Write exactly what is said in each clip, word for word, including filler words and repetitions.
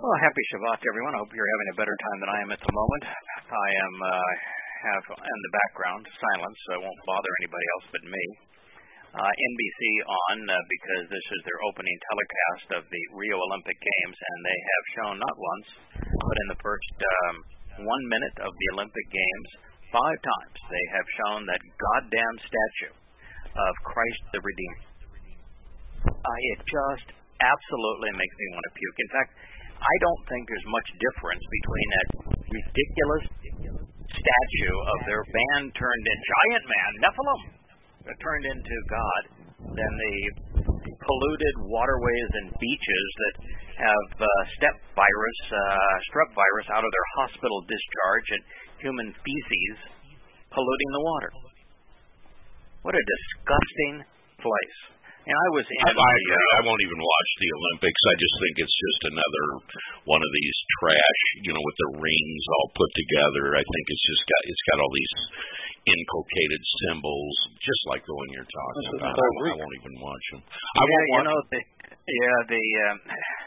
Well, happy Shabbat to everyone. I hope you're having a better time than I am at the moment. I am uh, have in the background silence, so I won't bother anybody else but me. Uh, N B C on uh, because this is their opening telecast of the Rio Olympic Games, and they have shown not once, but in the first um, one minute of the Olympic Games, five times they have shown that goddamn statue of Christ the Redeemer. Uh, it just absolutely makes me want to puke. In fact, I don't think there's much difference between that ridiculous statue of their man turned in giant man, Nephilim, that turned into God, than the polluted waterways and beaches that have uh, step virus, uh, strep virus out of their hospital discharge and human feces polluting the water. What a disgusting place. And I was in I, I agree. Uh, I won't even watch the Olympics. I just think it's just another one of these trash, you know, with the rings all put together. I think it's just got it's got all these inculcated symbols, just like the one you're talking about. I, I won't even watch them. I yeah, won't watch you know, them. The, yeah, the um,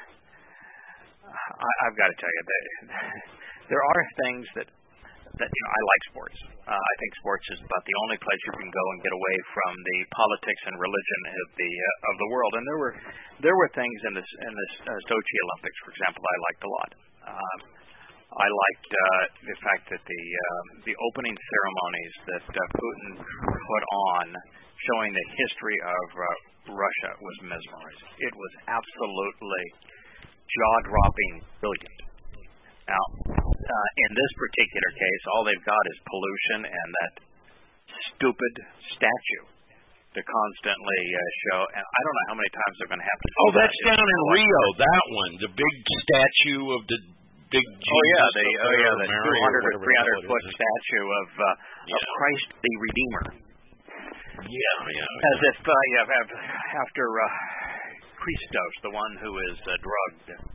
I, I've got to tell you that there are things that that you know, I like sports. Uh, I think sports is about the only place you can go and get away from the politics and religion of the uh, of the world. And there were there were things in this in this uh, Sochi Olympics, for example, I liked a lot. Um, I liked uh, the fact that the um, the opening ceremonies that uh, Putin put on, showing the history of uh, Russia, was mesmerizing. It was absolutely jaw-dropping, brilliant. Now, uh, in this particular case, all they've got is pollution and that stupid statue to constantly uh, show. And I don't know how many times they're going to have to. Oh, that's down in Rio. That one, the big statue of the big Jesus. Oh yeah, the oh yeah, the Mary two hundred or three hundred foot is. statue of uh, yeah. of Christ the Redeemer. Yeah, yeah. As if uh, yeah, after uh, Christos, the one who is uh, drugged.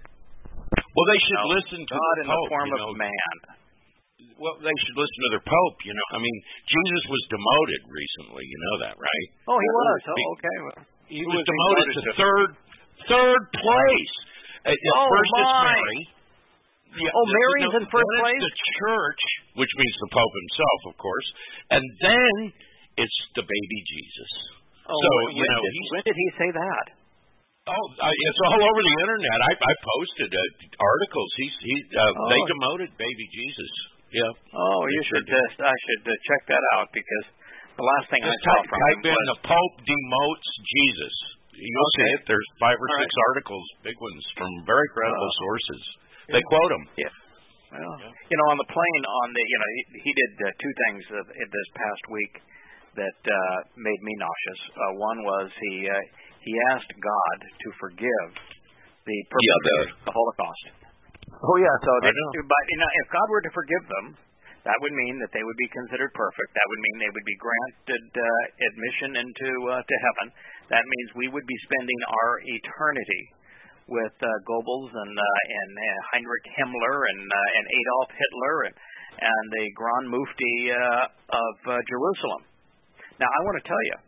Well, they should no, listen to God the in Pope, the form you know. of man. Well, they should listen to their Pope, you know. I mean, Jesus was demoted recently, you know that, right? Oh, he was. Oh, okay. Well, he was, was demoted to third third place. At, at oh, first my. it's Mary. Yeah, oh, Mary's no, in first place? It's the church, which means the Pope himself, of course. And then it's the baby Jesus. Oh, so, when, you know, did, when did he say that? Oh, uh, it's all over the internet. I, I posted uh, articles. He's he. Uh, oh. They demoted baby Jesus. Yeah. Oh, you should just. I should uh, check that out because the last thing just I saw type, from type him in was the Pope demotes Jesus. You'll okay. see it. There's five or all six right. articles, big ones from very credible uh, sources. Yeah. They quote him. Yeah. Well, yeah. you know, on the plane, on the you know, he, he did uh, two things uh, this past week that uh, made me nauseous. Uh, one was he. Uh, He asked God to forgive the perpetrators yeah, of the Holocaust. Oh yeah, so they, know. but you know, if God were to forgive them, that would mean that they would be considered perfect. That would mean they would be granted uh, admission into uh, to heaven. That means we would be spending our eternity with uh, Goebbels and uh, and uh, Heinrich Himmler and uh, and Adolf Hitler and and the Grand Mufti uh, of uh, Jerusalem. Now I want to tell you,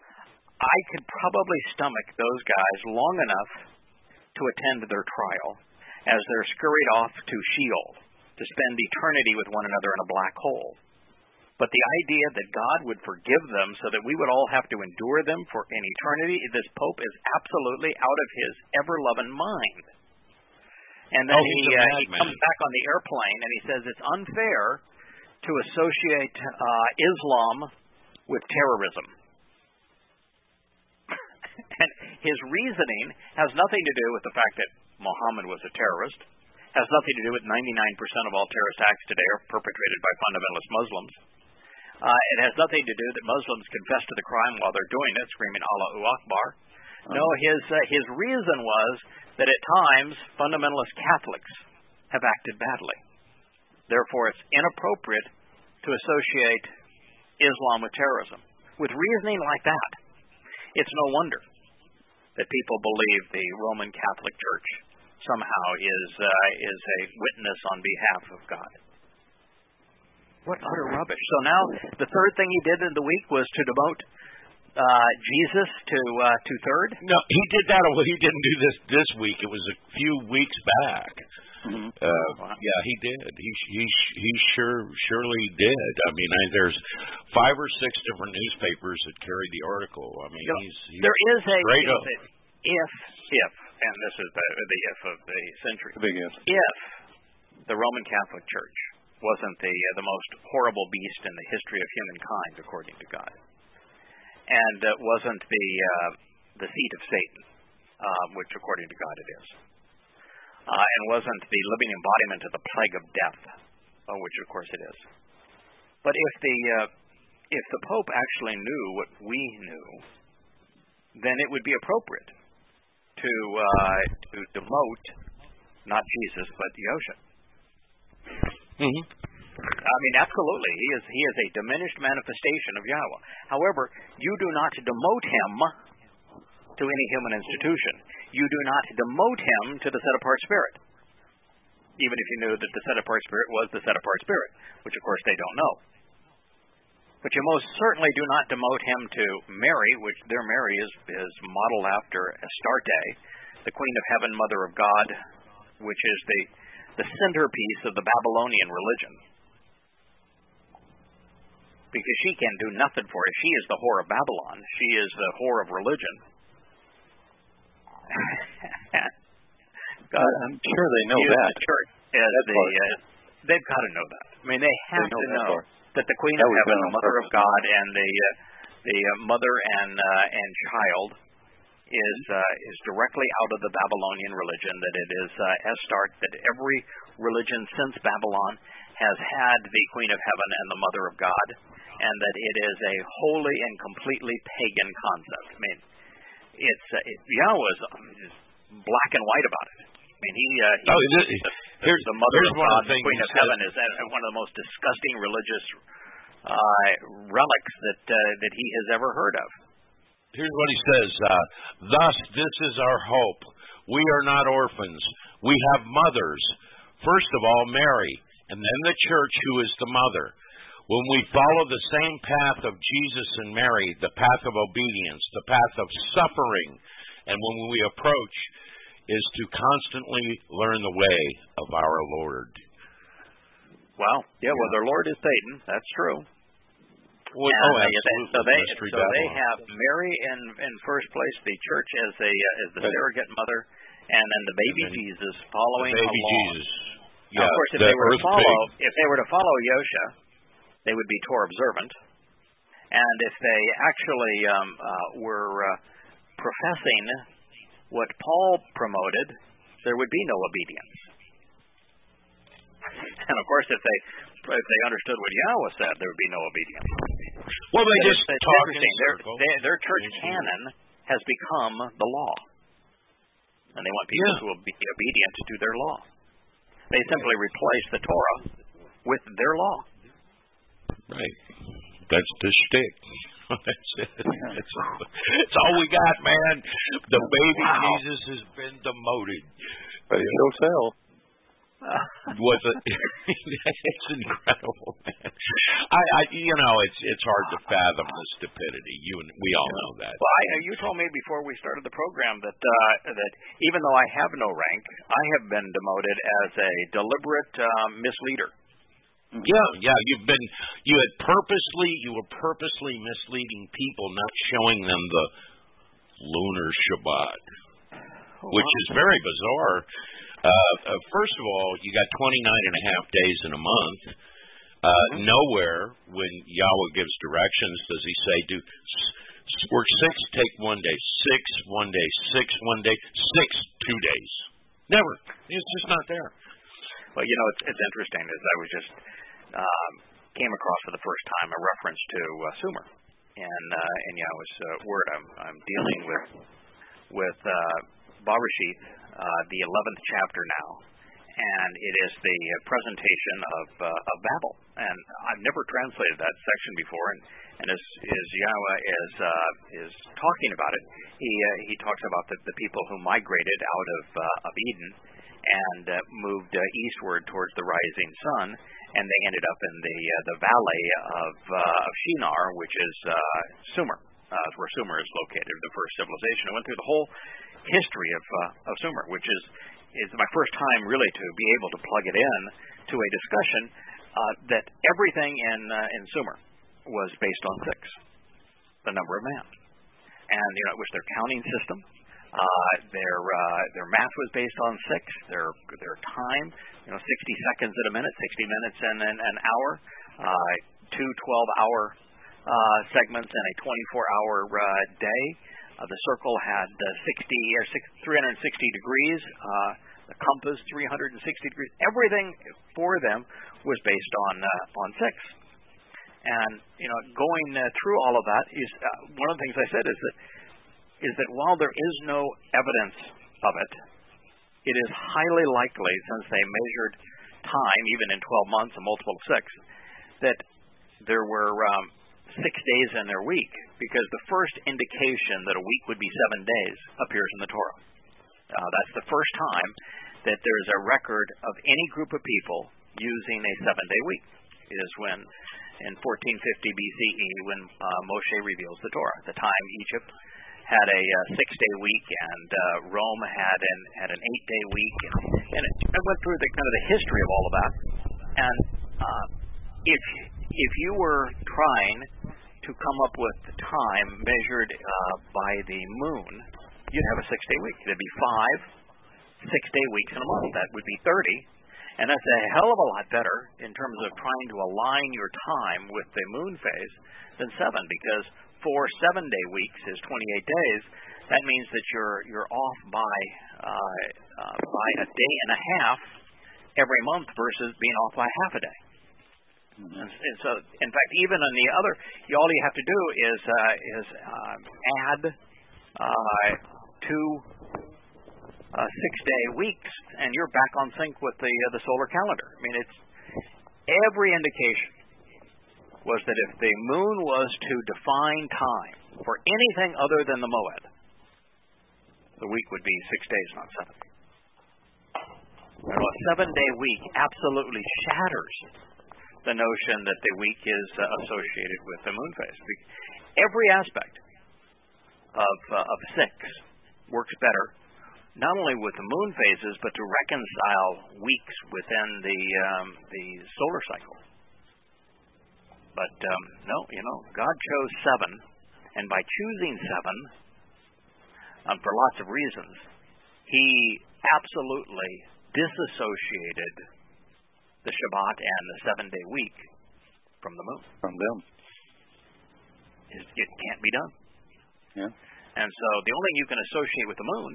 I could probably stomach those guys long enough to attend their trial as they're scurried off to Sheol to spend eternity with one another in a black hole. But the idea that God would forgive them so that we would all have to endure them for an eternity, this Pope is absolutely out of his ever-loving mind. And then oh, he, uh, he comes back on the airplane and he says it's unfair to associate uh, Islam with terrorism. And his reasoning has nothing to do with the fact that Muhammad was a terrorist, has nothing to do with ninety-nine percent of all terrorist acts today are perpetrated by fundamentalist Muslims. Uh, it has nothing to do that Muslims confess to the crime while they're doing it, screaming Allahu Akbar. No, his uh, his reason was that at times fundamentalist Catholics have acted badly. Therefore, it's inappropriate to associate Islam with terrorism. With reasoning like that, it's no wonder that people believe the Roman Catholic Church somehow is uh, is a witness on behalf of God. What utter rubbish. So now the third thing he did in the week was to demote uh, Jesus to uh, to third? No, he did that. He didn't do this this week. It was a few weeks back. Mm-hmm. Uh, wow. Yeah, he did. He he he sure surely did. I mean, I, there's five or six different newspapers that carried the article. I mean, you know, he's, he's there is a straight up. if if and this is the the if of the century. The big if. If the Roman Catholic Church wasn't the uh, the most horrible beast in the history of humankind, according to God, and uh, wasn't the uh, the seat of Satan, uh, which according to God it is. Uh, and wasn't the living embodiment of the plague of death, uh, which of course it is. But if the uh, if the Pope actually knew what we knew, then it would be appropriate to uh, to demote not Jesus but Yosha. Mm-hmm. I mean, absolutely, he is he is a diminished manifestation of Yahweh. However, you do not demote him to any human institution. You do not demote him to the set-apart spirit, even if you knew that the set-apart spirit was the set-apart spirit, which of course they don't know. But you most certainly do not demote him to Mary, which their Mary is, is modeled after Astarte, the Queen of Heaven, Mother of God, which is the, the centerpiece of the Babylonian religion. Because she can do nothing for it. She is the whore of Babylon. She is the whore of religion. God, I'm sure they know that. The church as the, uh, they've got to know that. I mean, they have they know to know that, that the Queen that of Heaven, the Mother purpose. of God, and the uh, the uh, mother and uh, and child is uh, is directly out of the Babylonian religion. That it is uh, Astarte. That every religion since Babylon has had the Queen of Heaven and the Mother of God, and that it is a wholly and completely pagan concept. I mean. It's uh, it, Yahweh is, um, is black and white about it. I mean, he, uh, he oh, is it, the, here's, the Mother here's of one God, of the the Queen of Heaven, is uh, one of the most disgusting religious uh, relics that uh, that he has ever heard of. Here's what he says: uh, "Thus, this is our hope. We are not orphans. We have mothers. First of all, Mary, and then the Church, who is the mother. When we follow the same path of Jesus and Mary, the path of obedience, the path of suffering, and when we approach, is to constantly learn the way of our Lord." Wow. Yeah, well, their Lord is Satan. That's true. Well, and, oh, uh, they, so they, so they Babylon. have Mary in, in first place, the Church as the uh, as the surrogate mother, and then the baby then Jesus following the baby along. Jesus. Yeah, now, of course, if the they were to follow, pig. if they were to follow Yosha, they would be Torah observant, and if they actually um, uh, were uh, professing what Paul promoted, there would be no obedience. And of course, if they if they understood what Yahweh said, there would be no obedience. Well, they but just it's, it's talk in their, their, their church mm-hmm. canon has become the law, and they want people yeah. to be obedient to their law. They simply replace the Torah with their law. Right. That's the shtick. That's it. That's, that's all we got, man. The baby wow. Jesus has been demoted. But it don't sell. Was it? It's incredible, man. I, I, you know, it's it's hard to fathom the stupidity. You and we all know that. Well, I, you told me before we started the program that uh, that even though I have no rank, I have been demoted as a deliberate uh, misleader. Yeah, yeah. You've been you had purposely you were purposely misleading people, not showing them the lunar Shabbat, oh, which wow. is very bizarre. Uh, uh, first of all, you got twenty-nine and a half days in a month. Uh, mm-hmm. Nowhere, when Yahweh gives directions, does he say, do s- work six, take one day, six, one day, six, one day, six, two days. Never. It's just not there. Well, you know, it's, it's interesting, as I was just um, came across for the first time a reference to uh, Sumer in, uh, in Yahweh's uh, word. I'm, I'm dealing with, with uh, Bereshith, uh, the eleventh chapter now, and it is the uh, presentation of, uh, of Babel. And I've never translated that section before, and, and as, as Yahweh is uh, is talking about it, he uh, he talks about the, the people who migrated out of uh, of Eden and uh, moved uh, eastward towards the rising sun, and they ended up in the uh, the valley of uh, of Shinar, which is uh, Sumer. uh, where Sumer is located, the first civilization. I went through the whole history of uh, of Sumer, which is is my first time really to be able to plug it in to a discussion uh, that everything in uh, in Sumer was based on six, the number of man, and you know it was their counting system. Uh, their uh, their math was based on six. Their their time, you know, sixty seconds at a minute, sixty minutes in an, an hour, uh, two twelve-hour uh, segments in a twenty-four hour uh, day. Uh, the circle had uh, sixty or six, three hundred sixty degrees. Uh, the compass three hundred sixty degrees. Everything for them was based on uh, on six. And you know, going uh, through all of that is uh, one of the things I said is that. is that while there is no evidence of it, it is highly likely, since they measured time, even in twelve months, a multiple of six, that there were um, six days in their week, because the first indication that a week would be seven days appears in the Torah. Uh, that's the first time that there's a record of any group of people using a seven-day week, is when, in fourteen fifty B C E, when uh, Moshe reveals the Torah, the time Egypt had a uh, six-day week, and uh, Rome had an had an eight-day week, and, and it, I went through the kind of the history of all of that. And uh, if if you were trying to come up with the time measured uh, by the moon, you'd have a six-day week. There'd be five six-day weeks in a month. That would be thirty, and that's a hell of a lot better in terms of trying to align your time with the moon phase than seven, because four seven-day weeks is twenty-eight days. That means that you're you're off by uh, uh, by a day and a half every month versus being off by half a day. Mm-hmm. And, and so, in fact, even on the other, you, all you have to do is uh, is uh, add uh, two uh, six-day weeks, and you're back on sync with the uh, the solar calendar. I mean, it's every indication was that if the moon was to define time for anything other than the moed, the week would be six days, not seven. Now, a seven-day week absolutely shatters the notion that the week is uh, associated with the moon phase. Every aspect of uh, of six works better, not only with the moon phases, but to reconcile weeks within the um, the solar cycle. But, um, no, you know, God chose seven, and by choosing seven, um, for lots of reasons, He absolutely disassociated the Shabbat and the seven-day week from the moon. From them. It, it can't be done. Yeah. And so the only thing you can associate with the moon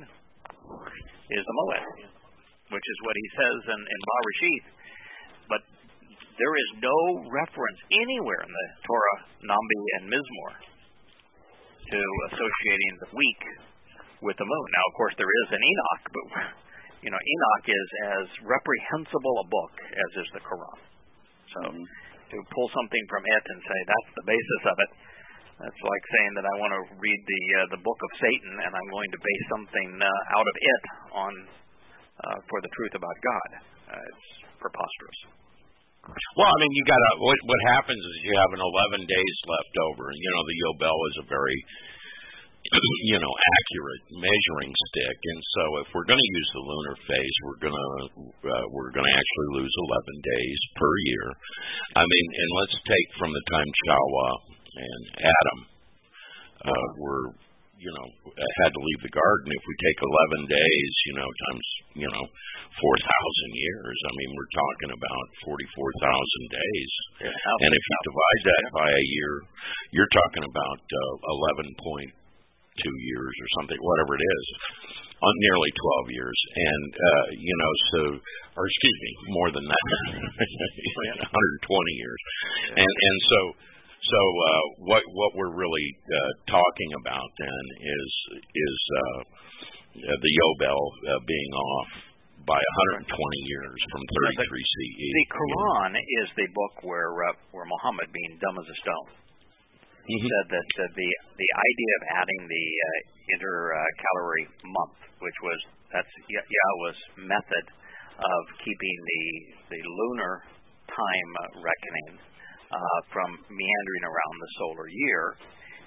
is the moed, which is what He says in, in Bereshith. But there is no reference anywhere in the Torah, Nambi, and Mizmor to associating the week with the moon. Now, of course, there is an Enoch, but you know, Enoch is as reprehensible a book as is the Quran. So mm-hmm. to pull something from it and say that's the basis of it, that's like saying that I want to read the uh, the book of Satan and I'm going to base something uh, out of it on uh, for the truth about God. Uh, it's preposterous. Well, I mean, you got to. What, what happens is you have an eleven days left over. You know, the Yobel is a very, you know, accurate measuring stick, and so if we're going to use the lunar phase, we're going to uh, we're going to actually lose eleven days per year. I mean, and let's take from the time Chawa and Adam uh, were, you know, had to leave the garden. If we take eleven days, you know, times, you know, four thousand years, I mean, we're talking about forty-four thousand days. Yeah. And if you divide that by a year, you're talking about uh, eleven point two years or something, whatever it is, on nearly twelve years. And, uh, you know, so, or excuse me, more than that, one hundred twenty years. And, and so, So uh, what what we're really uh, talking about then is is uh, the Yobel uh, being off by one hundred twenty years from thirty-three C E. The Quran is the book where uh, where Muhammad, being dumb as a stone, mm-hmm. said that uh, the the idea of adding the uh, intercalary month, which was that's Yahweh's method of keeping the the lunar time uh, reckoning Uh, from meandering around the solar year,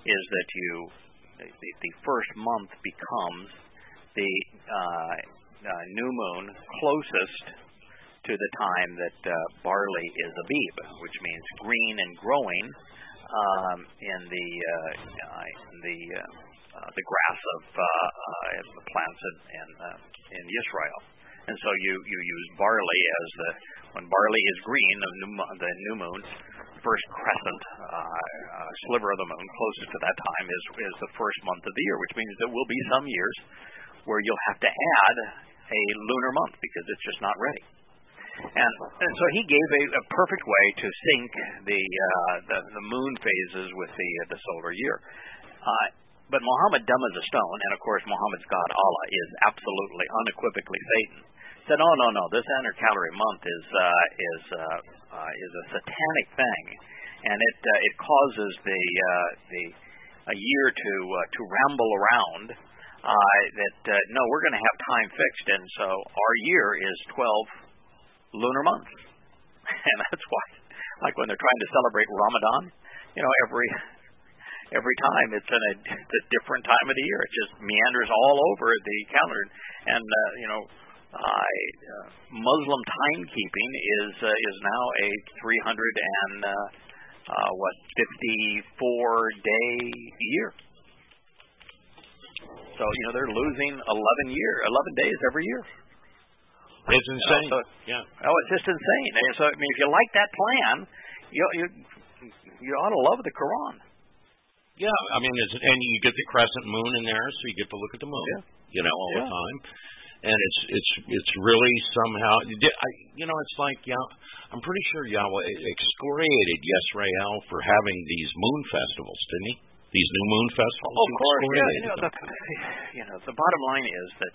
is that you the, the first month becomes the uh, uh, new moon closest to the time that uh, barley is abib, which means green and growing um, in the uh, uh, in the uh, uh, the grass of uh, uh, the plants in in, uh, in Israel. And so you, you use barley as the when barley is green, the new, the new moon, first crescent uh, uh, sliver of the moon closest to that time is is the first month of the year, which means there will be some years where you'll have to add a lunar month because it's just not ready. And, and so he gave a, a perfect way to sync the uh, the, the moon phases with the uh, the solar year. Uh, but Muhammad, dumb as a stone, and of course Muhammad's God Allah is absolutely unequivocally Satan, said, "Oh no, no, this intercalary month is uh, is uh, uh, is a satanic thing, and it uh, it causes the uh, the a year to uh, to ramble around. Uh, that uh, no, we're going to have time fixed, and so our year is twelve lunar months, and that's why, like when they're trying to celebrate Ramadan, you know, every every time it's in a, it's a different time of the year. It just meanders all over the calendar, and uh, you know." Uh, uh, Muslim timekeeping is uh, is now a three hundred and uh, uh, what fifty-four day year. So you know they're losing eleven year, eleven days every year. It's insane. You know, so, yeah. Oh, it's just insane. And so I mean, if you like that plan, you you you ought to love the Quran. Yeah, I mean, it's, and you get the crescent moon in there, so you get to look at the moon. Yeah. You know, all yeah. the time. And it's it's it's really somehow, I, you know, it's like, yeah, I'm pretty sure Yahweh excoriated Yisrael for having these moon festivals, didn't he? These new moon festivals. Oh, of course, yeah. You know, the, you know, the bottom line is that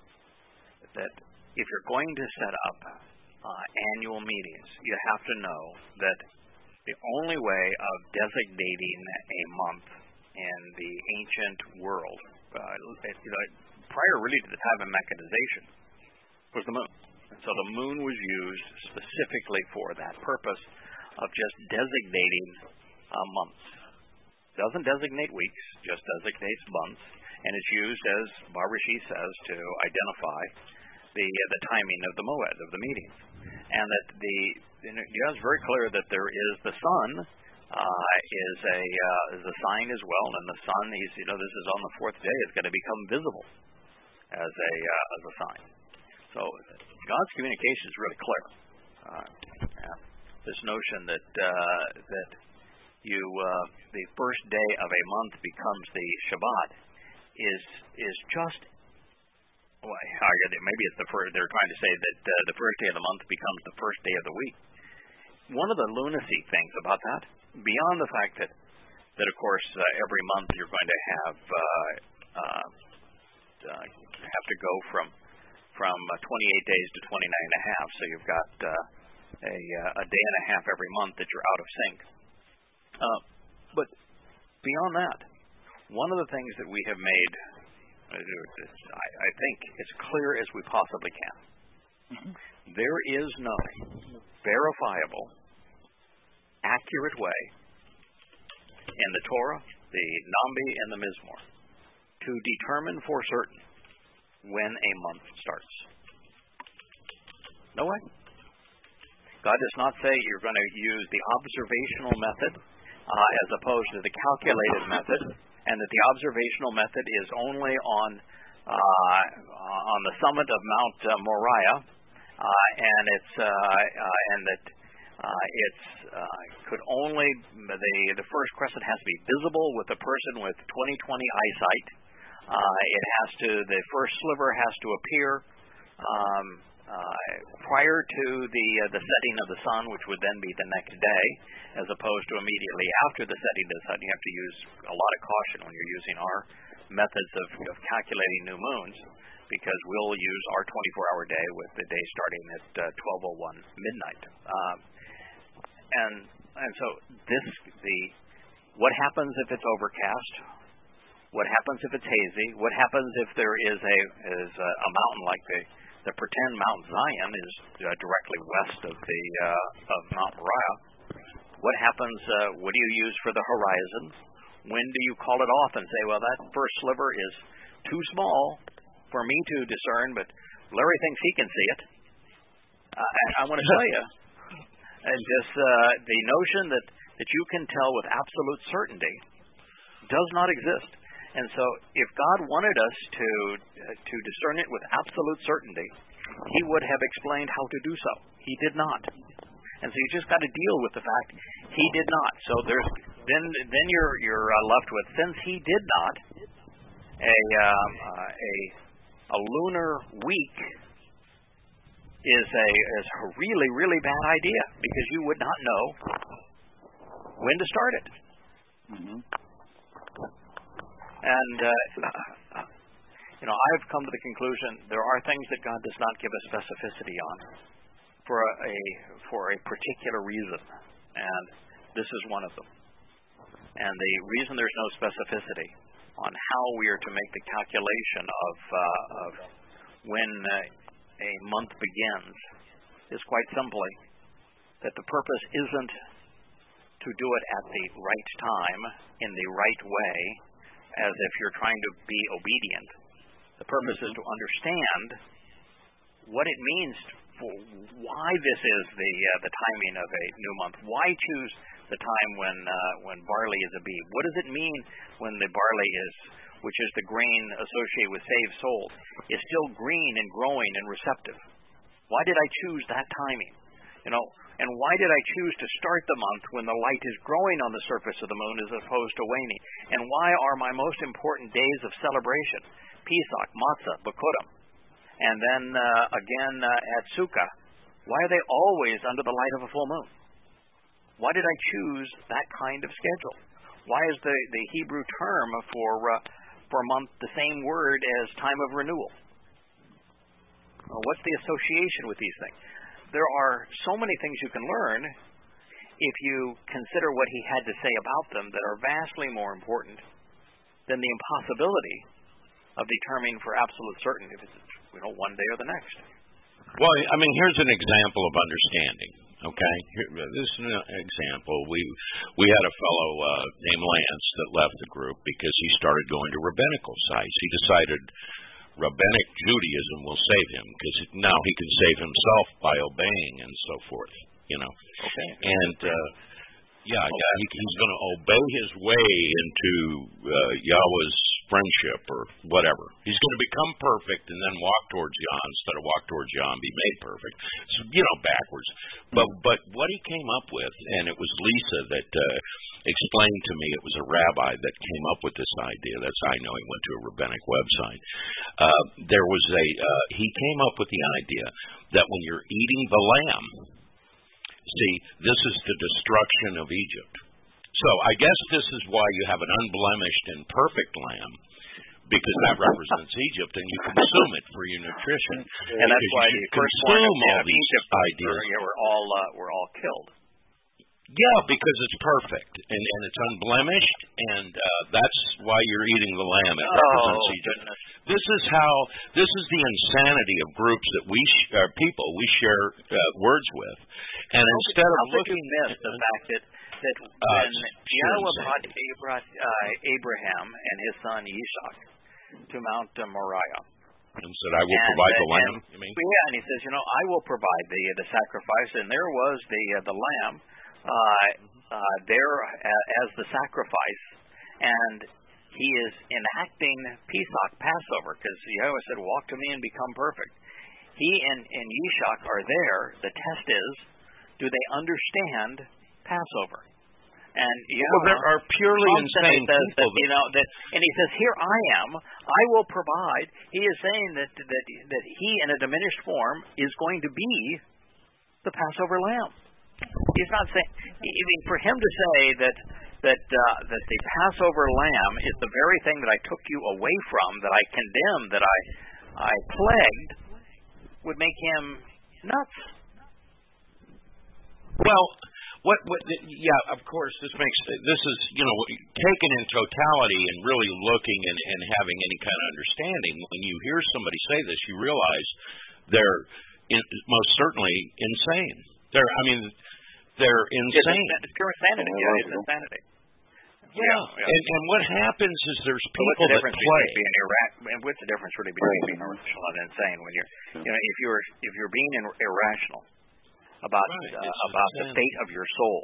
that if you're going to set up uh, annual meetings, you have to know that the only way of designating a month in the ancient world, uh, it, you know, prior really to the time of mechanization, was the moon. And so the moon was used specifically for that purpose of just designating uh, months. It doesn't designate weeks, just designates months, and it's used, as Barashi says, to identify the uh, the timing of the moed, of the meetings. And that the, you know, yeah, it's very clear that there is the sun uh, is a uh, is a sign as well, and the sun, he's, you know, this is on the fourth day, it's going to become visible as a uh, as a sign. So God's communication is really clear. Uh, yeah. This notion that uh, that you uh, the first day of a month becomes the Shabbat is is just well, maybe it's the first. They're trying to say that uh, the first day of the month becomes the first day of the week. One of the lunacy things about that, beyond the fact that that of course uh, every month you're going to have uh, uh, uh, have to go from from uh, twenty-eight days to twenty-nine and a half, so you've got uh, a uh, a day and a half every month that you're out of sync. Uh, but beyond that, one of the things that we have made, I, I think, as clear as we possibly can, mm-hmm. there is no verifiable, accurate way in the Torah, the Nambi, and the Mizmor to determine for certain when a month starts. No way. God does not say you're going to use the observational method uh, as opposed to the calculated method, and that the observational method is only on uh, on the summit of Mount uh, Moriah, uh, and it's uh, uh, and that uh, it's uh, could only the the first crescent has to be visible with a person with twenty twenty eyesight. Uh, it has to the first sliver has to appear um, uh, prior to the uh, the setting of the sun, which would then be the next day, as opposed to immediately after the setting of the sun. You have to use a lot of caution when you're using our methods of, of calculating new moons, because we'll use our twenty-four hour day with the day starting at uh, twelve oh one midnight. Um, and and so this the what happens if it's overcast? What happens if it's hazy? What happens if there is a is a, a mountain like the the pretend Mount Zion is uh, directly west of the uh, of Mount Moriah? What happens? Uh, what do you use for the horizon? When do you call it off and say, well, that first sliver is too small for me to discern, but Larry thinks he can see it. Uh, I, I want to tell you, and just uh, the notion that, that you can tell with absolute certainty does not exist. And so if God wanted us to uh, to discern it with absolute certainty, he would have explained how to do so. He did not. And so you just got to deal with the fact he did not. So there's then then you're you're uh, left with, since he did not, a um, uh, a a lunar week is a is a really really bad idea, because you would not know when to start it. Mm-hmm. And uh, you know, I've come to the conclusion there are things that God does not give us specificity on for a, a for a particular reason, and this is one of them. And the reason there's no specificity on how we are to make the calculation of uh, of when uh, a month begins is quite simply that the purpose isn't to do it at the right time in the right way, as if you're trying to be obedient. The purpose mm-hmm. is to understand what it means for why this is the uh, the timing of a new month. Why choose the time when uh, when barley is Abib? What does it mean when the barley is, which is the grain associated with saved souls, is still green and growing and receptive? Why did I choose that timing? You know, and why did I choose to start the month when the light is growing on the surface of the moon as opposed to waning? And why are my most important days of celebration, Pesach, Matzah, Bikurim, and then uh, again uh, at Sukkah, why are they always under the light of a full moon? Why did I choose that kind of schedule? Why is the, the Hebrew term for uh, for a month the same word as time of renewal? Well, what's the association with these things? There are so many things you can learn if you consider what he had to say about them that are vastly more important than the impossibility of determining for absolute certainty if it's, you know, one day or the next. Well, I mean, here's an example of understanding. Okay, Here, this is an example. We we had a fellow uh, named Lance that left the group because he started going to rabbinical sites. He decided rabbinic Judaism will save him because now he can save himself by obeying and so forth. You know, okay, and uh, yeah, yeah, he, he's going to obey his way into uh, Yahweh's friendship or whatever. He's going to become perfect and then walk towards Yah instead of walk towards Yah and be made perfect. So, you know, backwards. But but what he came up with, and it was Lisa that uh, explained to me, it was a rabbi that came up with this idea. That's how I know he went to a rabbinic website. Uh, there was a, uh, he came up with the idea that when you're eating the lamb, see, this is the destruction of Egypt. So I guess this is why you have an unblemished and perfect lamb, because that represents Egypt, and you consume it for your nutrition. And that's why the first one all of these Egypt ideas were, were all uh, were all killed. Yeah, because it's perfect and, and it's unblemished, and uh, that's why you're eating the lamb. It represents oh, Egypt. Goodness. This is how. This is the insanity of groups that we sh- uh, people we share uh, words with, and how instead could, of how looking could you miss the fact that that uh, when Yahweh sure, brought, he brought uh, Abraham and his son Ishak to Mount uh, Moriah, and said, "I will and, provide uh, the lamb." And, you mean? Yeah, and he says, "You know, I will provide the the sacrifice," and there was the uh, the lamb uh, uh, there uh, as the sacrifice, and he is enacting Pesach, Passover, because Yahweh said, "Walk to me and become perfect." He and and Ishak are there. The test is, do they understand Passover? And you well, know, there are purely insane says people. That, you know, that, and he says, "Here I am. I will provide." He is saying that that that he, in a diminished form, is going to be the Passover lamb. He's not saying. I mean, for him to say that that uh, that the Passover lamb is the very thing that I took you away from, that I condemned, that I I plagued, would make him nuts. Well. What, what, yeah, of course, this makes, this is, you know, taken in totality and really looking and, and having any kind of understanding. When you hear somebody say this, you realize they're in, most certainly insane. They're, I mean, they're insane. It's pure insanity. Yeah, it's insanity. Yeah, yeah. And, and what happens is there's people so what's the that difference play. Between being irra- and what's the difference really between being irrational and insane? When you're, you know, if you're if you're being ir- irrational about right. uh, about the state of your soul,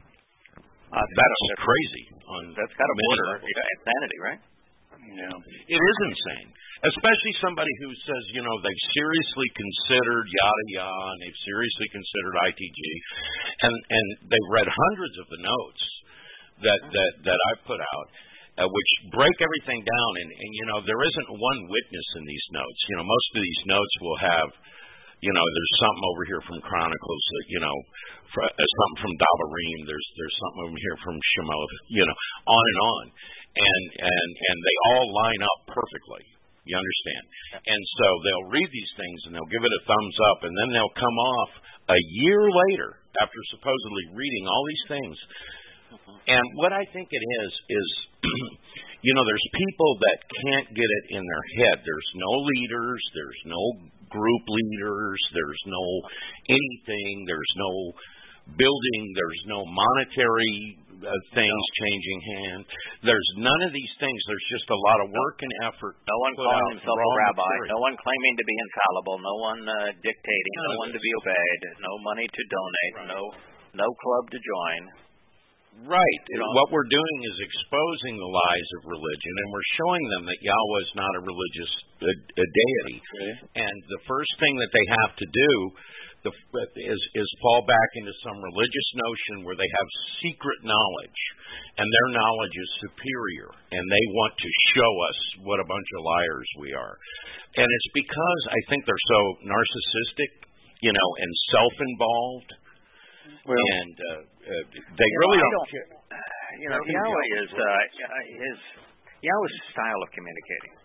uh, that's, that's crazy. On that's got to border insanity, right? Yeah, it is insane. Especially somebody who says, you know, they've seriously considered yada yada, and they've seriously considered I T G, and and they've read hundreds of the notes that that that I put out, uh, which break everything down. And, and you know, there isn't one witness in these notes. You know, most of these notes will have, you know, there's something over here from Chronicles, uh, you know, fr- uh, something from Davarim. There's there's something over here from Shemoth. You know, on and on, and and and they all line up perfectly. You understand? And so they'll read these things and they'll give it a thumbs up, and then they'll come off a year later after supposedly reading all these things. And what I think it is, is, you know, there's people that can't get it in their head. There's no leaders. There's no group leaders. There's no anything. There's no building. There's no monetary uh, things changing hands. There's none of these things. There's just a lot of work and effort. No one calling himself a rabbi. Material. No one claiming to be infallible. No one uh, dictating. None no one to be obeyed. No money to donate. Right. No no club to join. Right. You know, what we're doing is exposing the lies of religion, and we're showing them that Yahweh is not a religious a, a deity. Okay. And the first thing that they have to do the, is, is fall back into some religious notion where they have secret knowledge, and their knowledge is superior, and they want to show us what a bunch of liars we are. And it's because I think they're so narcissistic, you know, and self-involved. Well, and uh, uh, they really know, don't, don't care. You know, Yahweh is uh, his Yahweh's style of communicating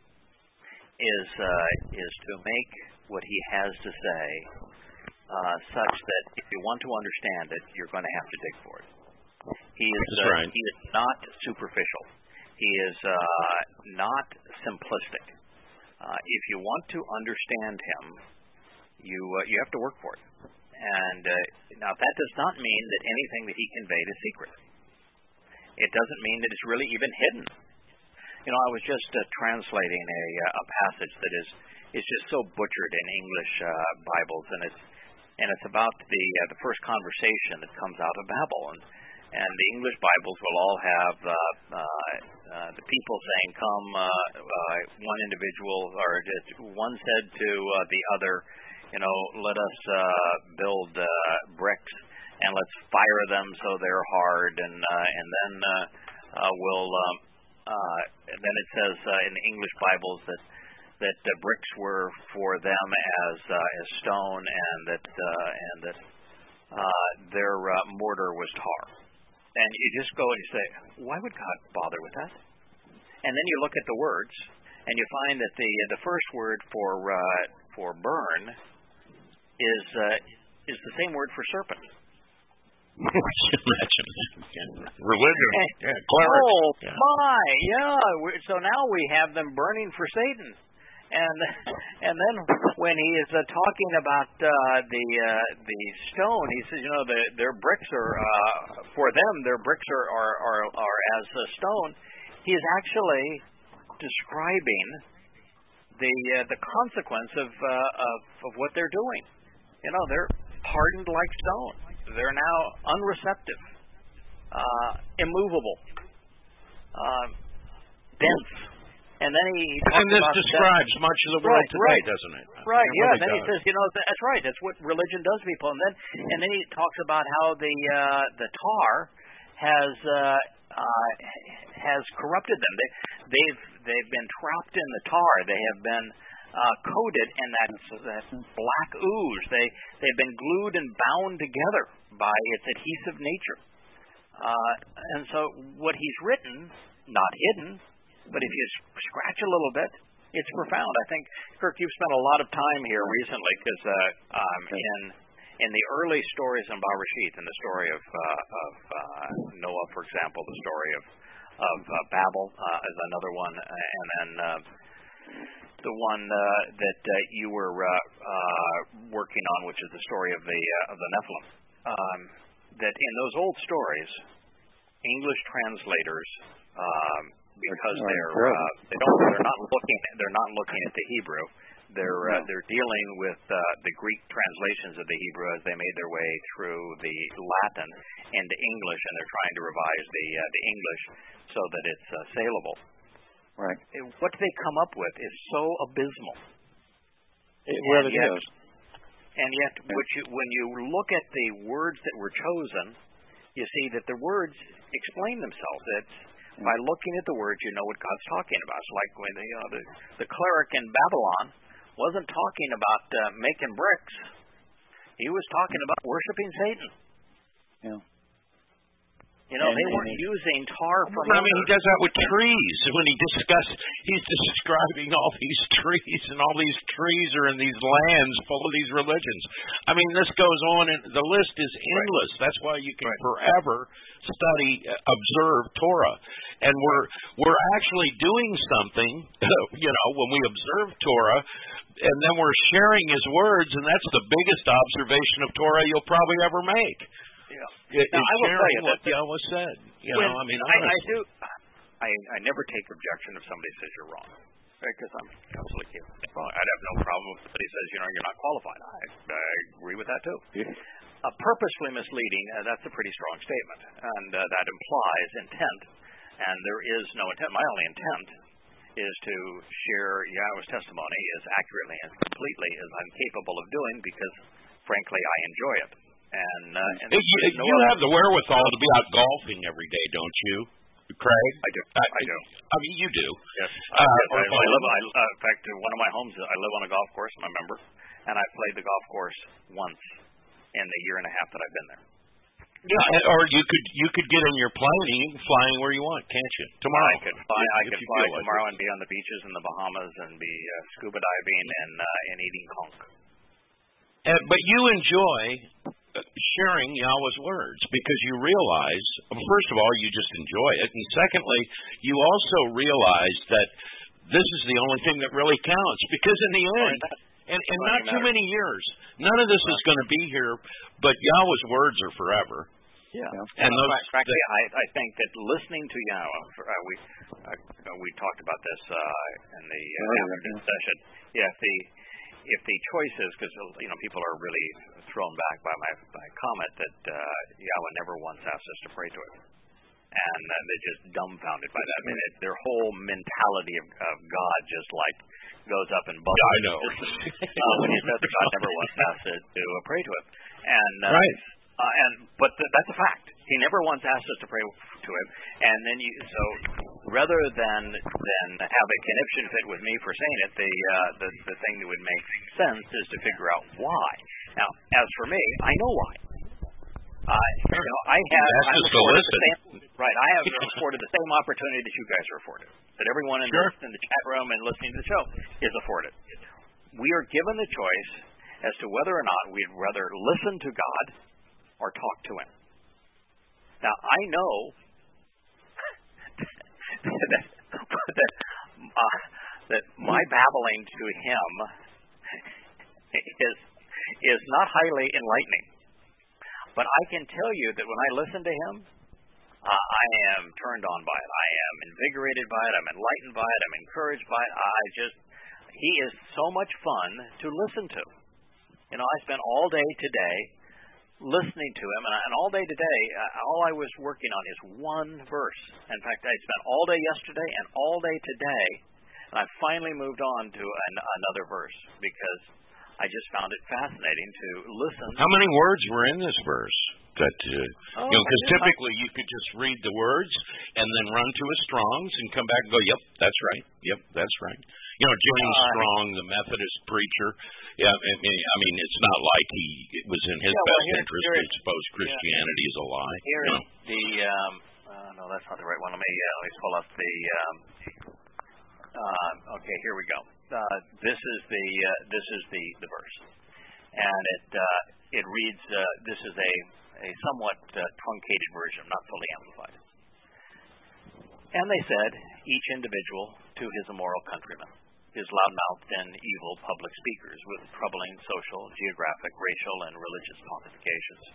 is uh, is to make what he has to say uh, such that if you want to understand it, you're going to have to dig for it. He is uh, right. he is not superficial. He is uh, not simplistic. Uh, if you want to understand him, you uh, you have to work for it. And uh, now that does not mean that anything that he conveyed is secret. It doesn't mean that it's really even hidden. You know, I was just uh, translating a, a passage that is is just so butchered in English uh, Bibles, and it's and it's about the uh, the first conversation that comes out of Babel, and and the English Bibles will all have uh, uh, uh, the people saying, "Come," uh, uh, one individual or just one said to uh, the other, you know, let us uh, build uh, bricks and let's fire them so they're hard, and uh, and then uh, uh, we'll. Um, uh, and then it says uh, in the English Bibles that that uh, bricks were for them as uh, as stone, and that uh, and that uh, their uh, mortar was tar. And you just go and you say, why would God bother with that? And then you look at the words, and you find that the the first word for uh, for burn is uh, is the same word for serpent. Imagine religion. Yeah, oh yeah. my, yeah. We're, so now we have them burning for Satan, and and then when he is uh, talking about uh, the uh, the stone, he says, you know, the, their bricks are uh, for them. Their bricks are are are, are as a stone. He is actually describing the uh, the consequence of, uh, of of what they're doing. You know, they're hardened like stone. They're now unreceptive, uh, immovable, uh, dense. And then he talks and this about describes that. much of the world right, today, right. doesn't it? Right. It yeah. really then does. he says, you know, that's right. That's what religion does, people. And then and then he talks about how the uh, the tar has uh, uh, has corrupted them. They they've they've been trapped in the tar. They have been Uh, coated in that, that black ooze. They they've been glued and bound together by its adhesive nature. Uh, and so what he's written, not hidden, but if you scratch a little bit, it's profound. I think, Kirk, you've spent a lot of time here recently because uh, um, in in the early stories in Bereshit, in the story of uh, of uh, Noah, for example, the story of of uh, Babel uh, is another one, and then. Uh, The one uh, that uh, you were uh, uh, working on, which is the story of the uh, of the Nephilim, um, that in those old stories, English translators, um, because Right. they're uh, they don't they're not looking they're not looking at the Hebrew. They're uh, they're dealing with uh, the Greek translations of the Hebrew as they made their way through the Latin into English, and they're trying to revise the uh, the English so that it's uh, saleable. Right. What they come up with is so abysmal. It really yet, is. And yet, which you, when you look at the words that were chosen, you see that the words explain themselves. It's by looking at the words, you know what God's talking about. It's like when the, you know, the, the cleric in Babylon wasn't talking about uh, making bricks. He was talking about worshiping Satan. Yeah. You know, and, they weren't and, using tar from. I mean, he does that with trees. When he discuss, he's describing all these trees, and all these trees are in these lands full of these religions. I mean, this goes on, and the list is endless. Right. That's why you can right. forever study, uh, observe Torah, and we're we're actually doing something. You know, when we observe Torah, and then we're sharing His words, and that's the biggest observation of Torah you'll probably ever make. Yeah. It, now, I will tell you what that Yahweh said. You when, know, I mean, I, I do. I, I never take objection if somebody says you're wrong, right? Because I'm absolutely wrong. I'd have no problem if somebody says, you know, you're not qualified. I, I agree with that too. Yeah. Uh, purposefully misleading. Uh, that's a pretty strong statement, and uh, that implies intent. And there is no intent. My only intent is to share Yahweh's testimony as accurately and completely as I'm capable of doing, because, frankly, I enjoy it. And, uh, and you, no you have the wherewithal to be out golfing every day, don't you, Craig? I do. I, I do. I mean, you do. Yes. Uh, yes I, I live. I, uh, in fact, one of my homes, I live on a golf course. I'm a member, and I've played the golf course once in the year and a half that I've been there. Yeah, or you could you could get in your plane and you can fly anywhere you want, can't you? Tomorrow. I could fly. I could fly tomorrow like and be on the beaches in the Bahamas and be uh, scuba diving and uh, and eating conch. Uh, but you enjoy sharing Yahweh's words because you realize, first of all, you just enjoy it, and secondly, you also realize that this is the only thing that really counts, because in the end, and, and not too many years, none of this is going to be here, but Yahweh's words are forever. Yeah, and those, frankly, I, I think that listening to Yahweh, uh, we uh, we talked about this uh, in the uh, oh, afternoon yeah. session. Yeah, the if the choice is, because you know people are really thrown back by my, my comment that uh, Yahweh never once asked us to pray to Him, and uh, they're just dumbfounded by that. I mean, it, their whole mentality of, of God just like goes up and bubbles. Yeah, I know. uh, when He says God never once asked us to uh, pray to Him, and uh, right. Uh, and but th- that's a fact. He never once asked us to pray to Him, and then you so rather than than have a conniption fit with me for saying it, the uh, the the thing that would make sense is to figure out why. Now, as for me, I know why. Uh, you know, I have I'm afforded the same, right. I have afforded the same opportunity that you guys are afforded, that everyone in, sure. the, in the chat room and listening to the show is afforded. We are given the choice as to whether or not we'd rather listen to God or talk to Him. Now, I know that, that, uh, that my babbling to Him is is not highly enlightening. But I can tell you that when I listen to Him, uh, I am turned on by it. I am invigorated by it. I'm enlightened by it. I'm encouraged by it. I just, He is so much fun to listen to. You know, I spent all day today listening to Him, and, and all day today, uh, all I was working on is one verse. In fact, I spent all day yesterday and all day today, and I finally moved on to an, another verse because I just found it fascinating to listen. How many words were in this verse? That uh, oh, you know, because typically you could just read the words and then run to a Strong's and come back and go, "Yep, that's right. Yep, that's right." You know, James uh, Strong, the Methodist preacher. Yeah, I mean, I mean, it's not like he it was in his yeah, best well, interest to expose Christianity yeah. as a lie. Here is the um, uh, no, that's not the right one. Let me uh, let me pull up the. Um, uh, okay, here we go. Uh, this is the uh, this is the, the verse, and it uh, it reads. Uh, this is a a somewhat uh, truncated version, not fully amplified. And they said, each individual to his immoral countrymen, his loud-mouthed and evil public speakers with troubling social, geographic, racial, and religious pontifications.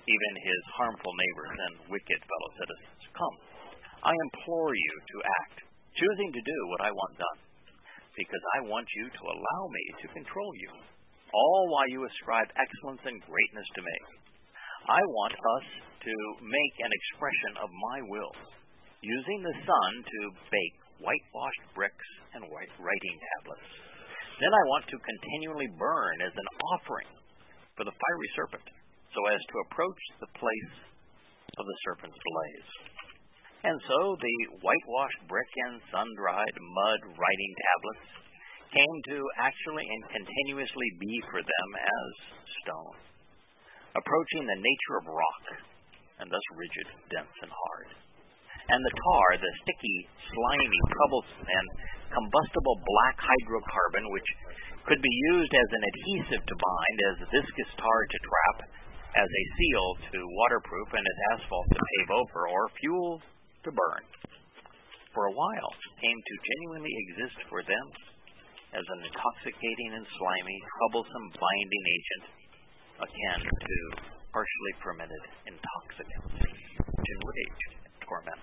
even his harmful neighbors and wicked fellow citizens. Come, I implore you to act, choosing to do what I want done, because I want you to allow me to control you, all while you ascribe excellence and greatness to me. I want us to make an expression of my will, using the sun to bake whitewashed bricks and white writing tablets. Then I want to continually burn as an offering for the fiery serpent, so as to approach the place of the serpent's blaze. And so the whitewashed brick and sun-dried mud writing tablets came to actually and continuously be for them as stone, approaching the nature of rock, and thus rigid, dense, and hard. And the tar, the sticky, slimy, troublesome, and combustible black hydrocarbon, which could be used as an adhesive to bind, as viscous tar to trap, as a seal to waterproof, and as asphalt to pave over, or fuel to burn, for a while came to genuinely exist for them as an intoxicating and slimy, troublesome binding agent akin to partially fermented intoxicants, which enrage and torment.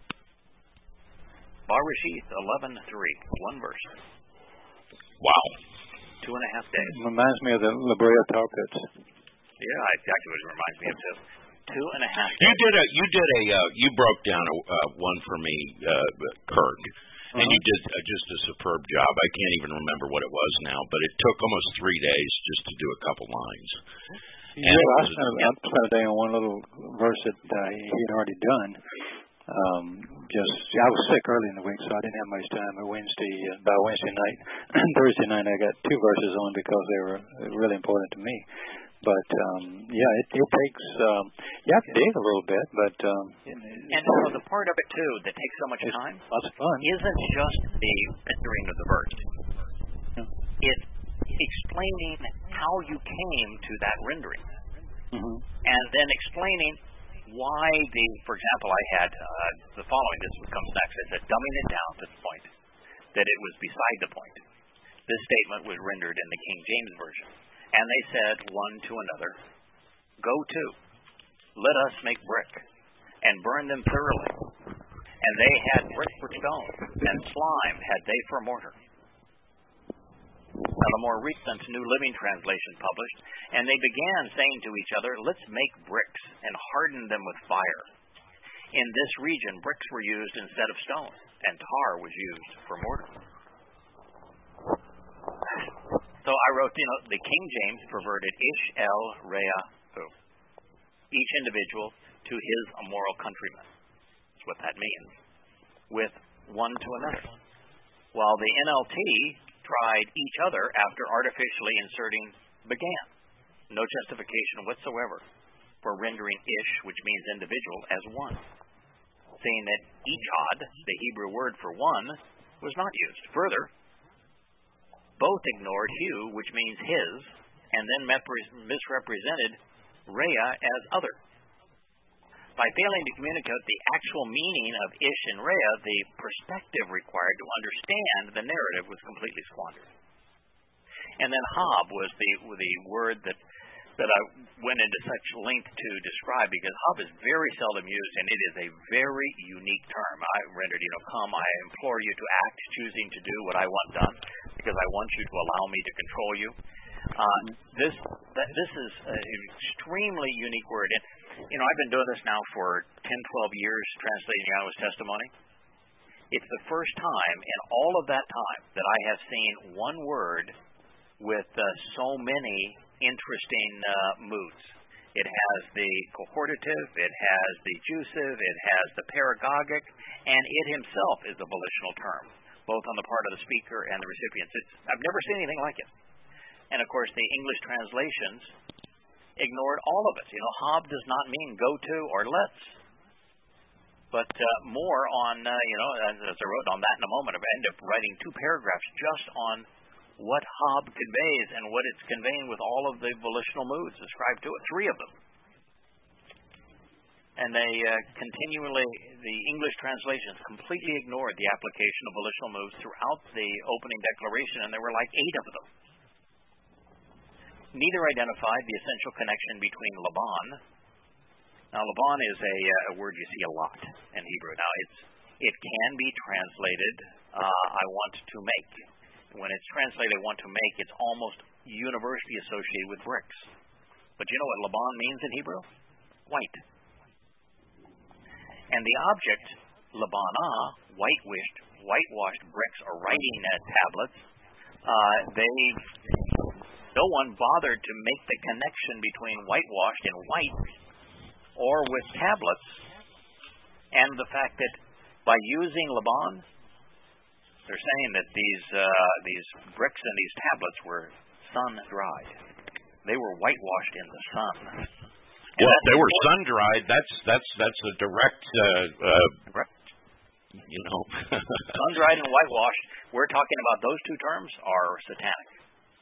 Barashith eleven three, one verse. Wow. Two and a half days. Reminds me of the La Brea tar pits. Yeah, exactly what it reminds me of too. Two and a half days. You did a, you did a, uh, you broke down a, uh, one for me, uh, Kirk, uh-huh. and you did uh, just a superb job. I can't even remember what it was now, but it took almost three days just to do a couple lines. Yeah, and I spent, I spent a day on one little verse that uh, he had already done. Um, just I was sick early in the week, so I didn't have much time. But Wednesday, uh, by Wednesday night, Thursday night, I got two verses on because they were really important to me. But um, yeah, it, it takes um, you have to dig a little bit, but um, and so the part of it too that takes so much time, lots of fun, isn't just the rendering of the verse. Yeah. It's explaining how you came to that rendering, mm-hmm. and then explaining why the, for example, I had uh, the following. This comes next. I said, dumbing it down to the point that it was beside the point. This statement was rendered in the King James Version. And they said one to another, go to, let us make brick, and burn them thoroughly. And they had brick for stone, and slime had they for mortar. Now the more recent New Living Translation published, and they began saying to each other, let's make bricks, and harden them with fire. In this region, bricks were used instead of stone, and tar was used for mortar. So I wrote, you know, the King James perverted ish el rea hu, each individual to his immoral countrymen. That's what that means. With one to another. While the N L T tried each other after artificially inserting began. No justification whatsoever for rendering ish, which means individual, as one. Saying that echad, the Hebrew word for one, was not used. Further, both ignored hu, which means his, and then misrepresented rea as other. By failing to communicate the actual meaning of ish and rea, the perspective required to understand the narrative was completely squandered. And then hob was the the word that that I went into such length to describe, because hob is very seldom used, and it is a very unique term. I rendered, you know, come, I implore you to act, choosing to do what I want done, because I want you to allow me to control you. Uh, this th- this is an extremely unique word. And, you know, I've been doing this now for ten, twelve years, translating Yahweh's testimony. It's the first time in all of that time that I have seen one word with uh, so many interesting uh, moods. It has the cohortative, it has the jussive, it has the paragogic, and it himself is a volitional term, both on the part of the speaker and the recipients. It's, I've never seen anything like it. And, of course, the English translations ignored all of it. You know, hob does not mean go to or let's. But uh, more on, uh, you know, as, as I wrote on that in a moment, I end up writing two paragraphs just on what hob conveys and what it's conveying with all of the volitional moods ascribed to it, three of them. And they uh, continually, the English translations completely ignored the application of volitional moods throughout the opening declaration, and there were like eight of them. Neither identified the essential connection between Laban, Now, Laban is a, uh, a word you see a lot in Hebrew. Now, it's it can be translated, uh, I want to make. When it's translated, I want to make, it's almost universally associated with bricks. But you know what Laban means in Hebrew? White. And the object, Labanah, whitewashed, whitewashed bricks or writing uh, tablets, uh, they, no one bothered to make the connection between whitewashed and white or with tablets, and the fact that by using Laban, they're saying that these uh, these bricks and these tablets were sun-dried. They were whitewashed in the sun. And well, they were sun-dried. That's that's that's a direct, uh, uh, you know. Sun-dried and whitewashed. We're talking about those two terms are satanic.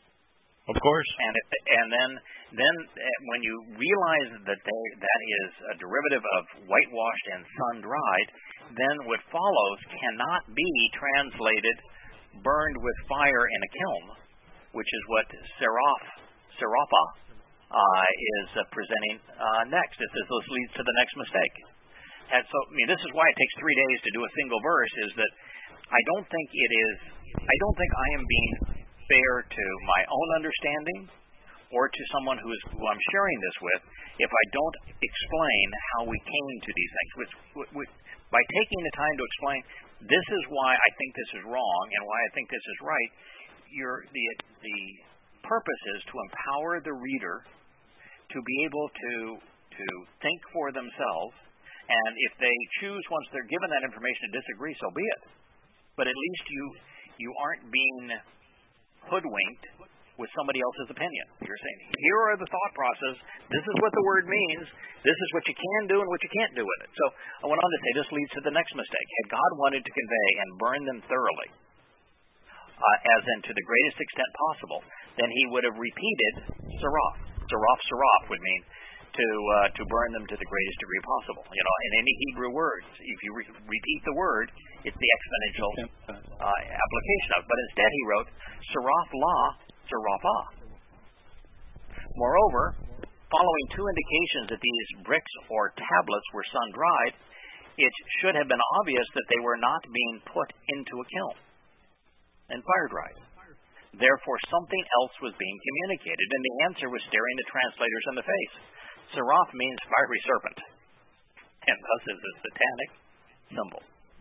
Of course. And if, and then then when you realize that they, that is a derivative of whitewashed and sun-dried, then what follows cannot be translated burned with fire in a kiln, which is what Seraph, Serapha uh, is uh, presenting uh, next. It says this leads to the next mistake. And so, I mean, this is why it takes three days to do a single verse, is that I don't think it is, I don't think I am being fair to my own understanding or to someone who is who I'm sharing this with if I don't explain how we came to these things. Which, which, by taking the time to explain, this is why I think this is wrong and why I think this is right, you're, the, the purpose is to empower the reader to be able to, to think for themselves, and if they choose, once they're given that information, to disagree, so be it. But at least you you aren't being hoodwinked with somebody else's opinion. You're saying, here are the thought process, this is what the word means, this is what you can do and what you can't do with it. So I went on to say this leads to the next mistake. Had God wanted to convey and burn them thoroughly, uh, as in to the greatest extent possible, then he would have repeated Seraph. Seraph, Seraph would mean to uh, to burn them to the greatest degree possible. You know, in any Hebrew words, if you re- repeat the word, it's the exponential uh, application of it. But instead he wrote Seraph La, Serapha. Moreover, following two indications that these bricks or tablets were sun-dried, it should have been obvious that they were not being put into a kiln and fire-dried. Therefore, something else was being communicated, and the answer was staring the translators in the face. Seraph means fiery serpent, and thus is a satanic symbol.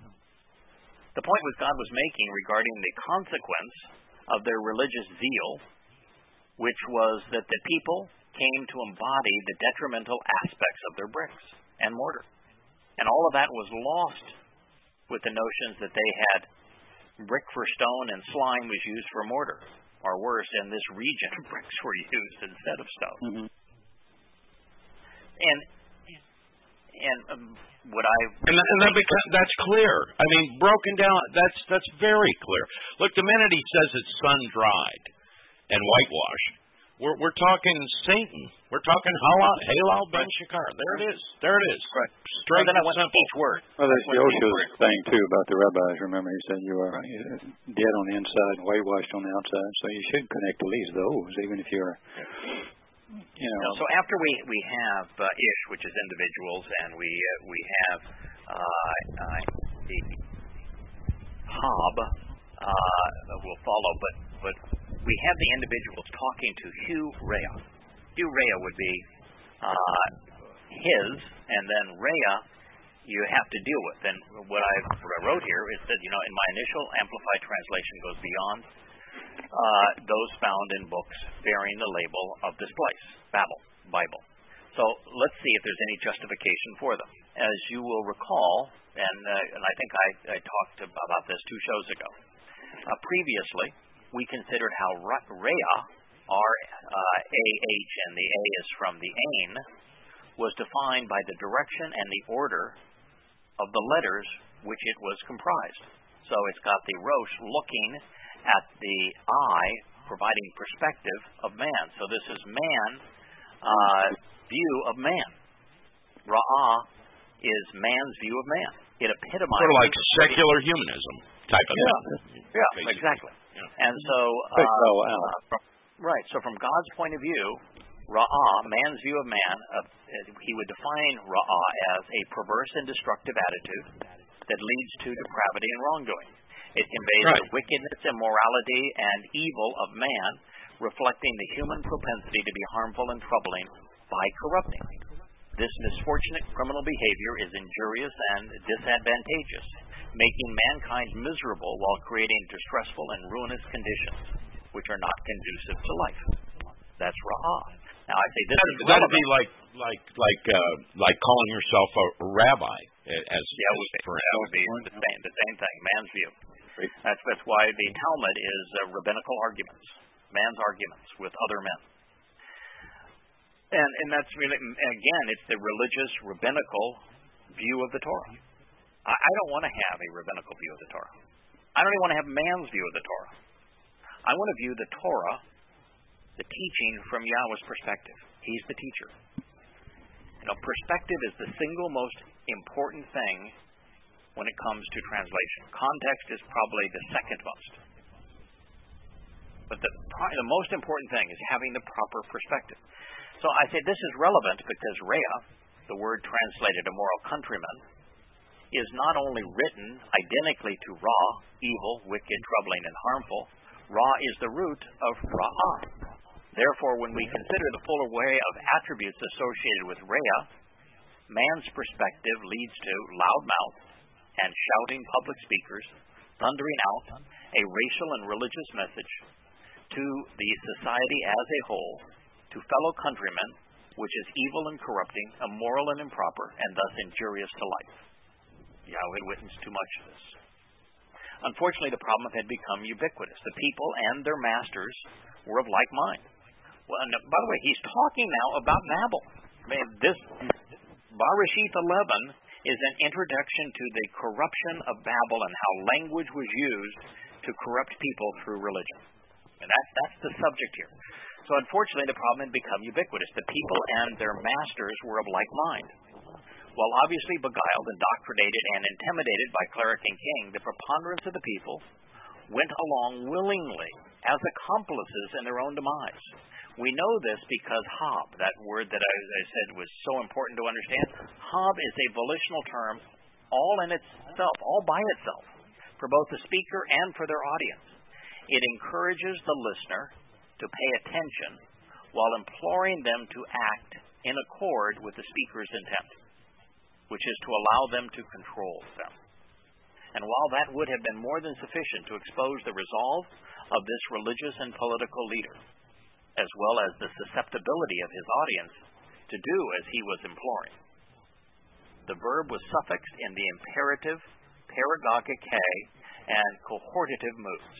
The point was God was making regarding the consequence of their religious zeal, which was that the people came to embody the detrimental aspects of their bricks and mortar. And all of that was lost with the notions that they had brick for stone and slime was used for mortar. Or worse, in this region, bricks were used instead of stone. Mm-hmm. And and um, what I and, that, and that becomes, that's clear. I mean, broken down, that's that's very clear. Look, the minute he says it's sun-dried and whitewashed, we're we're talking Satan. We're talking halal, halal ben shakar. There it is. There it is. Right. Straight well, then and I simple. Each word. Well, that's Yoshua's thing too about the rabbis. Remember, he said you are dead on the inside and whitewashed on the outside. So you should connect at least those, even if you're. You know. So after we we have uh, Ish, which is individuals, and we uh, we have uh, uh, the Hob uh, will follow, but but we have the individuals talking to Hu Rhea. Hu Rhea would be uh, his, and then Rhea you have to deal with. And what I, what I wrote here is that, you know, in my initial Amplified translation goes beyond uh, those found in books bearing the label of this place, Babel, Bible. So let's see if there's any justification for them. As you will recall, and, uh, and I think I, I talked about this two shows ago, uh, previously we considered how Rhea, R A H, and the A is from the Ain, was defined by the direction and the order of the letters which it was comprised. So it's got the Rosh looking at the eye, providing perspective of man. So this is man, uh, view of man. Ra'ah is man's view of man. It epitomizes... Sort of like secular humanism type of yeah. thing. Yeah, exactly. Yeah. And so... Uh, uh, from, right, so from God's point of view, Ra'ah, man's view of man, uh, he would define Ra'ah as a perverse and destructive attitude that leads to depravity and wrongdoing. It conveys right. the wickedness, immorality, and evil of man, reflecting the human propensity to be harmful and troubling by corrupting. This misfortunate criminal behavior is injurious and disadvantageous, making mankind miserable while creating distressful and ruinous conditions, which are not conducive to life. That's Ra'ah. Now I say this is that would be like like like uh, like calling yourself a rabbi, as yeah, would be, for that would be the same the same thing. Man's view. That's that's why the Talmud is uh, rabbinical arguments, man's arguments with other men. And and that's really, again, it's the religious rabbinical view of the Torah. I, I don't want to have a rabbinical view of the Torah. I don't even want to have man's view of the Torah. I want to view the Torah, the teaching, from Yahweh's perspective. He's the teacher. You know, perspective is the single most important thing when it comes to translation. Context is probably the second most. But the, the most important thing is having the proper perspective. So I say this is relevant because Reah, the word translated a moral countryman, is not only written identically to Ra, evil, wicked, troubling, and harmful. Ra is the root of Ra'ah. Therefore, when we consider the full array of attributes associated with Reah, man's perspective leads to loud mouth and shouting public speakers, thundering out a racial and religious message to the society as a whole, to fellow countrymen, which is evil and corrupting, immoral and improper, and thus injurious to life. Yahweh witnessed too much of this. Unfortunately, the problem had become ubiquitous. The people and their masters were of like mind. Well, and by the way, he's talking now about Babel. I mean, this Barashith eleven is an introduction to the corruption of Babel and how language was used to corrupt people through religion. And that's, that's the subject here. So unfortunately, the problem had become ubiquitous. The people and their masters were of like mind. While obviously beguiled, indoctrinated, and intimidated by cleric and king, the preponderance of the people went along willingly as accomplices in their own demise. We know this because Hab, that word that I, I said was so important to understand, Hab is a volitional term all in itself, all by itself, for both the speaker and for their audience. It encourages the listener to pay attention while imploring them to act in accord with the speaker's intent, which is to allow them to control them. And while that would have been more than sufficient to expose the resolve of this religious and political leader, as well as the susceptibility of his audience to do as he was imploring, the verb was suffixed in the imperative, paragogike, and cohortative moods.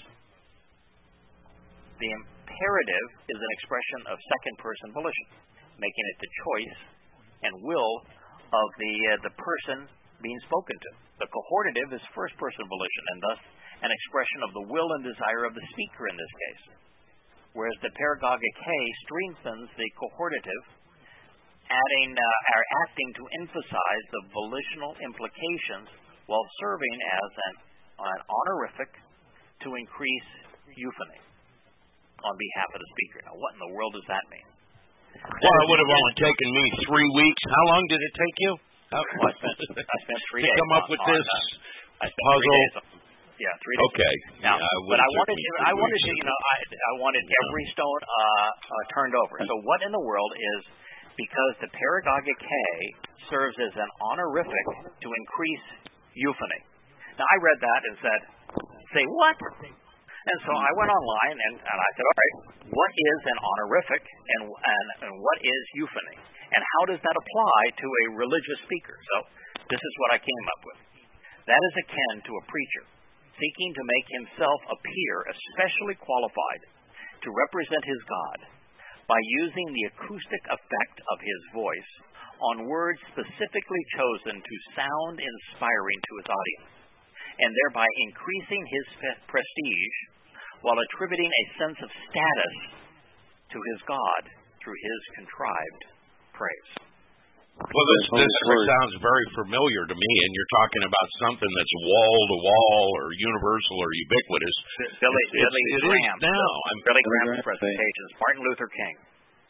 The imperative is an expression of second-person volition, making it the choice and will of the uh, the person being spoken to. The cohortative is first-person volition, and thus an expression of the will and desire of the speaker in this case. Whereas the paragogike strengthens the cohortative, adding uh, or acting to emphasize the volitional implications while serving as an, an honorific to increase euphony on behalf of the speaker. Now, what in the world does that mean? Well, it would have only taken me three weeks. How long did it take you? Well, I spent, I spent three to days come up with on, this on, uh, I spent puzzle. Three days on, yeah, three days. Okay. Now, yeah, but I wanted to, I wanted to, you know, I, I wanted every stone uh, uh, turned over. So, what in the world is, because the paragogike serves as an honorific to increase euphony. Now, I read that and said, "Say what?" And so I went online and, and I said, all right, what is an honorific and, and, and what is euphony? And how does that apply to a religious speaker? So this is what I came up with. That is akin to a preacher seeking to make himself appear especially qualified to represent his God by using the acoustic effect of his voice on words specifically chosen to sound inspiring to his audience, and thereby increasing his prestige while attributing a sense of status to his God through his contrived praise. Well, this, this sounds very familiar to me, and you're talking about something that's wall-to-wall or universal or ubiquitous. Billy, it's, Billy it Graham. Is now. I'm Billy Graham's presentations, Martin Luther King.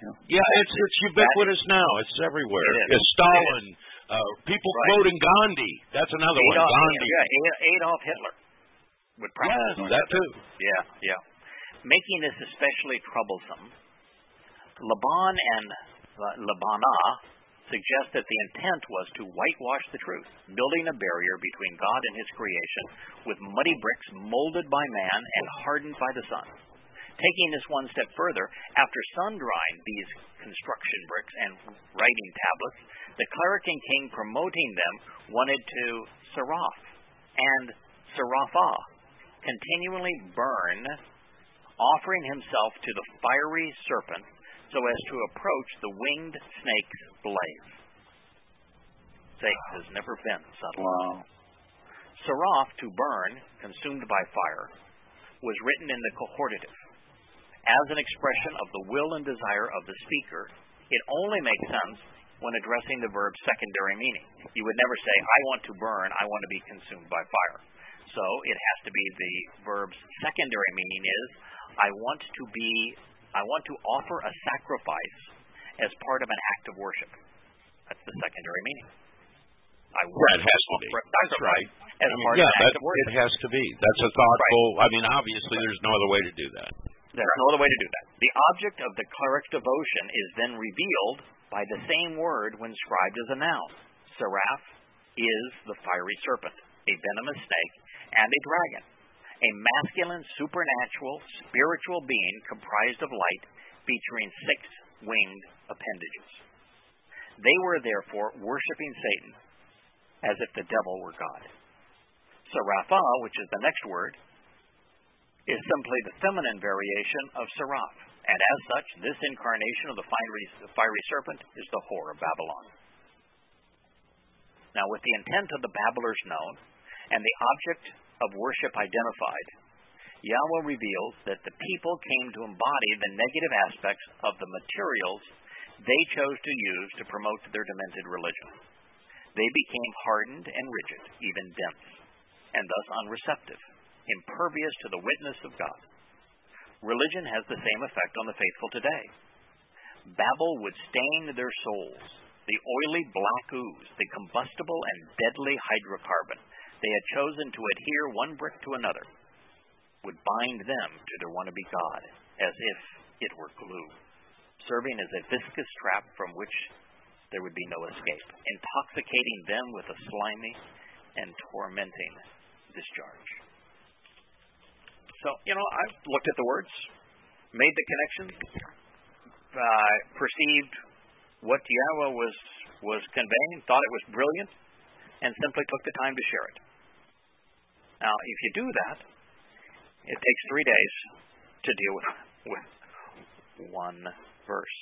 Yeah, yeah it's it's ubiquitous that, now. It's everywhere. It it's Stalin. Uh, people right. quoting Gandhi. That's another Adolf, one. Gandhi. Yeah, Adolf Hitler would probably. Yes, that too. Yeah, yeah. Making this especially troublesome, Laban and uh, Labana suggest that the intent was to whitewash the truth, building a barrier between God and His creation with muddy bricks molded by man and hardened by the sun. Taking this one step further, after sun-drying these construction bricks and writing tablets, the cleric and king promoting them wanted to seraph and seraphah, continually burn, offering himself to the fiery serpent so as to approach the winged snake's blaze. Faith has never been subtle. Wow. Seraph, to burn, consumed by fire, was written in the cohortative. As an expression of the will and desire of the speaker, it only makes sense when addressing the verb's secondary meaning. You would never say, I want to burn, I want to be consumed by fire. So it has to be the verb's secondary meaning is, I want to be, I want to offer a sacrifice as part of an act of worship. That's the secondary meaning. I want right, it has to be. That's right. As I mean, part yeah, of an act that, of worship. It has to be. That's a thoughtful, right. I mean, obviously right. there's no other way to do that. There's right. no other way to do that. The object of the cleric devotion is then revealed by the same word when scribed as a noun. Seraph is the fiery serpent, a venomous snake, and a dragon, a masculine, supernatural, spiritual being comprised of light, featuring six winged appendages. They were therefore worshiping Satan as if the devil were God. Seraphah, which is the next word, is simply the feminine variation of seraph, and as such, this incarnation of the fiery, the fiery serpent is the whore of Babylon. Now, with the intent of the babblers known, and the object of worship identified, Yahweh reveals that the people came to embody the negative aspects of the materials they chose to use to promote their demented religion. They became hardened and rigid, even dense, and thus unreceptive, impervious to the witness of God. Religion has the same effect on the faithful today. Babel would stain their souls. The oily black ooze, the combustible and deadly hydrocarbon they had chosen to adhere one brick to another, would bind them to their wannabe God as if it were glue, serving as a viscous trap from which there would be no escape, intoxicating them with a slimy and tormenting discharge. So, you know, I looked at the words, made the connection, uh, perceived what Yahweh was, was conveying, thought it was brilliant, and simply took the time to share it. Now, if you do that, it takes three days to deal with, with one verse.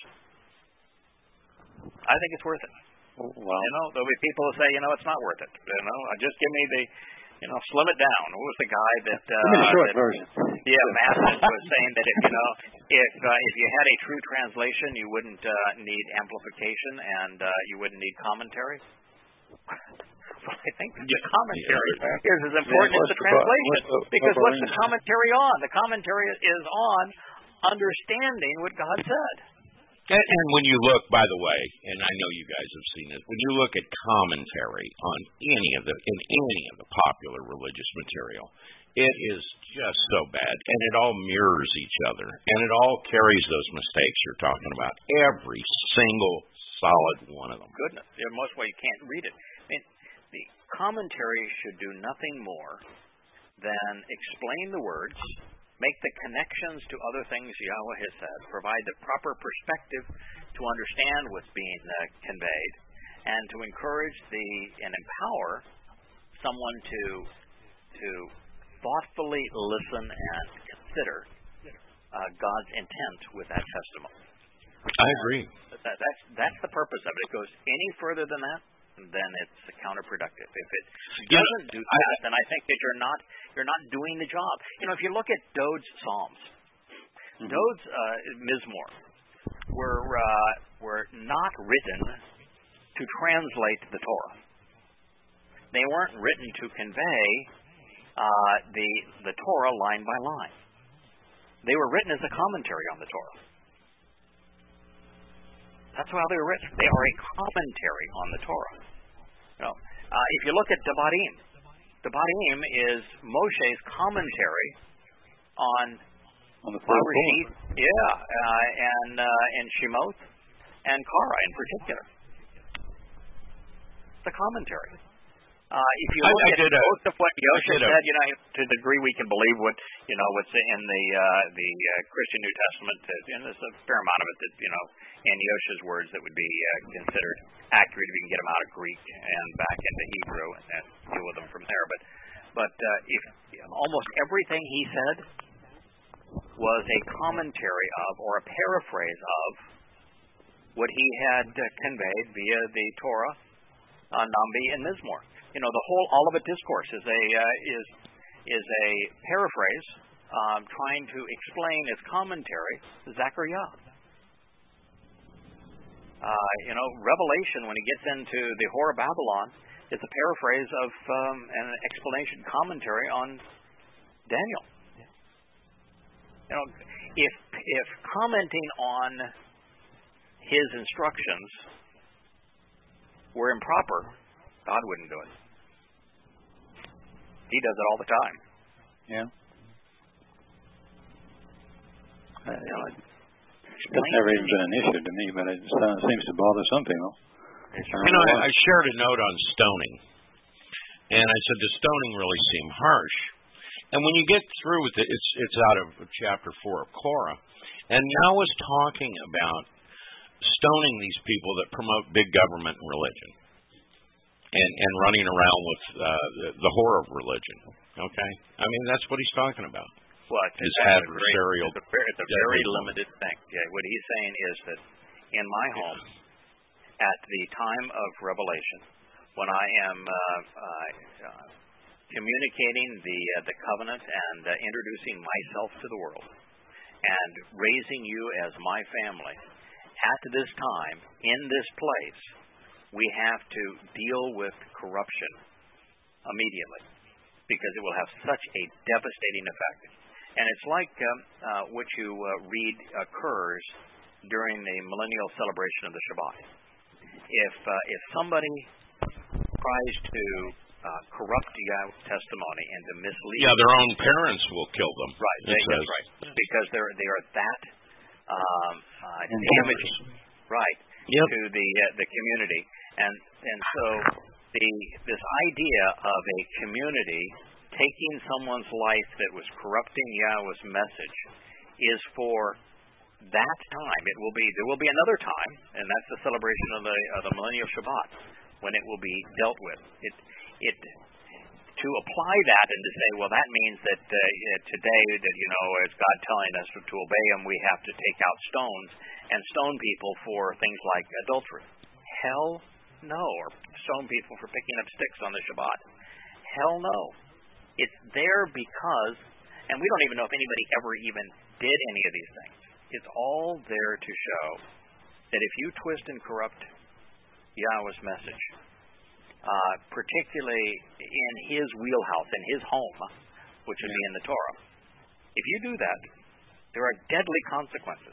I think it's worth it. Well, you know, there'll be people who say, you know, it's not worth it. You know, just give me the, you know, slim it down. Who was the guy that? Uh, give me the short that, version. Yeah, Mathis was saying that if you know, if uh, if you had a true translation, you wouldn't uh, need amplification and uh, you wouldn't need commentary. Well, I think the commentary is as important as the translation, because what's the commentary on? The commentary is on understanding what God said. And, and when you look, by the way, and I know you guys have seen it, when you look at commentary on any of the in any of the popular religious material, it is just so bad, and it all mirrors each other, and it all carries those mistakes you're talking about. Every single solid one of them. Goodness, yeah, most way you can't read it. I mean, the commentary should do nothing more than explain the words, make the connections to other things Yahweh has said, provide the proper perspective to understand what's being uh, conveyed, and to encourage the and empower someone to to thoughtfully listen and consider uh, God's intent with that testimony. I agree. That, that's that's the purpose of it. It goes any further than that, then it's counterproductive. If it doesn't do that, then I think that you're not you're not doing the job. You know, if you look at Dode's Psalms, mm-hmm. Dode's uh, Mizmor were uh, were not written to translate the Torah. They weren't written to convey uh, the the Torah line by line. They were written as a commentary on the Torah. That's how they were written. They are a commentary on the Torah. You know, uh, if you look at Devarim, Devarim is Moshe's commentary on on the Bereshit, yeah, uh, and uh, and Shemot and Korah in particular. The commentary. Uh, if you look I, I at a, most of what Yosha said, a, you know, to the degree we can believe what you know what's in the uh, the uh, Christian New Testament, and there's a fair amount of it that you know in Yosha's words that would be uh, considered accurate if you can get them out of Greek and back into Hebrew and, and deal with them from there. But but uh, if almost everything he said was a commentary of or a paraphrase of what he had uh, conveyed via the Torah, uh, Nambi, and Mizmor. You know, the whole Olivet Discourse is a uh, is is a paraphrase um, trying to explain as commentary Zechariah. Uh, you know, Revelation, when he gets into the Whore of Babylon, is a paraphrase of um, an explanation commentary on Daniel. You know, if if commenting on his instructions were improper, God wouldn't do it. He does it all the time. Yeah. Uh, you know, it's never even been an issue to me, but it seems to bother some people. You know, I, I shared a note on stoning, and I said the stoning really seemed harsh. And when you get through with it, it's it's out of chapter four of Korah, and Yahweh was talking about stoning these people that promote big government and religion. And, and running around with uh, the, the horror of religion. Okay, I mean that's what he's talking about. Well, his adversarial. It's a very, it's a very limited thing. Yeah, what he's saying is that in my home, at the time of revelation, when I am uh, uh, uh, communicating the uh, the covenant and uh, introducing myself to the world, and raising you as my family, at this time in this place, we have to deal with corruption immediately because it will have such a devastating effect. And it's like um, uh, what you uh, read occurs during the millennial celebration of the Shabbat. If uh, if somebody tries to uh, corrupt Yahweh's testimony and to mislead, yeah, their own parents will kill them. Right, they, that's right, because they're they are that um, uh, damaging, right, yep. to the uh, the community. And and so the this idea of a community taking someone's life that was corrupting Yahweh's message is for that time. It will be there will be another time, and that's the celebration of the of the millennial Shabbat, when it will be dealt with. It it to apply that and to say, well, that means that uh, today that you know, as God telling us to obey Him, we have to take out stones and stone people for things like adultery. Hell. No, or stone people for picking up sticks on the Shabbat. Hell no. It's there because, and we don't even know if anybody ever even did any of these things. It's all there to show that if you twist and corrupt Yahweh's message, uh, particularly in His wheelhouse, in His home, which would be in the Torah, if you do that, there are deadly consequences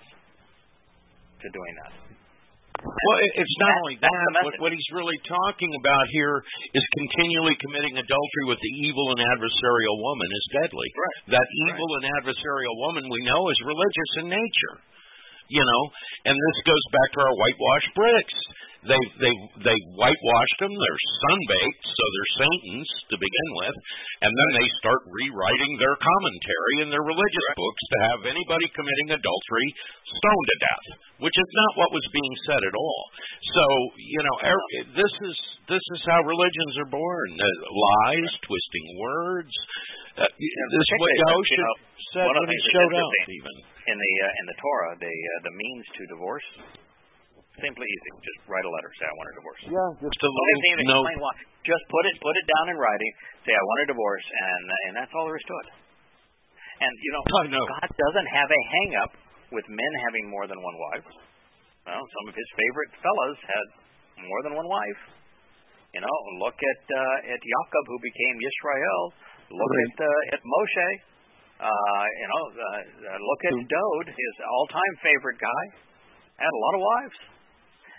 to doing that. Well, it's not that, only that. What, what he's really talking about here is continually committing adultery with the evil and adversarial woman is deadly. Right. That evil right. and adversarial woman we know is religious in nature. You know, and this goes back to our whitewashed bricks. They they they whitewashed them. They're sunbaked, so they're Satans to begin with, and then they start rewriting their commentary in their religious right. books to have anybody committing adultery stoned to death, which is not what was being said at all. So you know, er, this is this is how religions are born: uh, lies, twisting words. Uh, this is what Yahweh you know, said when he showed up. Even in the uh, in the Torah, the uh, the means to divorce. Simply easy. Just write a letter. Say I want a divorce. Yeah, just a little no. Explain why. Just put it put it down in writing. Say I want a divorce, and and that's all there is to it. And you know, know. God doesn't have a hang up with men having more than one wife. Well, some of His favorite fellas had more than one wife. You know, look at uh, at Jacob, who became Yisrael. Look right. at uh, at Moshe. Uh, you know, uh, look at Dode, his all-time favorite guy. Had a lot of wives.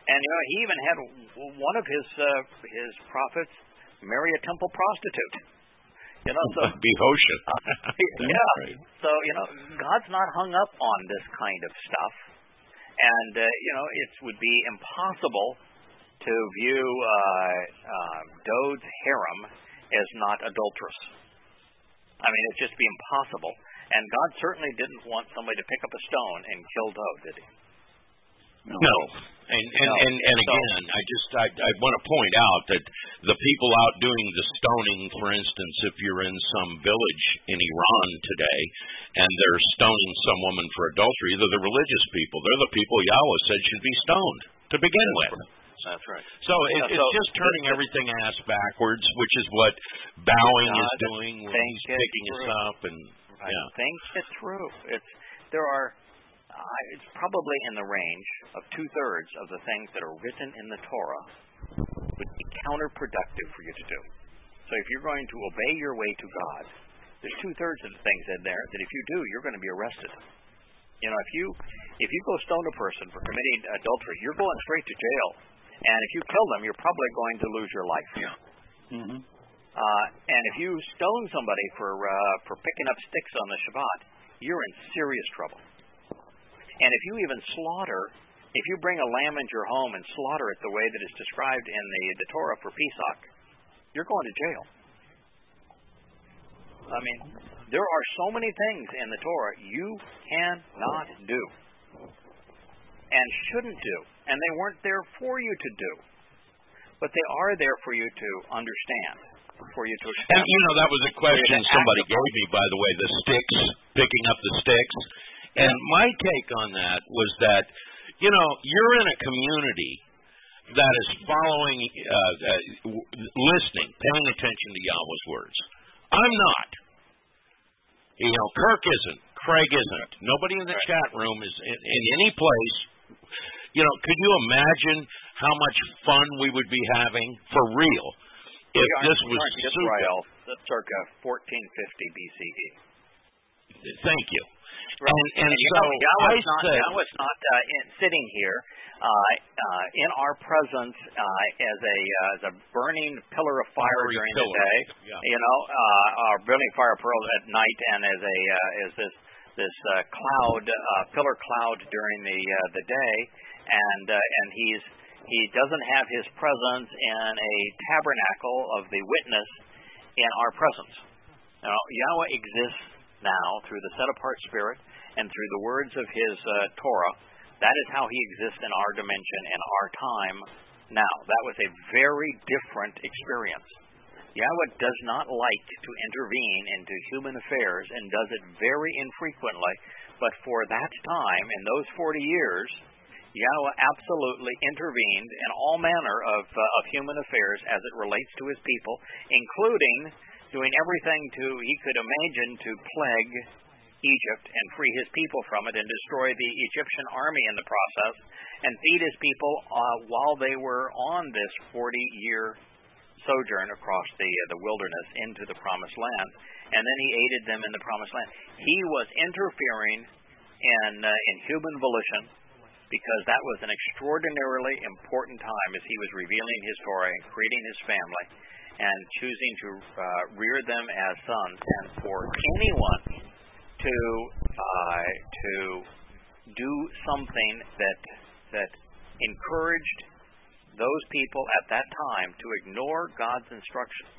And you know, he even had one of his uh, his prophets marry a temple prostitute. You know, so Behosha. uh, yeah. Right. So you know, God's not hung up on this kind of stuff, and uh, you know, it would be impossible to view uh, uh, Dode's harem as not adulterous. I mean, it'd just be impossible. And God certainly didn't want somebody to pick up a stone and kill Dode, did he? No. no. And and, no. and and again, I just I, I want to point out that the people out doing the stoning, for instance, if you're in some village in Iran today and they're stoning some woman for adultery, they're the religious people. They're the people Yahweh said should be stoned to begin That's with. Right. That's right. So it, yeah, it's so just turning the, everything ass backwards, which is what bowing God is doing when he's picking us up. And right. yeah. Think it through. It's there are. Uh, it's probably in the range of two-thirds of the things that are written in the Torah would be counterproductive for you to do. So if you're going to obey your way to God, there's two-thirds of the things in there that if you do, you're going to be arrested. You know, if you if you go stone a person for committing adultery, you're going straight to jail. And if you kill them, you're probably going to lose your life. Yeah. Mm-hmm. Uh, and if you stone somebody for uh, for picking up sticks on the Shabbat, you're in serious trouble. And if you even slaughter, if you bring a lamb into your home and slaughter it the way that is described in the, the Torah for Pesach, you're going to jail. I mean, there are so many things in the Torah you cannot do and shouldn't do, and they weren't there for you to do, but they are there for you to understand, for you to accept. And, you know, that was a question somebody gave me, by the way, the sticks, picking up the sticks. And my take on that was that, you know, you're in a community that is following, uh, uh, listening, paying attention to Yahweh's words. I'm not. You know, Kirk isn't. Craig isn't. Nobody in the right. chat room is in, in any place. You know, could you imagine how much fun we would be having for real if we this was Israel, circa fourteen fifty B C E? Thank you. Right. And, and, and you so know, Yahweh's I not, said, Yahweh's not uh, in, sitting here uh, uh, in our presence uh, as a uh, as a burning pillar of fire during pillar. the day, yeah. you know, uh, our burning fire pearl at night, and as a uh, as this this uh, cloud, uh, pillar cloud during the uh, the day, and uh, and he's he doesn't have his presence in a tabernacle of the witness in our presence. Now, Yahweh exists now through the set-apart Spirit and through the words of His uh, Torah. That is how He exists in our dimension and our time now. That was a very different experience. Yahweh does not like to intervene into human affairs and does it very infrequently, but for that time, in those forty years, Yahweh absolutely intervened in all manner of, uh, of human affairs as it relates to His people, including doing everything to he could imagine to plague Egypt and free his people from it and destroy the Egyptian army in the process and feed his people uh, while they were on this forty-year sojourn across the uh, the wilderness into the Promised Land. And then he aided them in the Promised Land. He was interfering in, uh, in human volition because that was an extraordinarily important time as he was revealing his Torah and creating his family and choosing to uh, rear them as sons, and for anyone to uh, to do something that that encouraged those people at that time to ignore God's instructions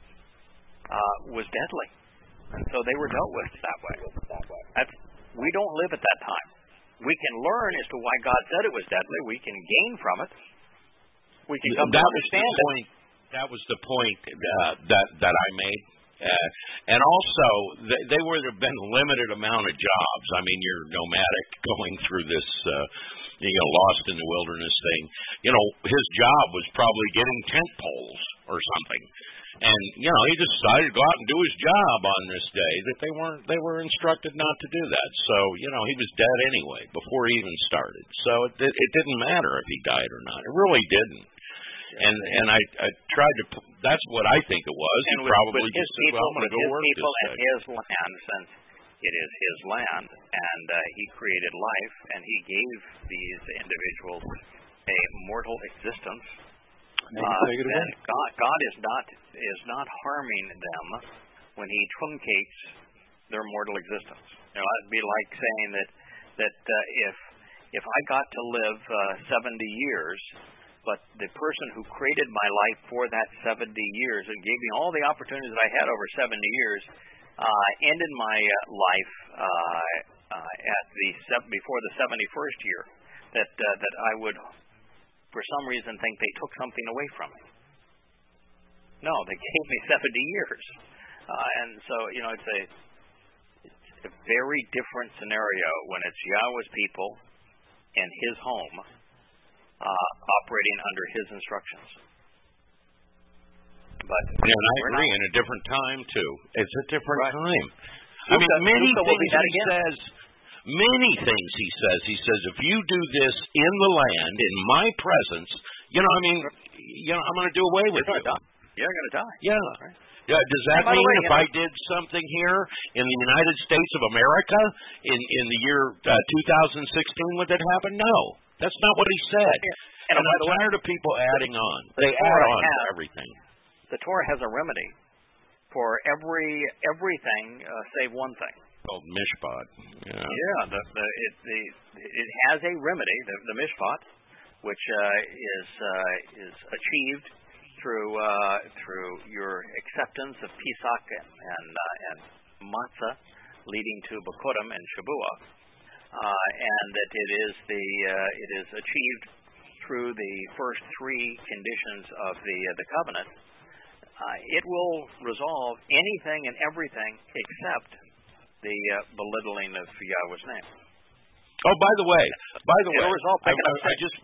uh, was deadly, and so they were dealt with that way. That's, we don't live at that time. We can learn as to why God said it was deadly. We can gain from it. We can come that to understand it. That was the point uh, that that I made, uh, and also th- they would have been a limited amount of jobs. I mean, you're nomadic going through this, uh, you know, lost in the wilderness thing. You know, his job was probably getting tent poles or something, and you know, he decided to go out and do his job on this day that they weren't. They were instructed not to do that. So you know, he was dead anyway before he even started. So it it didn't matter if he died or not. It really didn't. And and I, I tried to. That's what I think it was. And he with, probably with just his said, people, well, I'm going to go his work people this and day. his land, since it is his land, and uh, he created life, and he gave these individuals a mortal existence, uh, then God, God is not is not harming them when He truncates their mortal existence. You know, it'd be like saying that that uh, if if I got to live uh, seventy years, but the person who created my life for that seventy years and gave me all the opportunities that I had over seventy years, uh, ended my uh, life uh, uh, at the before the seventy-first year, that uh, that I would, for some reason, think they took something away from me. No, they gave me seventy years, uh, and so you know it's a it's a very different scenario when it's Yahweh's people and His home uh, operating under His instructions. But yeah, and I agree, in a different time too. It's a different right. time. Luca, I mean, many Luca things he again. says. Many things he says. He says, if you do this in the land, in my presence, you know, I mean, you know, I'm going to do away with You're you. die. You're going to die. Yeah. Right. Yeah. Does that mean way, if know, I did something here in the United States of America in in the year uh, two thousand sixteen, would that happen? No, that's not what he said. And, and I'm tired of people adding on. They the add on has, to everything. The Torah has a remedy for every everything uh, save one thing. Called mishpat. Yeah. Yeah. The, the, it, the, it has a remedy, the, the mishpat, which uh, is uh, is achieved through uh, through your acceptance of Pesach and and, uh, and matzah, leading to Bekurim and Shabuah, uh, and that it is the uh, it is achieved through the first three conditions of the uh, the covenant. Uh, it will resolve anything and everything except the uh, belittling of Yahweh's name. Oh, by the way, by the way, resolve, I, I, I just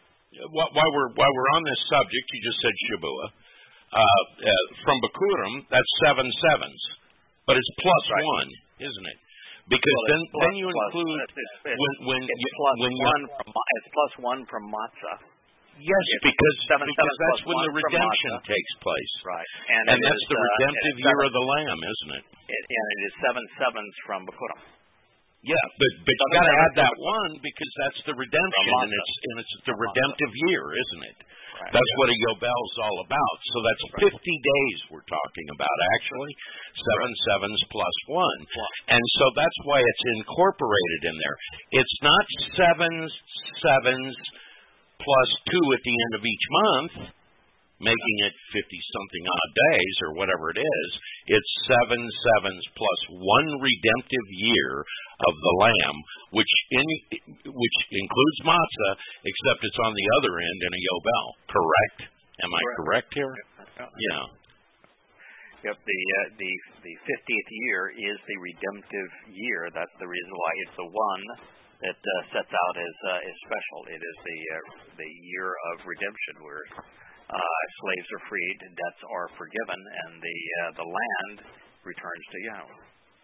while we're while we're on this subject, you just said Shabuah. Uh, uh, from Bekurim, that's seven sevens, but it's plus right. one, isn't it? Because well, then plus, then you include plus, it's, it's, when when it's you, plus when one from, it's plus one from matzah. Yes, it's because seven, because seven that's when the redemption takes place. Right, and, and that's is, the redemptive uh, year seven, of the Lamb, isn't it? it? And it is seven sevens from Bekurim. Yeah, but but you got to add that one because that's the redemption, and it's and it's the redemptive year, isn't it? Right. That's yeah. what a Yobel's all about. So that's fifty days we're talking about, actually. Seven right. sevens plus one. And so that's why it's incorporated in there. It's not sevens, sevens plus two at the end of each month, making it fifty-something odd days or whatever it is. It's seven sevens plus one redemptive year of the Lamb, which in, which includes matzah, except it's on the other end in a Yobel. Correct? Am I correct, correct here? Yeah. Yep. The uh, the the fiftieth year is the redemptive year. That's the reason why it's the one that uh, sets out as uh, as special. It is the uh, the year of redemption, where uh, slaves are freed, debts are forgiven, and the uh, the land returns to Yahweh.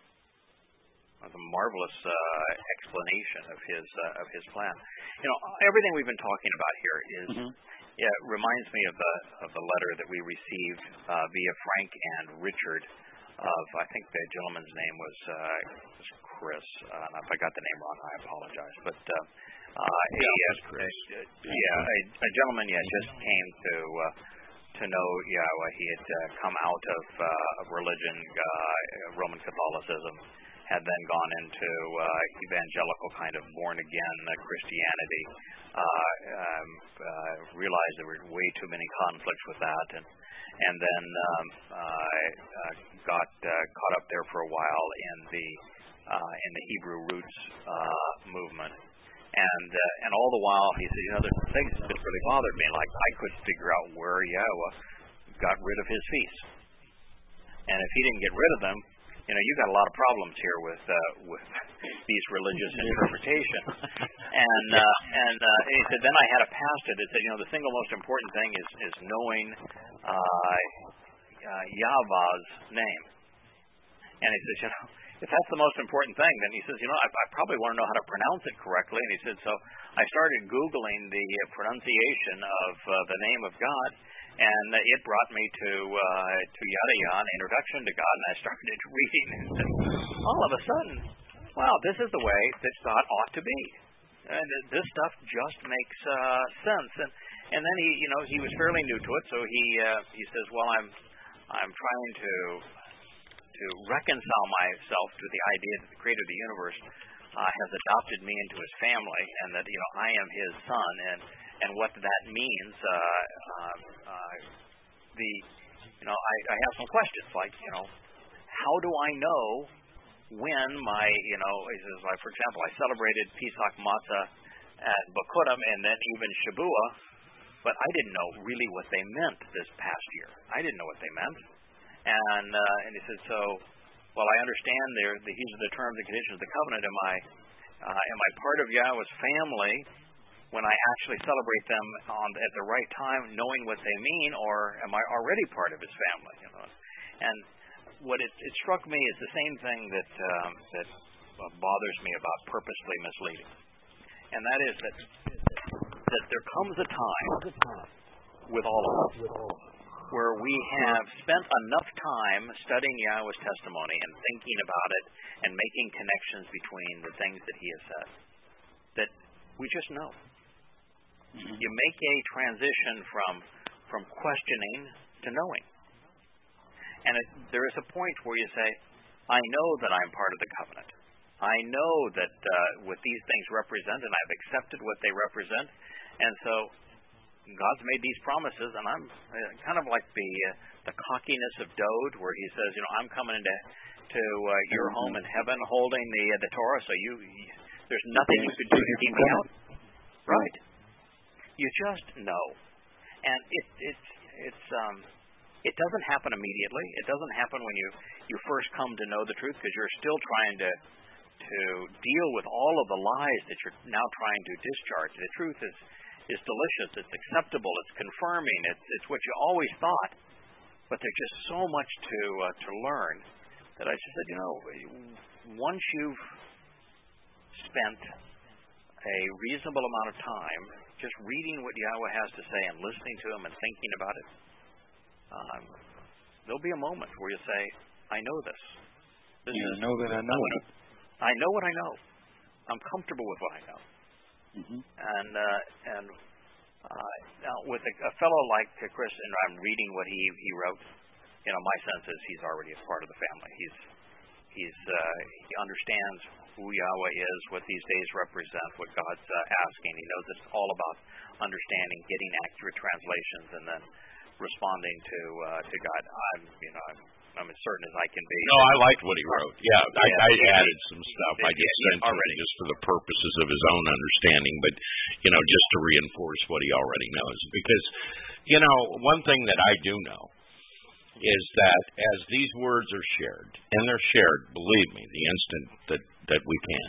That's a marvelous uh, explanation of his uh, of his plan. You know, everything we've been talking about here is mm-hmm. yeah, reminds me of the of the letter that we received uh, via Frank and Richard. Of I think the gentleman's name was, uh, was Chris. Uh, if I got the name wrong, I apologize. But uh, uh, a, yeah, a, a, yeah, a, a gentleman yeah just came to uh, to know Yahweh. He had uh, come out of uh, of religion, uh, Roman Catholicism, had then gone into uh, evangelical kind of born again uh, Christianity. Uh, um, uh, realized there were way too many conflicts with that, and and then um, uh, uh, got uh, caught up there for a while in the uh, in the Hebrew roots uh, movement, and uh, and all the while he said, you know, there's some things that really bothered me, like I couldn't figure out where Yahweh got rid of his feasts, and if he didn't get rid of them, you know, you got a lot of problems here with uh, with these religious interpretations. And uh, and, uh, and he said, then I had a pastor that said, you know, the single most important thing is is knowing uh, uh, Yahweh's name. And he says, you know, if that's the most important thing, then he says, you know, I, I probably want to know how to pronounce it correctly. And he said, so I started Googling the pronunciation of uh, the name of God. And uh, it brought me to uh, to Yada Yan, Introduction to God, and I started reading. And all of a sudden, wow, this is the way that God ought to be. and this stuff just makes uh, sense. And and then he, you know, he was fairly new to it, so he uh, he says, well, I'm I'm trying to to reconcile myself to the idea that the Creator of the universe uh, has adopted me into His family, and that you know I am His son, and and what that means. Uh, uh, uh, the you know I, I have some questions like you know how do I know when my you know he says like for example I celebrated Pesach Matzah at Bakudim and then even Shabuah, but I didn't know really what they meant this past year. I didn't know what they meant. And uh, and he said, so, well, I understand there. The, these are the terms and conditions of the covenant. Am I uh, am I part of Yahweh's family when I actually celebrate them on at the right time, knowing what they mean, or am I already part of His family? You know, and what it, it struck me is the same thing that um, that bothers me about purposely misleading, and that is that that there comes a time with all of us where we have spent enough time studying Yahweh's testimony and thinking about it and making connections between the things that He has said that we just know. Mm-hmm. You make a transition from from questioning to knowing. And it, there is a point where you say, I know that I'm part of the covenant. I know that uh, what these things represent, and I've accepted what they represent. And so God's made these promises, and I'm uh, kind of like the uh, the cockiness of Dode, where he says, you know, I'm coming into to uh, your home in heaven, holding the uh, the Torah. So you, you, there's nothing you could do to keep me out. Right? You just know, and it it's it's um it doesn't happen immediately. It doesn't happen when you you first come to know the truth, because you're still trying to to deal with all of the lies that you're now trying to discharge. The truth is. is delicious, it's acceptable, it's confirming, it's it's what you always thought, but there's just so much to uh, to learn that I just said, you know, once you've spent a reasonable amount of time just reading what Yahweh has to say and listening to Him and thinking about it, um, there'll be a moment where you say, I know this. This you is know that I know it. I know what I know. I'm comfortable with what I know. Mm-hmm. And uh, and uh, now with a, a fellow like Chris, and I'm reading what he, he wrote. You know, my sense is he's already a part of the family. He's he's uh, he understands who Yahweh is, what these days represent, what God's uh, asking. He knows it's all about understanding, getting accurate translations, and then responding to uh, to God. I'm you know I'm. I'm as certain as I can be. No, I liked what he wrote. Yeah, I, yeah, I yeah, added some stuff. yeah, I just yeah, sent to him just for the purposes of his own understanding, but, you know, just to reinforce what he already knows. Because, you know, one thing that I do know is that as these words are shared, and they're shared, believe me, the instant that, that we can,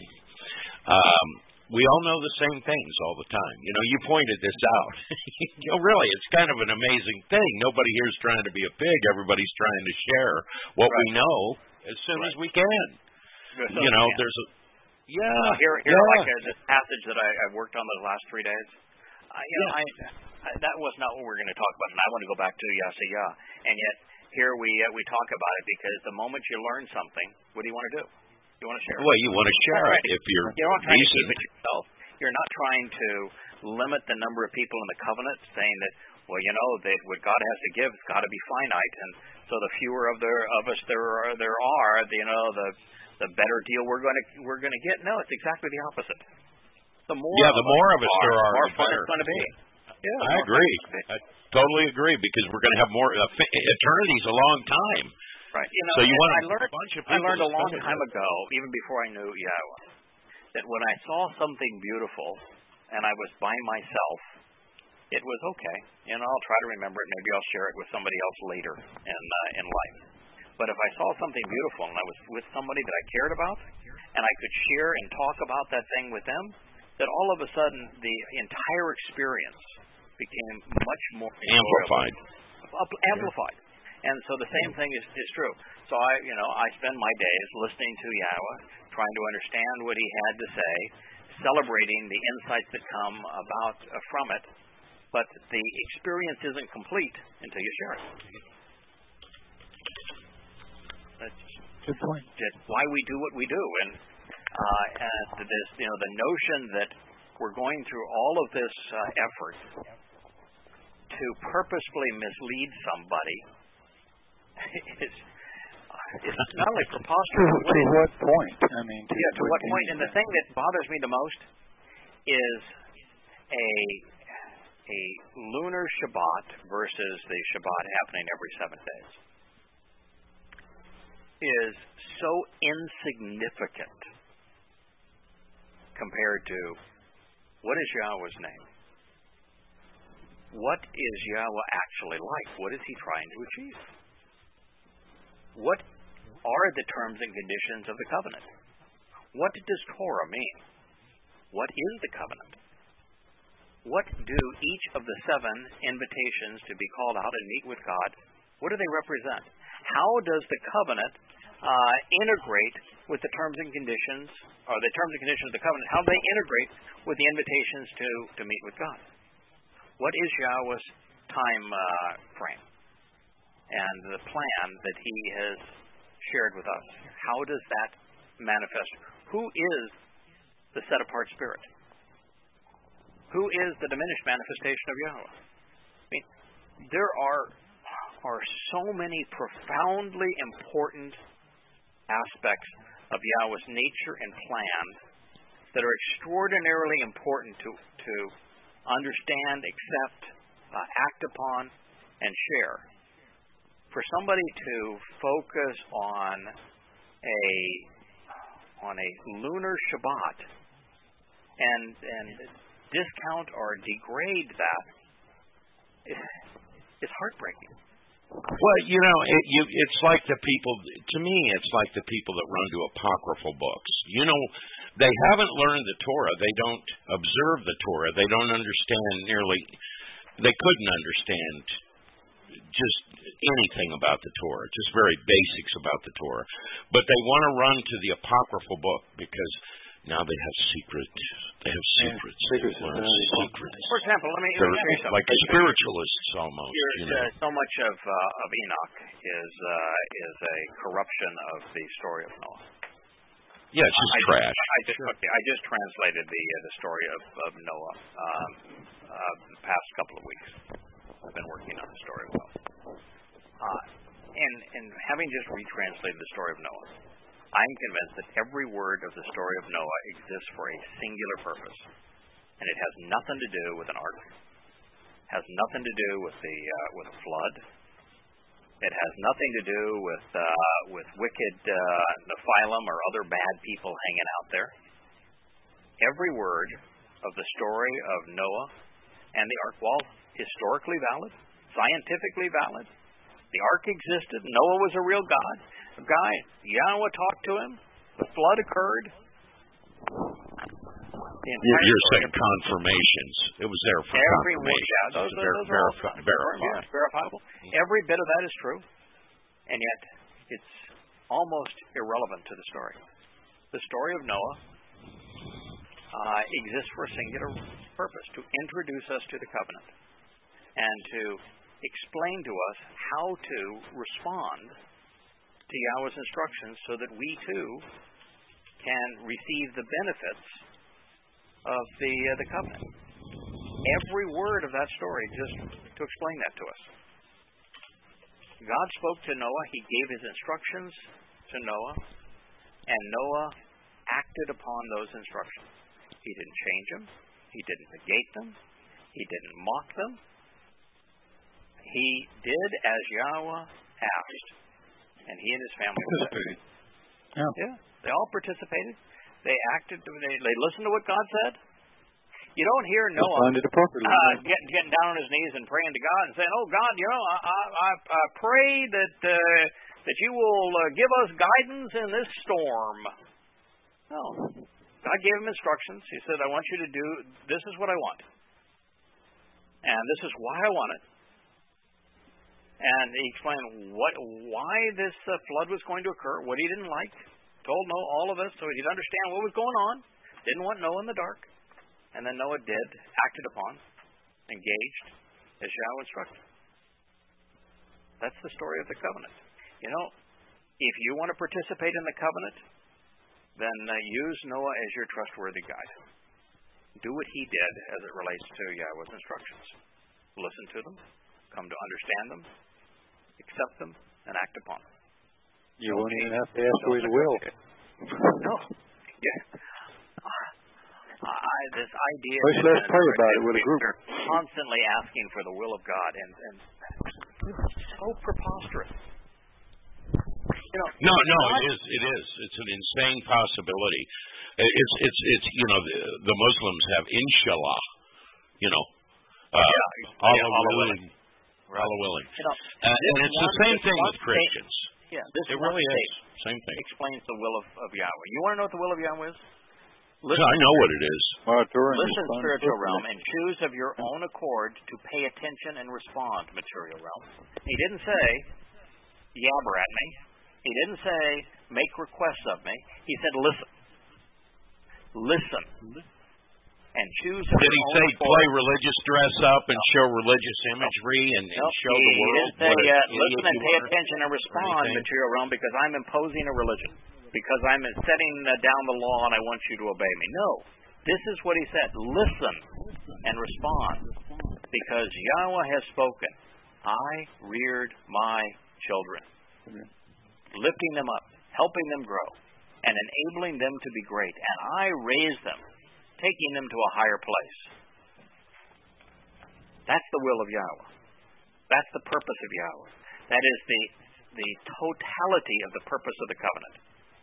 um, we all know the same things all the time. You know, you pointed this out. you know, really, it's kind of an amazing thing. Nobody here is trying to be a pig. Everybody's trying to share what right. we know as soon right. as we can. So you know, there's a yeah. Uh, here, here, yeah. like a, this passage that I, I worked on the last three days. I, you know, I, I, that was not what we were going to talk about, and I want to go back to Yasayah. And yet, here we uh, we talk about it because the moment you learn something, what do you want to do? You want to share it. Well, you want to share it if you're You're not trying decent. to keep it yourself. You're not trying to limit the number of people in the covenant, saying that, well, you know, that what God has to give has got to be finite, and so the fewer of there of us there are, there are, you know, the the better deal we're going to we're going to get. No, it's exactly the opposite. The more yeah, the more of us are, there are, the more the fun better. it's going to be. Yeah, I agree. I totally agree because we're going to have more. Uh, eternity's a long time. Right. You know, so you want I learned, a bunch of people I learned a long to time ago, even before I knew Yahweh, that when I saw something beautiful and I was by myself, it was okay. You know, I'll try to remember it. Maybe I'll share it with somebody else later in uh, in life. But if I saw something beautiful and I was with somebody that I cared about, and I could share and talk about that thing with them, that all of a sudden the entire experience became much more amplified. Amplified. And so the same thing is, is true. So I, you know, I spend my days listening to Yahweh, trying to understand what He had to say, celebrating the insights that come about uh, from it. But the experience isn't complete until you share it. That's good point. Just why we do what we do, and uh, and this, you know, the notion that we're going through all of this uh, effort to purposefully mislead somebody is it's not only preposterous. To, to what point? I mean, to, yeah, to what point? And that? the thing that bothers me the most is a a lunar Shabbat versus the Shabbat happening every seven days is so insignificant compared to what is Yahweh's name? What is Yahweh actually like? What is he trying to achieve? What are the terms and conditions of the covenant? What does Torah mean? What is the covenant? What do each of the seven invitations to be called out and meet with God, what do they represent? How does the covenant uh, integrate with the terms and conditions, or the terms and conditions of the covenant, how do they integrate with the invitations to, to meet with God? What is Yahweh's time uh, frame and the plan that he has shared with us? How does that manifest? Who is the set-apart spirit? Who is the diminished manifestation of Yahweh? I mean, there are are so many profoundly important aspects of Yahweh's nature and plan that are extraordinarily important to to understand, accept, uh, act upon, and share. For somebody to focus on a on a lunar Shabbat and and discount or degrade that is, is heartbreaking. Well, you know, it, you, it's like the people, to me, it's like the people that run to apocryphal books. You know, they haven't learned the Torah. They don't observe the Torah. They don't understand nearly, they couldn't understand just anything about the Torah, just very basics about the Torah. But they want to run to the apocryphal book because now they have secrets. They have secrets. Yeah, secrets, they learn secrets. For example, let me, let me show you something. Like spiritualists almost. You know. uh, so much of uh, of Enoch is uh, is a corruption of the story of Noah. Yeah, it's just I trash. Just, I just okay, I just translated the uh, the story of, of Noah um, uh, the past couple of weeks. I've been working on the story of Noah, uh, and and having just retranslated the story of Noah, I'm convinced that every word of the story of Noah exists for a singular purpose, and it has nothing to do with an ark. Has nothing to do with the uh, with a flood. It has nothing to do with uh, with wicked uh, Nephilim or other bad people hanging out there. Every word of the story of Noah and the ark, while historically valid, scientifically valid, the ark existed. Noah was a real God. A guy, Yahweh talked to him. The flood occurred. You're, you're saying confirmations. It was there for every confirmation. word, yeah, those, so those, those verifi- are verified. Yeah, verifiable. Mm-hmm. Every bit of that is true, and yet it's almost irrelevant to the story. The story of Noah uh, exists for a singular purpose: to introduce us to the covenant and to explain to us how to respond to Yahweh's instructions, so that we too can receive the benefits of the uh, the covenant. Every word of that story exists to explain that to us. God spoke to Noah. He gave his instructions to Noah, and Noah acted upon those instructions. He didn't change them. He didn't negate them. He didn't mock them. He did as Yahweh asked, and he and his family participated. Yeah. yeah, they all participated. They acted. They, they listened to what God said. You don't hear Noah uh, getting getting down on his knees and praying to God and saying, "Oh God, you know, I I, I pray that uh, that you will uh, give us guidance in this storm." No, God gave him instructions. He said, "I want you to do. This is what I want, and this is why I want it." And he explained what why this uh, flood was going to occur, what he didn't like. Told Noah all of this so he'd understand what was going on. Didn't want Noah in the dark. And then Noah did, acted upon, engaged, as Yahweh instructed. That's the story of the covenant. You know, if you want to participate in the covenant, then uh, use Noah as your trustworthy guide. do what he did as it relates to Yahweh's instructions. Listen to them, come to understand them, accept them, and act upon them. You won't even have to ask for his will. No. Yeah. I, this idea Let's, let's pray about it with a group. We're constantly asking for the will of God, and, and it's so preposterous. You know, no, no, it is. It is. It's an insane possibility. It's, it's, it's. You know, the, the Muslims have inshallah. You know, uh, yeah, Allah yeah, willing, Allah willing, you know, uh, and it's the same thing with Christians. Yeah, this it really is. Same thing. Explains the will of, of Yahweh. You want to know what the will of Yahweh is? Listen, I know what it is. Listen, spiritual realm, and choose of your own accord to pay attention and respond, material realm. He didn't say, yabber at me. He didn't say, make requests of me. He said, listen. Listen. And choose of Did your he own say accord. play religious dress up and show religious imagery and, and nope. show the world? He didn't say, what uh, listen and pay attention and respond, anything? material realm, because I'm imposing a religion. Because I'm setting uh, down the law and I want you to obey me. No. This is what he said. Listen and respond. Because Yahweh has spoken. I reared my children. Lifting them up, helping them grow, and enabling them to be great. And I raised them, taking them to a higher place. That's the will of Yahweh. That's the purpose of Yahweh. That is the, the totality of the purpose of the covenant.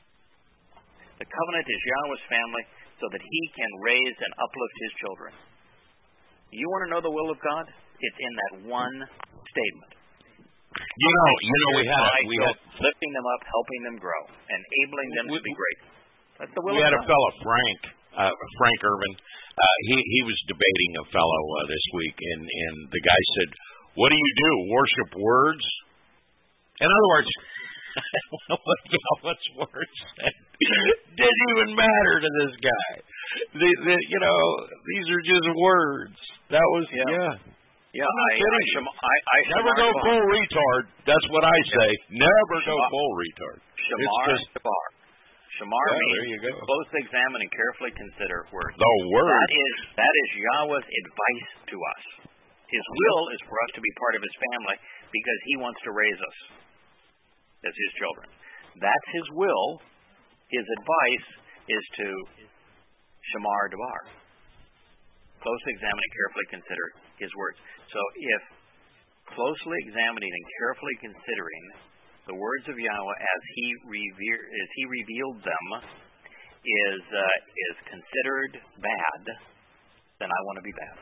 The covenant is Yahweh's family so that he can raise and uplift his children. You want to know the will of God? It's in that one statement. You know, you know, we had a, we had lifting them up, helping them grow, enabling them we, to be great. That's the will we of had God. a fellow, Frank, uh, Frank Irvin. Uh, he he was debating a fellow uh, this week, and and the guy said, "What do you do? Worship words?" In other words, what Yahweh's words said didn't even matter to this guy. The, the, you know, these are just words. That was yeah. yeah. Yeah, I, I, I, I, I never go Debar. full retard. That's what I say. Never go Shamar, full retard. Shamar Debar. Shamar yeah, means there you go. closely examine and carefully consider words. The word. That is, that is Yahweh's advice to us. His will is for us to be part of his family because he wants to raise us as his children. That's his will. His advice is to Shamar Debar. Closely examine and carefully consider his words. So if closely examining and carefully considering the words of Yahweh as he revere, as he revealed them is uh, is considered bad, then I want to be bad.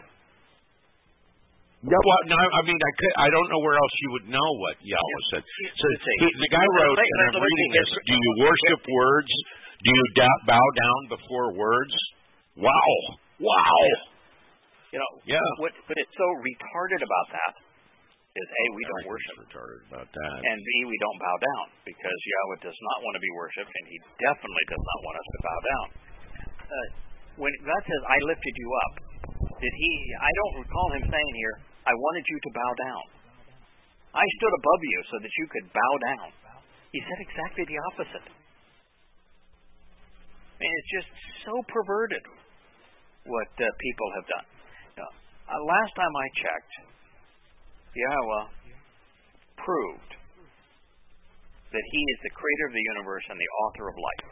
Yeah, well, no, I mean, I could, I don't know where else you would know what Yahweh said. So he, the guy wrote, and I'm reading this: do you worship words? Do you da- bow down before words? Wow, wow. You know, yeah. what, what is so retarded about that is A, we don't worship. Retarded about that. And B, we don't bow down because Yahweh does not want to be worshipped, and he definitely does not want us to bow down. Uh, when God says, I lifted you up, did he, I don't recall him saying here, I wanted you to bow down. I stood above you so that you could bow down. He said exactly the opposite. I mean, it's just so perverted what uh, people have done. Now, uh, last time I checked, Yahweh proved that he is the creator of the universe and the author of life.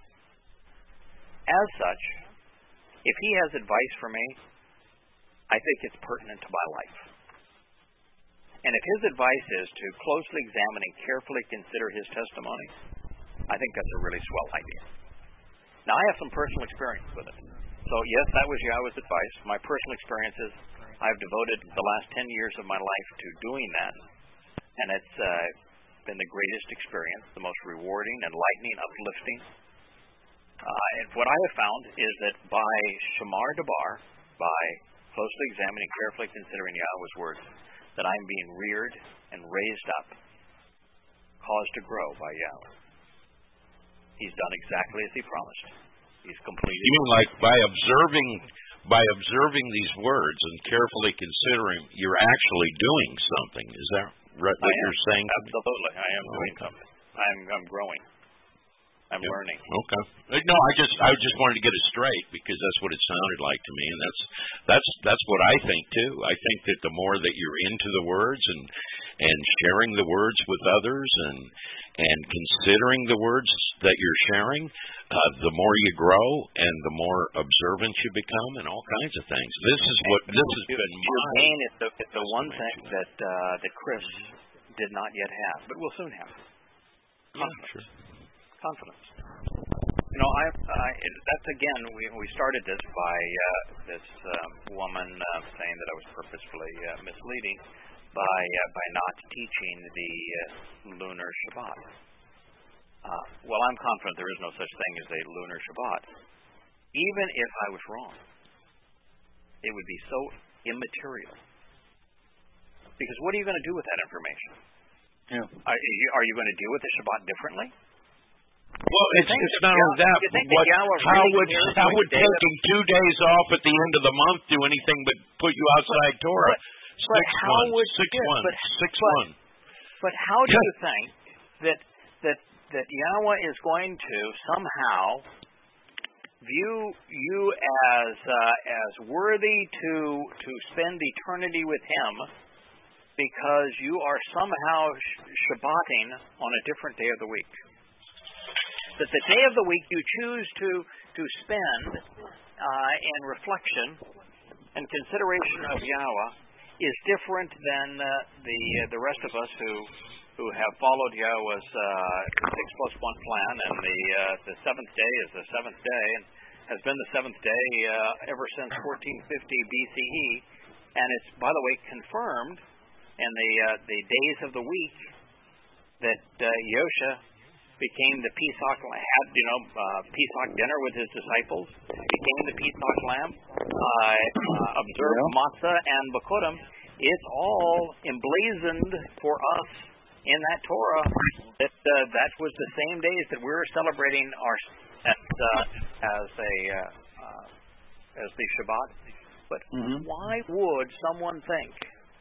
As such, if he has advice for me, I think it's pertinent to my life. And if his advice is to closely examine and carefully consider his testimony, I think that's a really swell idea. Now, I have some personal experience with it. So, yes, that was Yahweh's advice. My personal experience is I've devoted the last ten years of my life to doing that. And it's uh, been the greatest experience, the most rewarding, enlightening, uplifting. Uh, and what I have found is that by Shamar Debar, by closely examining, carefully considering Yahweh's words, that I'm being reared and raised up, caused to grow by Yahweh. He's done exactly as he promised. He's completed. You mean like by observing, by observing these words and carefully considering, you're actually doing something? Is that right, what you're saying? Absolutely, I am doing something. I'm, I'm growing. I'm yep. learning. Okay. No, I just I just wanted to get it straight because that's what it sounded like to me, and that's that's that's what I think too. I think that the more that you're into the words and and sharing the words with others and and considering the words that you're sharing, uh, the more you grow and the more observant you become, and all kinds of things. This is what this has been. Urbane is the is the one thing that uh, that Chris did not yet have, but will soon have. Confidence. Yeah, sure. Confidence. You know, I, I that's again we we started this by uh, this uh, woman uh, saying that I was purposefully uh, misleading by uh, by not teaching the uh, lunar Shabbat. Uh, well, I'm confident there is no such thing as a lunar Shabbat. Even if I was wrong, it would be so immaterial. Because what are you going to do with that information? Yeah. Are you, are you going to deal with the Shabbat differently? Well, it's, it's not only that. What, how would how would taking two days off at the end of the month do anything but put you outside but, Torah? But, but six how one, would six yeah, one, but, six but, one. But how do you think that that that Yahweh is going to somehow view you as uh, as worthy to to spend eternity with Him because you are somehow sh- Shabbating on a different day of the week? That the day of the week you choose to to spend uh, in reflection and consideration of Yahweh is different than uh, the uh, the rest of us who who have followed Yahweh's uh, six plus one plan, and the uh, the seventh day is the seventh day, and has been the seventh day uh, ever since fourteen fifty B C E, and it's by the way confirmed in the uh, the days of the week that uh, Yosha became the Pesach, had, you know, uh, Pesach dinner with his disciples, became the Pesach lamb, uh, uh, observed yeah. Matzah and Bakurim. It's all emblazoned for us in that Torah that uh, that was the same days that we were celebrating our as, uh, as a uh, uh, as the Shabbat. But mm-hmm. why would someone think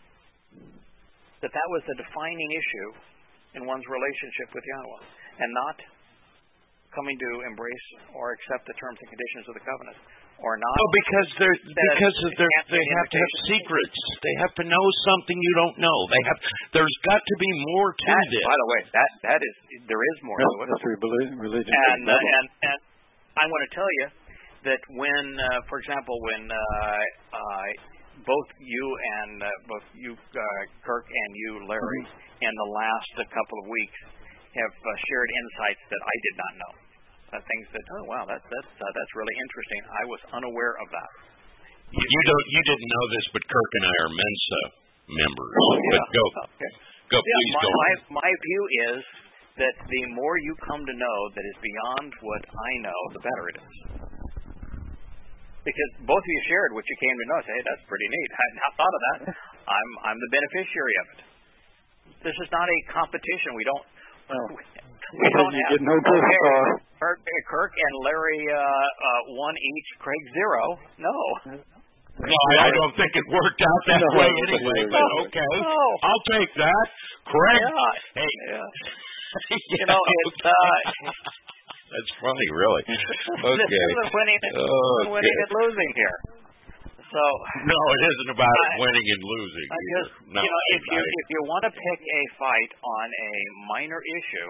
that that was the defining issue in one's relationship with Yahweh, and not coming to embrace or accept the terms and conditions of the covenant, or not? Oh, because they're because they're, they have to have secrets. They have to know something you don't know. They have. There's got to be more to that, this. By the way, that that is there is more no, to it. That's religion. And, uh, and and I want to tell you that when, uh, for example, when uh, uh, both you and uh, both you, uh, Kirk, and you, Larry, mm-hmm. in the last uh, couple of weeks have uh, shared insights that I did not know. Uh, things that, oh wow, that, that's uh, that's really interesting. I was unaware of that. You, you don't, you didn't know this, but Kirk and I are Mensa members. Oh, yeah. But go, okay. go, yeah, please my, go. My, my view is that the more you come to know that is beyond what I know, the better it is. Because both of you shared what you came to know. Say, hey, that's pretty neat. I had not thought of that. I'm I'm the beneficiary of it. This is not a competition. We don't. Well, we don't you have. get no okay, Kirk, Kirk and Larry uh, uh, one each. Craig zero. No. No, I, I don't think it worked out that no, way anyway. But okay, no. I'll take that. Craig. Yeah. Hey. Yeah. You know, it's. Uh, That's funny, really. Okay. This isn't winning, okay. winning and losing here. So no, it isn't about I, winning and losing. I just, no, you know, if I, you if you want to pick a fight on a minor issue,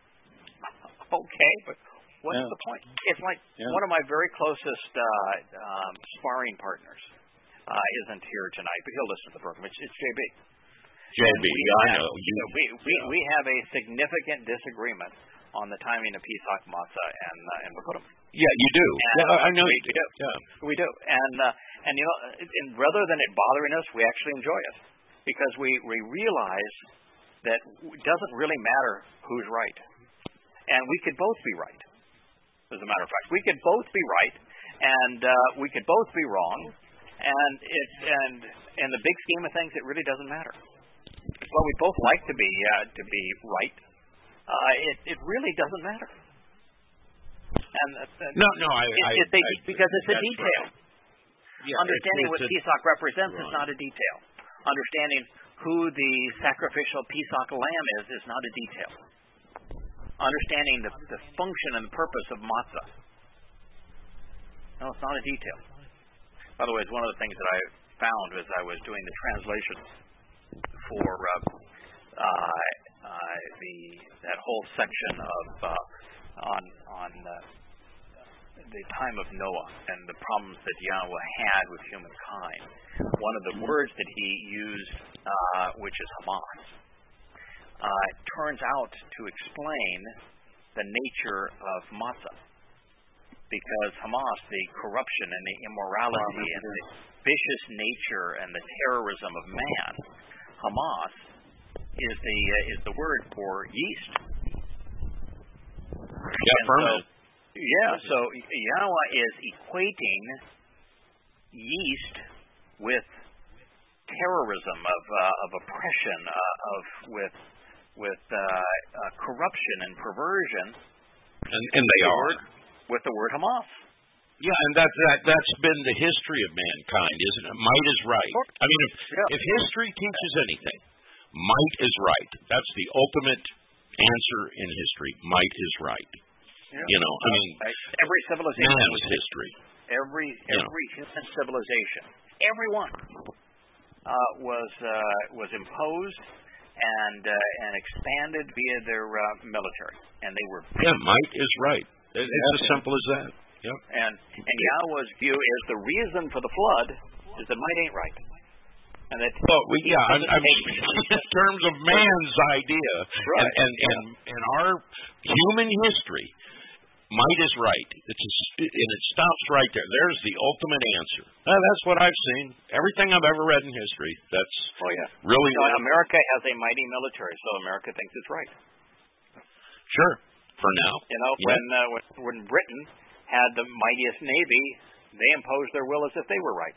okay, but what's yeah. the point? It's like yeah. one of my very closest uh, um, sparring partners uh, isn't here tonight, but he'll listen to the program. It's, it's J B. J B, I know. You, we we yeah. we have a significant disagreement on the timing of Pesach, Matzah, and uh, and Bakurim. Yeah, you do. And yeah, I know we, you do. We do. Yeah. We do. And uh, and you know, and rather than it bothering us, we actually enjoy it because we we realize that it doesn't really matter who's right, and we could both be right. As a matter of fact, we could both be right, and uh, we could both be wrong, and it and in the big scheme of things, it really doesn't matter. Well, we both like to be uh, to be right. Uh, it it really doesn't matter. And uh, no, no, I, it, I, it, they, I because it's a detail. Right. Yeah, Understanding it's, it's what Pesach represents right. is not a detail. Understanding who the sacrificial Pesach lamb is is not a detail. understanding the, the function and the purpose of matzah. No, it's not a detail. By the way, it's one of the things that I found as I was doing the translation for uh, uh, uh, the that whole section of uh, on on uh, the time of Noah and the problems that Yahweh had with humankind. One of the words that he used, uh, which is Hamas, uh, turns out to explain the nature of matzah. Because Hamas, the corruption and the immorality and the vicious nature and the terrorism of man, Hamas is the uh, is the word for yeast. Yeah, ferment. So, yeah, so Yahweh is equating yeast with terrorism, of uh, of oppression, uh, of with with uh, uh, corruption and perversion, and, and they are. With the word Hamas. Yeah, and that, that, that's been the history of mankind, isn't it? Might is right. I mean, if, yeah. if history teaches anything, might is right. That's the ultimate answer in history. Might is right. Yeah. You know, I mean, every civilization man's history. Every every you know. human civilization, everyone uh, was uh, was imposed and uh, and expanded via their uh, military, and they were. Yeah, might is right. It's as simple as that. Yep. And and Yahweh's view is the reason for the flood is that might ain't right. And that well, we, yeah, I, I mean, in terms of man's idea, right. and, and and and our human history, might is right. It's a, and it stops right there. There's the ultimate answer. Uh, that's what I've seen. Everything I've ever read in history. That's oh yeah, really. So America has a mighty military, so America thinks it's right. Sure. For now, you know, yeah. when, uh, when when Britain had the mightiest navy, they imposed their will as if they were right.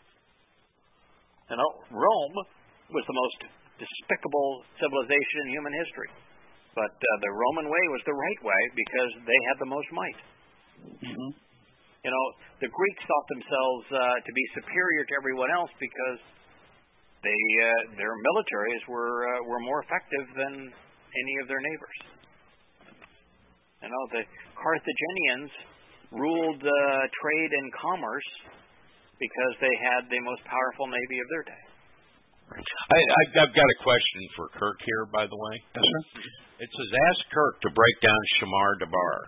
You know, Rome was the most despicable civilization in human history, but uh, the Roman way was the right way because they had the most might. Mm-hmm. You know, the Greeks thought themselves uh, to be superior to everyone else because they uh, their militaries were uh, were more effective than any of their neighbors. You know, the Carthaginians ruled uh, trade and commerce because they had the most powerful navy of their day. I, I've got a question for Kirk here, by the way. Yes, sir. It says, ask Kirk to break down Shamar Dabar.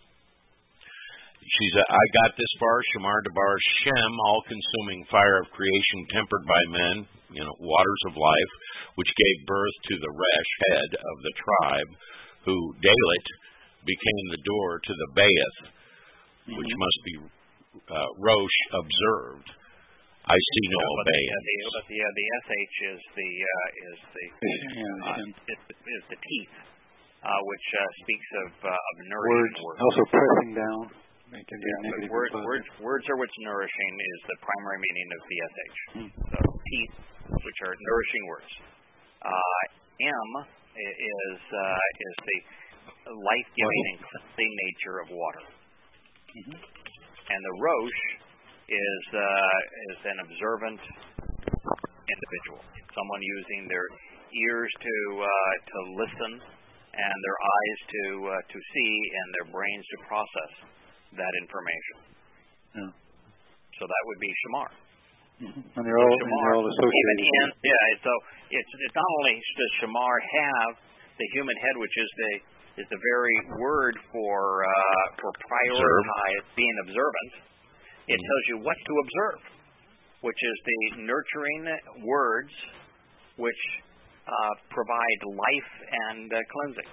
She's a, I got this bar, Shamar Dabar, Shem, all-consuming fire of creation tempered by men, you know, waters of life, which gave birth to the Resh, head of the tribe, who, Dalit, became the door to the Baeth, mm-hmm. which must be uh, Rosh observed. I see no yeah, but Baeth. The, but the, uh, the S H is the uh, is the uh, is, is the teeth, uh, which uh, speaks of uh, of nourishing words. words. Also pressing down. It can yeah, be word, words words are what's nourishing is the primary meaning of the S H. Mm. So teeth, which are nourishing words. Uh, M is uh, is the life-giving and cleansing nature of water. Mm-hmm. And the Rosh is uh, is an observant individual, someone using their ears to uh, to listen and their eyes to uh, to see and their brains to process that information. Yeah. So that would be Shamar. Mm-hmm. And they're all, and they're all associated. Even in, yeah, so it's it's not only does Shamar have the human head, which is the is the very word for uh, for prioritize being observant. It mm-hmm. tells you what to observe, which is the nurturing words which uh, provide life and uh, cleansing.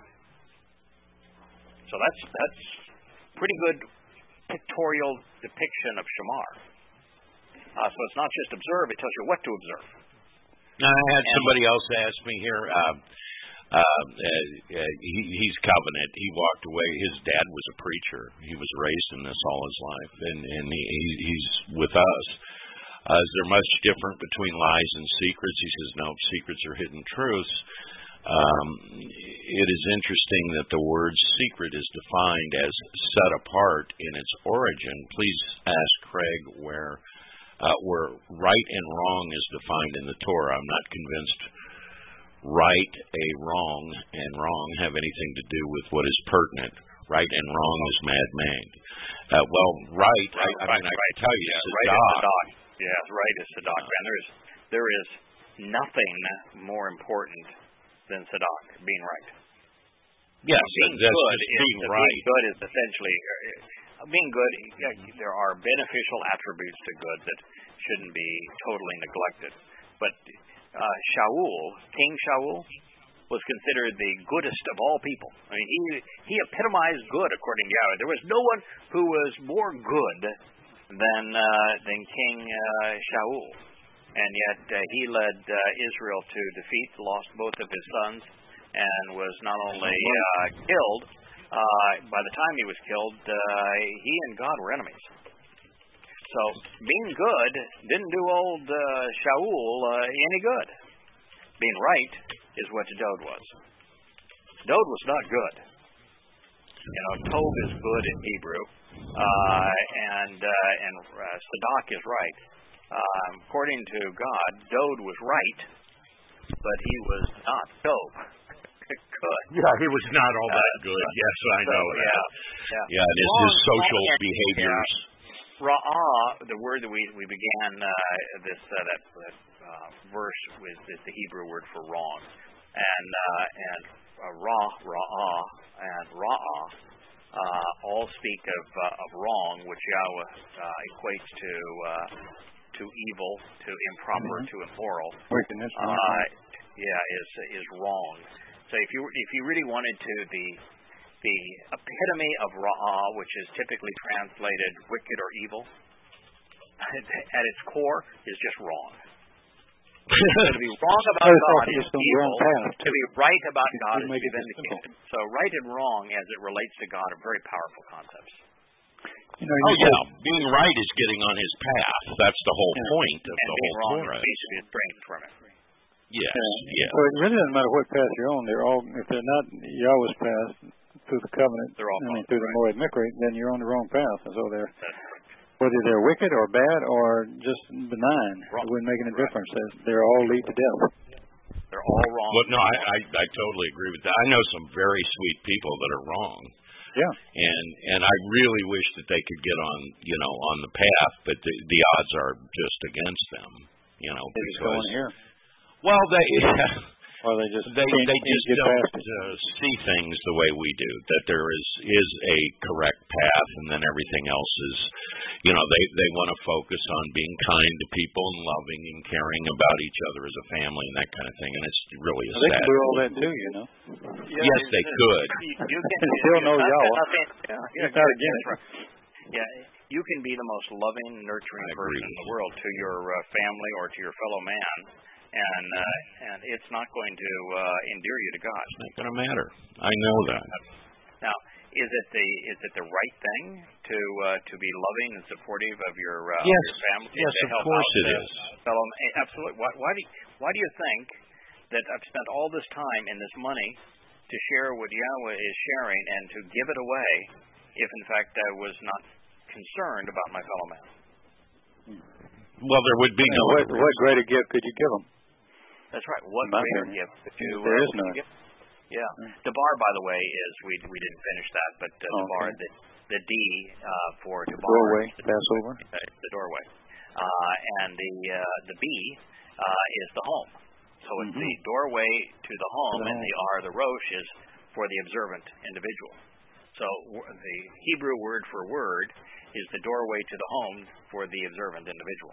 So that's that's pretty good pictorial depiction of Shamar. Uh, so it's not just observe; it tells you what to observe. Now, I had and somebody else ask me here. Uh, Uh, uh, he, he's covenant. He walked away. His dad was a preacher. He was raised in this all his life, and, and he, he's with us. Uh, is there much different between lies and secrets? He says, no, secrets are hidden truths. Um, it is interesting that the word secret is defined as set apart in its origin. Please ask Craig where uh, where right and wrong is defined in the Torah. I'm not convinced right, a wrong, and wrong have anything to do with what is pertinent. Right and wrong is mad-mang. Uh, well, right, I, I mean, I can tell you, yeah, Sadak. Right is Sadak. Yeah, right is Sadak. And there is, there is nothing more important than Sadak, being right. Yes, being that's good just is, being right. Being good is essentially, uh, being good, yeah, there are beneficial attributes to good that shouldn't be totally neglected. But uh, Shaul, King Shaul, was considered the goodest of all people. I mean, he he epitomized good according to Yahweh. There was no one who was more good than uh, than King uh, Shaul, and yet uh, he led uh, Israel to defeat, lost both of his sons, and was not only uh, killed. Uh, by the time he was killed, uh, he and God were enemies. So being good didn't do old uh, Shaul uh, any good. Being right is what Dode was. Dode was not good. You know, Tov is good in Hebrew, uh, and uh, and uh, Sadak is right. Uh, according to God, Dode was right, but he was not Tov. Good. Yeah, he was not all that good. Uh, yes, I know so, that. Yeah, yeah. yeah and his, his social wrong, behaviors. Yeah. Ra'ah, the word that we we began uh, this uh, that. that Uh, verse with is the Hebrew word for wrong, and uh, and uh, ra ra'ah and ra'ah uh, all speak of uh, of wrong, which Yahweh uh, equates to uh, to evil, to improper, mm-hmm. to immoral. Wickedness. Uh, yeah, is is wrong. So if you if you really wanted to, the the epitome of ra'ah, which is typically translated wicked or evil, at its core is just wrong. To be wrong about God is evil. To be right about God is to be vindicated. So right and wrong, as it relates to God, are very powerful concepts. You know, oh yeah, being right is getting on His path. That's the whole yeah. point of and the being whole wrong Torah. is basically straying from it. Yes, yeah. yeah. So it really doesn't matter what path you're on. They're all, if they're not Yahweh's path through the covenant, they're all I mean through right. the Moed Mikra, then you're on the wrong path. And so they're. Whether they're wicked or bad or just benign, wrong. It wouldn't make any right. difference. They're all lead to death. They're all wrong. Well, no, I, I I totally agree with that. I know some very sweet people that are wrong. Yeah. And and I really wish that they could get on, you know, on the path, but the the odds are just against them, you know, they because just go in here. Well, they yeah. Or they just they can't, they can't just get don't past it. uh, see things the way we do. That there is is a correct path, and then everything else is, you know, they they want to focus on being kind to people and loving and caring about each other as a family and that kind of thing. And it's really a well, they sad. They can do all that too, you know. Yeah, yes, they could. You, you can and still know Yahweh. Yeah, yeah, it's not against right. Yeah, you can be the most loving, nurturing person in the world to your uh, family or to your fellow man. And uh, and it's not going to uh, endear you to God. It's not going to matter. I know that. Now, is it the is it the right thing to uh, to be loving and supportive of your, uh, yes. of your family? Yes, to of help course out it the is. Fellow, absolutely. Why, why do you, why do you think that I've spent all this time and this money to share what Yahweh is sharing and to give it away, if in fact I was not concerned about my fellow man? Well, there would be no. What, what greater gift could you give them? That's right. What greater gift could you? There uh, is none. Yeah. Mm. Debar, by the way, is we we didn't finish that, but uh, oh, Debar, okay. the the D uh, for Debar, doorway, Passover, uh, the doorway, uh, and the uh, the B uh, is the home. So it's mm-hmm. the doorway to the home, mm-hmm. and the R, the Rosh, is for the observant individual. So w- the Hebrew word for word is the doorway to the home for the observant individual.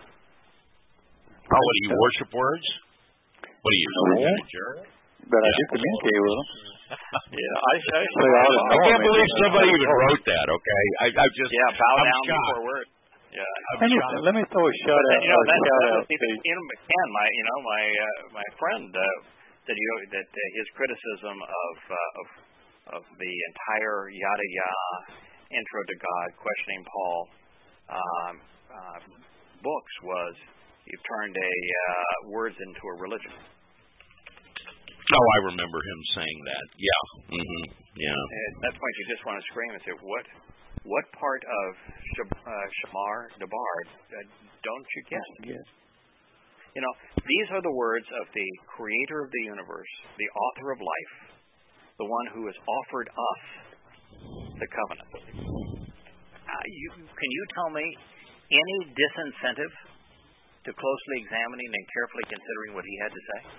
Oh, what do you worship words? What do you no. jerk? But yeah. I do communicate with them. yeah, I, I, so I, I can't believe somebody even wrote that. Okay, I, I just yeah, bow I'm down shocked. before words. Yeah, let me, let me throw a shout out. You know, that, shout that out was even, you know, McCann, my you know my uh, my friend uh, said you know, that uh, his criticism of uh, of of the entire Yada Yah Intro to God, Questioning Paul um, uh, books was you've turned a uh, words into a religion. Oh, I remember him saying that. Yeah. Mm-hmm. Yeah. And at that point, you just want to scream and say, "What? What part of Sh- uh, Shamar Debar uh, don't you get?" Yes. You know, these are the words of the creator of the universe, the author of life, the one who has offered us the covenant. Uh, you, can you tell me any disincentive to closely examining and carefully considering what he had to say?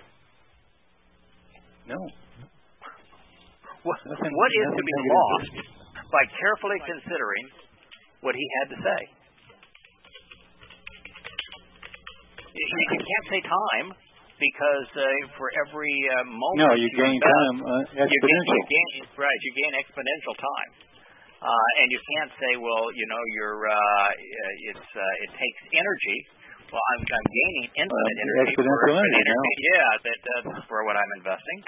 No. What, what is to be lost by carefully considering what he had to say? You, you can't say time because uh, for every uh, moment no, you, you gain invest, time uh, exponential. You gain, you gain, right, you gain exponential time, uh, and you can't say, well, you know, you're uh, it's uh, it takes energy. Well, I'm, I'm gaining infinite uh, energy. Exponential for, energy. energy. Yeah, that, that's for what I'm investing.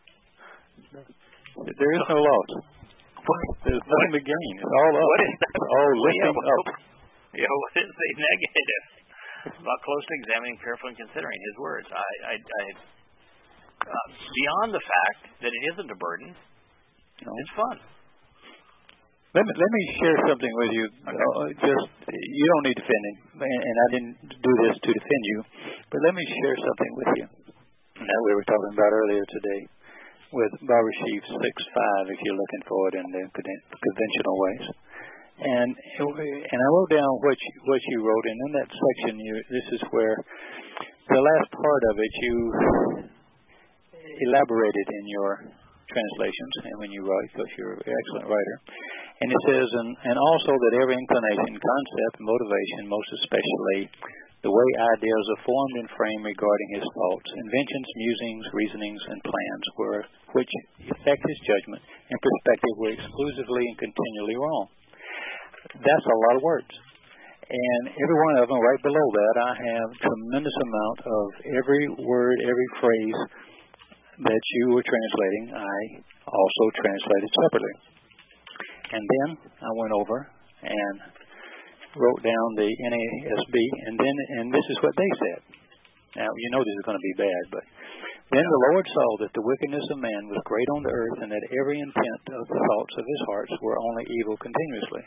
There is no loss. There's nothing to gain. It's all up. What is that? It's all lifting yeah, up. Yeah, what is the negative? About closely examining, carefully considering his words. I, I, I uh, beyond the fact that it isn't a burden, no. It's fun. Let me let me share something with you. Okay. Uh, just you don't need defending, and, and I didn't do this to defend you, but let me share something with you that we were talking about earlier today with Barber Sheaf six five. If you're looking for it in the conventional ways. And and I wrote down what you, what you wrote, and in that section, you this is where the last part of it you elaborated in your translations, and when you write, because you're an excellent writer. And it says, and, and also that every inclination, concept, motivation, most especially the way ideas are formed and framed regarding his thoughts, inventions, musings, reasonings, and plans, were which affect his judgment and perspective were exclusively and continually wrong. That's a lot of words. And every one of them, right below that, I have a tremendous amount of every word, every phrase that you were translating, I also translated separately. And then I went over and wrote down the N A S B, and then and this is what they said. Now, you know this is going to be bad, but then the Lord saw that the wickedness of man was great on the earth, and that every intent of the thoughts of his hearts were only evil continuously.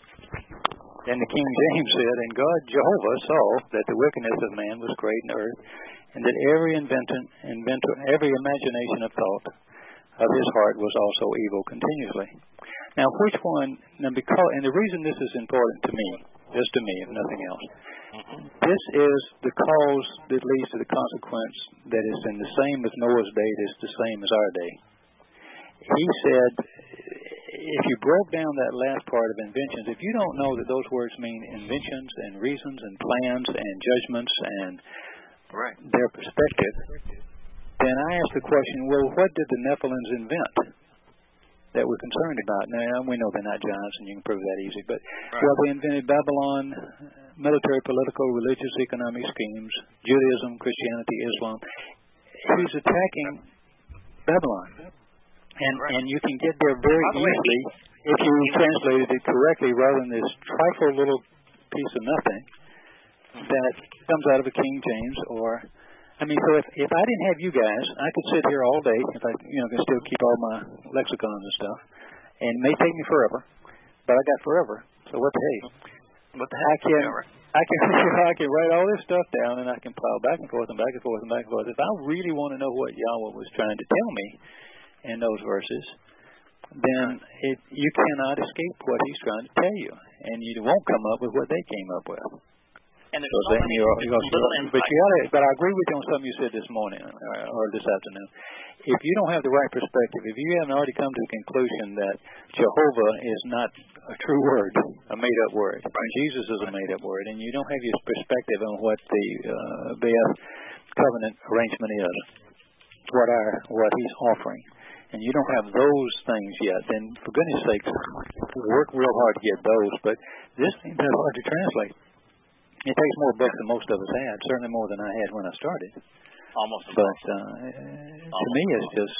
Then the King James said, and God, Jehovah, saw that the wickedness of man was great in the earth, and that every inventor, inventor, every imagination of thought of his heart was also evil continuously. Now, which one, now because, and the reason this is important to me, just to me, if nothing else, this is the cause that leads to the consequence that is in the same as Noah's day, it is the same as our day. He said, if you broke down that last part of inventions, if you don't know that those words mean inventions and reasons and plans and judgments and right. their perspective, then I ask the question, well, what did the Nephilims invent that we're concerned about? Now, we know they're not giants, and you can prove that easy, but right. well, they invented Babylon, military, political, religious, economic schemes, Judaism, Christianity, Islam. He's attacking Babylon. And right. and you can get there very easily if you translated it correctly rather than this trifle little piece of nothing that comes out of a King James or, I mean, so if, if I didn't have you guys, I could sit here all day if I, you know, can still keep all my lexicons and stuff, and it may take me forever, but I got forever. So what the hey? What the heck? I can, I can, I can write all this stuff down and I can plow back and forth and back and forth and back and forth. If I really want to know what Yahweh was trying to tell me in those verses, then it, you cannot escape what he's trying to tell you, and you won't come up with what they came up with. And there's so so many you're, you're, little you're, but you gotta, but I agree with you on something you said this morning or, or this afternoon. If you don't have the right perspective, if you haven't already come to the conclusion that Jehovah is not a true word, a made-up word, right. Jesus is a made-up word, and you don't have your perspective on what the uh, Beth covenant arrangement is, what our what he's offering, and you don't have those things yet, then for goodness sakes, work real hard to get those. But this thing is hard to translate. It takes more books than most of us had, certainly more than I had when I started. Almost. But uh, Almost. to me, it's just.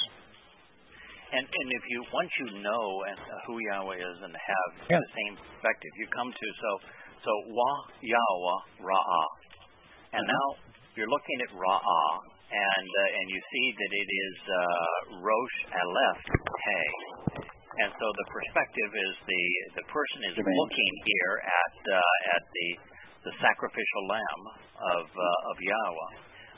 And and if you once you know and uh, who Yahweh is and have yeah. the same perspective, you come to so so Wah Yahweh Ra'ah, and now you're looking at Ra'ah, and uh, and you see that it is uh, Rosh Aleph Hey, and so the perspective is the the person is Amen. looking here at uh, at the the sacrificial lamb of uh, of Yahweh.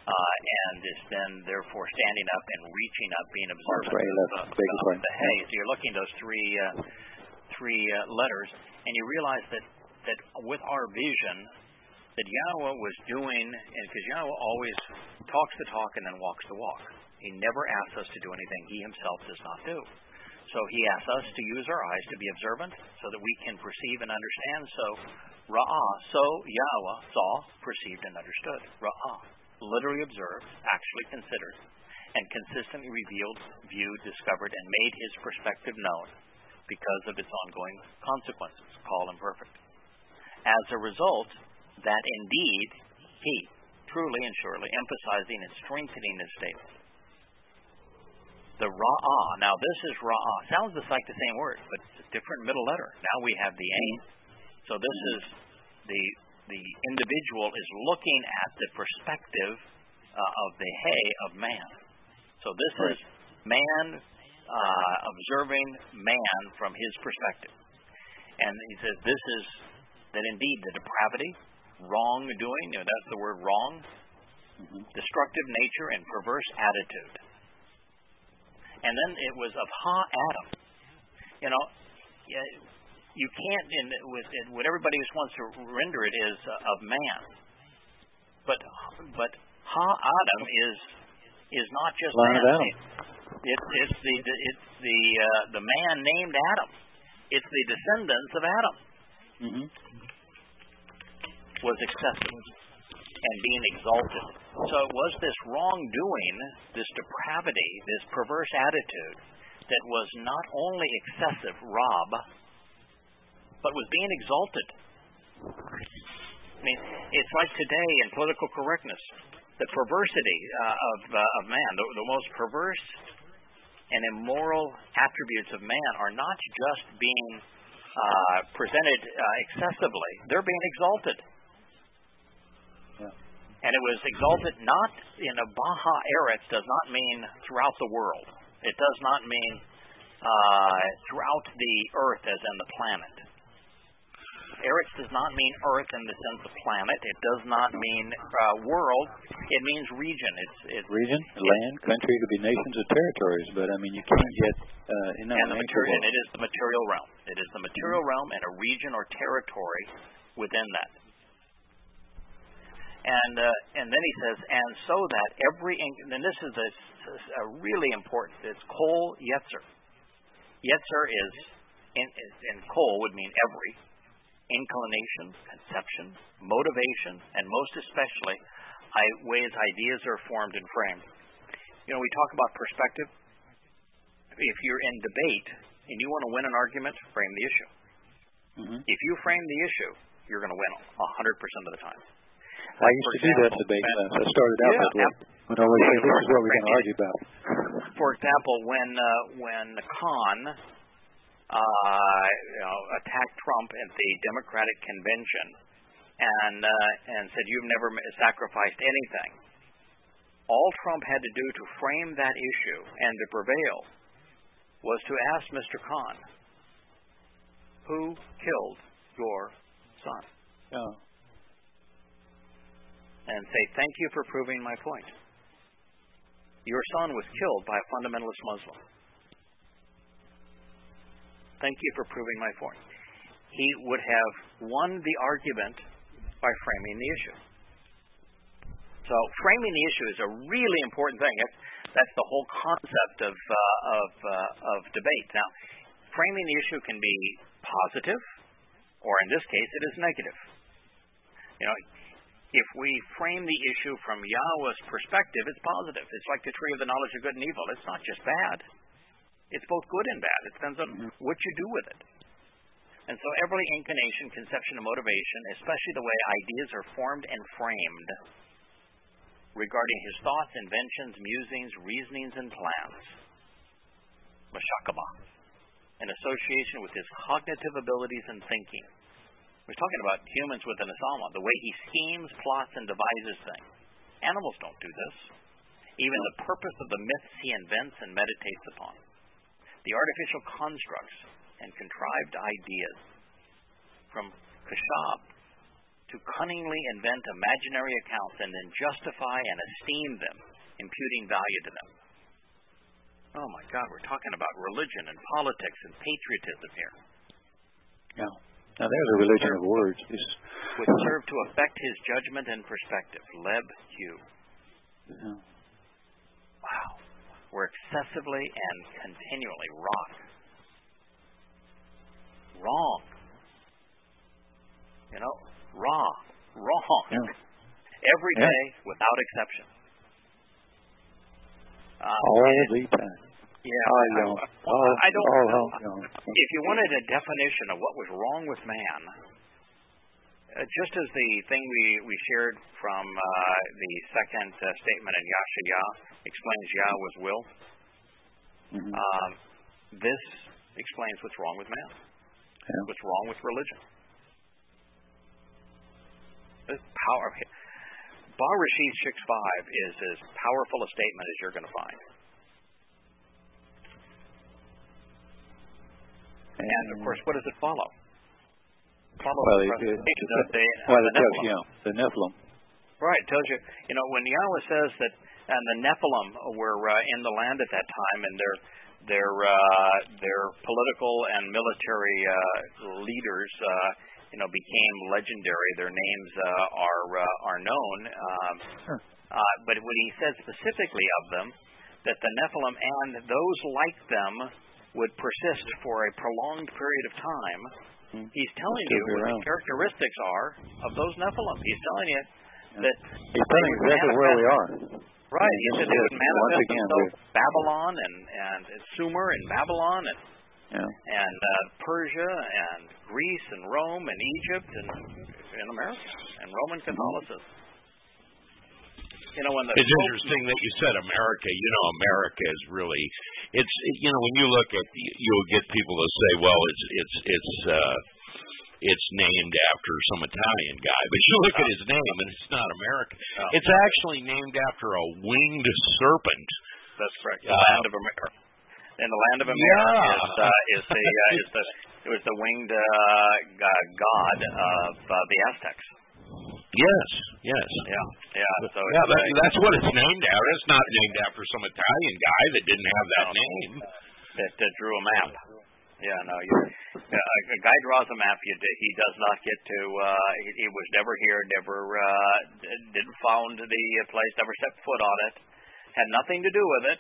uh, and is then therefore standing up and reaching up, being observant right, of, uh, of the hay. So you're looking at those three uh, three uh, letters, and you realize that that with our vision, that Yahweh was doing, and because Yahweh always talks the talk and then walks the walk. He never asks us to do anything He Himself does not do. So He asks us to use our eyes to be observant so that we can perceive and understand. So, Ra'ah, so Yahweh saw, perceived, and understood. Ra'ah, literally observed, actually considered, and consistently revealed, viewed, discovered, and made His perspective known because of its ongoing consequences, call and perfect. As a result, that indeed He, truly and surely, emphasizing and strengthening His statement. The Ra'ah, now this is Ra'ah, sounds just like the same word, but it's a different middle letter. Now we have the Ain. So this is the the individual is looking at the perspective uh, of the hay of man. So this right. is man uh, observing man from his perspective. And he says this is that indeed the depravity, wrongdoing, you know, that's the word wrong, mm-hmm. destructive nature and perverse attitude. And then it was of Ha Adam. You know, you can't, in, with it, what everybody just wants to render it is uh, of man. But but Ha Adam is is not just Line man. Adam. It, it's the it's the uh, the man named Adam. It's the descendants of Adam. Mm-hmm. Was accepted and being exalted. So it was this wrongdoing, this depravity, this perverse attitude that was not only excessive, Rob, but was being exalted. I mean, it's like today in political correctness, the perversity uh, of, uh, of man, the, the most perverse and immoral attributes of man are not just being uh, presented uh, excessively, they're being exalted. And it was exalted not in a Baha Eretz does not mean throughout the world. It does not mean uh, throughout the earth as in the planet. Eretz does not mean earth in the sense of planet. It does not mean uh, world. It means region. It's, it's region, it's, land, country. It could be nations or territories. But I mean, you can't get uh, in that. And the material, and it is the material realm. It is the material realm and a region or territory within that. And uh, and then he says, and so that every, and this is a, a really important, it's kol yetzer. Yetzer is, in, in kol would mean every, inclination, conception, motivation, and most especially, I, ways ideas are formed and framed. You know, we talk about perspective. If you're in debate and you want to win an argument, frame the issue. Mm-hmm. If you frame the issue, you're going to win one hundred percent of the time. I used to do that debate class. I started out yeah, that way. When I always say, this is what we're going to argue about. For example, when uh, when Khan uh, you know, attacked Trump at the Democratic convention and uh, and said, you've never sacrificed anything, all Trump had to do to frame that issue and to prevail was to ask Mister Khan, who killed your son? Oh. And say, thank you for proving my point. Your son was killed by a fundamentalist Muslim. Thank you for proving my point. He would have won the argument by framing the issue. So framing the issue is a really important thing. That's, that's the whole concept of, uh, of, uh, of debate. Now, framing the issue can be positive, or in this case, it is negative. You know, if we frame the issue from Yahweh's perspective, it's positive. It's like the tree of the knowledge of good and evil. It's not just bad. It's both good and bad. It depends on what you do with it. And so every inclination, conception, and motivation, especially the way ideas are formed and framed regarding his thoughts, inventions, musings, reasonings, and plans, mashakabah, in association with his cognitive abilities and thinking. We're talking about humans with an asama, the way he schemes, plots, and devises things. Animals don't do this. Even the purpose of the myths he invents and meditates upon. The artificial constructs and contrived ideas, from Kashab to to cunningly invent imaginary accounts and then justify and esteem them, imputing value to them. Oh my God, we're talking about religion and politics and patriotism here. Yeah. Now there's a religion of words. It's, would serve to affect his judgment and perspective. Leb Hugh. Yeah. Wow. We're excessively and continually wrong. Wrong. You know, wrong. Wrong. Yeah. Every yeah. day, without exception. Uh, all the time. Yeah, I I, don't. I, I don't all, know. all, all. If you wanted a definition of what was wrong with man, uh, just as the thing we, we shared from uh, the second uh, statement in Yashaya explains Yah was will, mm-hmm. um, this explains what's wrong with man, yeah. what's wrong with religion. This power, Bar Rashid six five is as powerful a statement as you're going to find. And, of course, what does it follow? Follow well, the it, it, of the, well, of the it tells Nephilim. you, the Nephilim. Right, it tells you, you know, when Yahweh says that, and the Nephilim were uh, in the land at that time, and their their uh, their political and military uh, leaders, uh, you know, became legendary. Their names uh, are uh, are known. Um, sure. uh, but when he said specifically of them, that the Nephilim and those like them would persist for a prolonged period of time, mm-hmm. he's telling you what the characteristics are of those Nephilim. He's telling you that he's telling you exactly where we are. Right. He said they would manifest again, themselves Babylon and, and Sumer and Babylon and yeah. and uh, Persia and Greece and Rome and Egypt and in America and Roman Catholicism. You know, when the it's interesting that you said America. You know, America is really, it's, you know, when you look at, you'll get people to say, well, it's, it's, it's, uh, it's named after some Italian guy, but you look at his name and it's not America. No. It's actually named after a winged serpent. That's correct. The uh, land of America. And the land of America yeah. is, uh, is the uh, is the it was the winged uh, god of uh, the Aztecs. Yes, yes. Yeah, yeah. So yeah, it's, that, uh, that's what it's named after. It's not named after some Italian guy that didn't have that no, name. That, that drew a map. Yeah, no. You, uh, a guy draws a map. You, he does not get to. Uh, he, he was never here. Never uh, didn't found the place. Never set foot on it. Had nothing to do with it.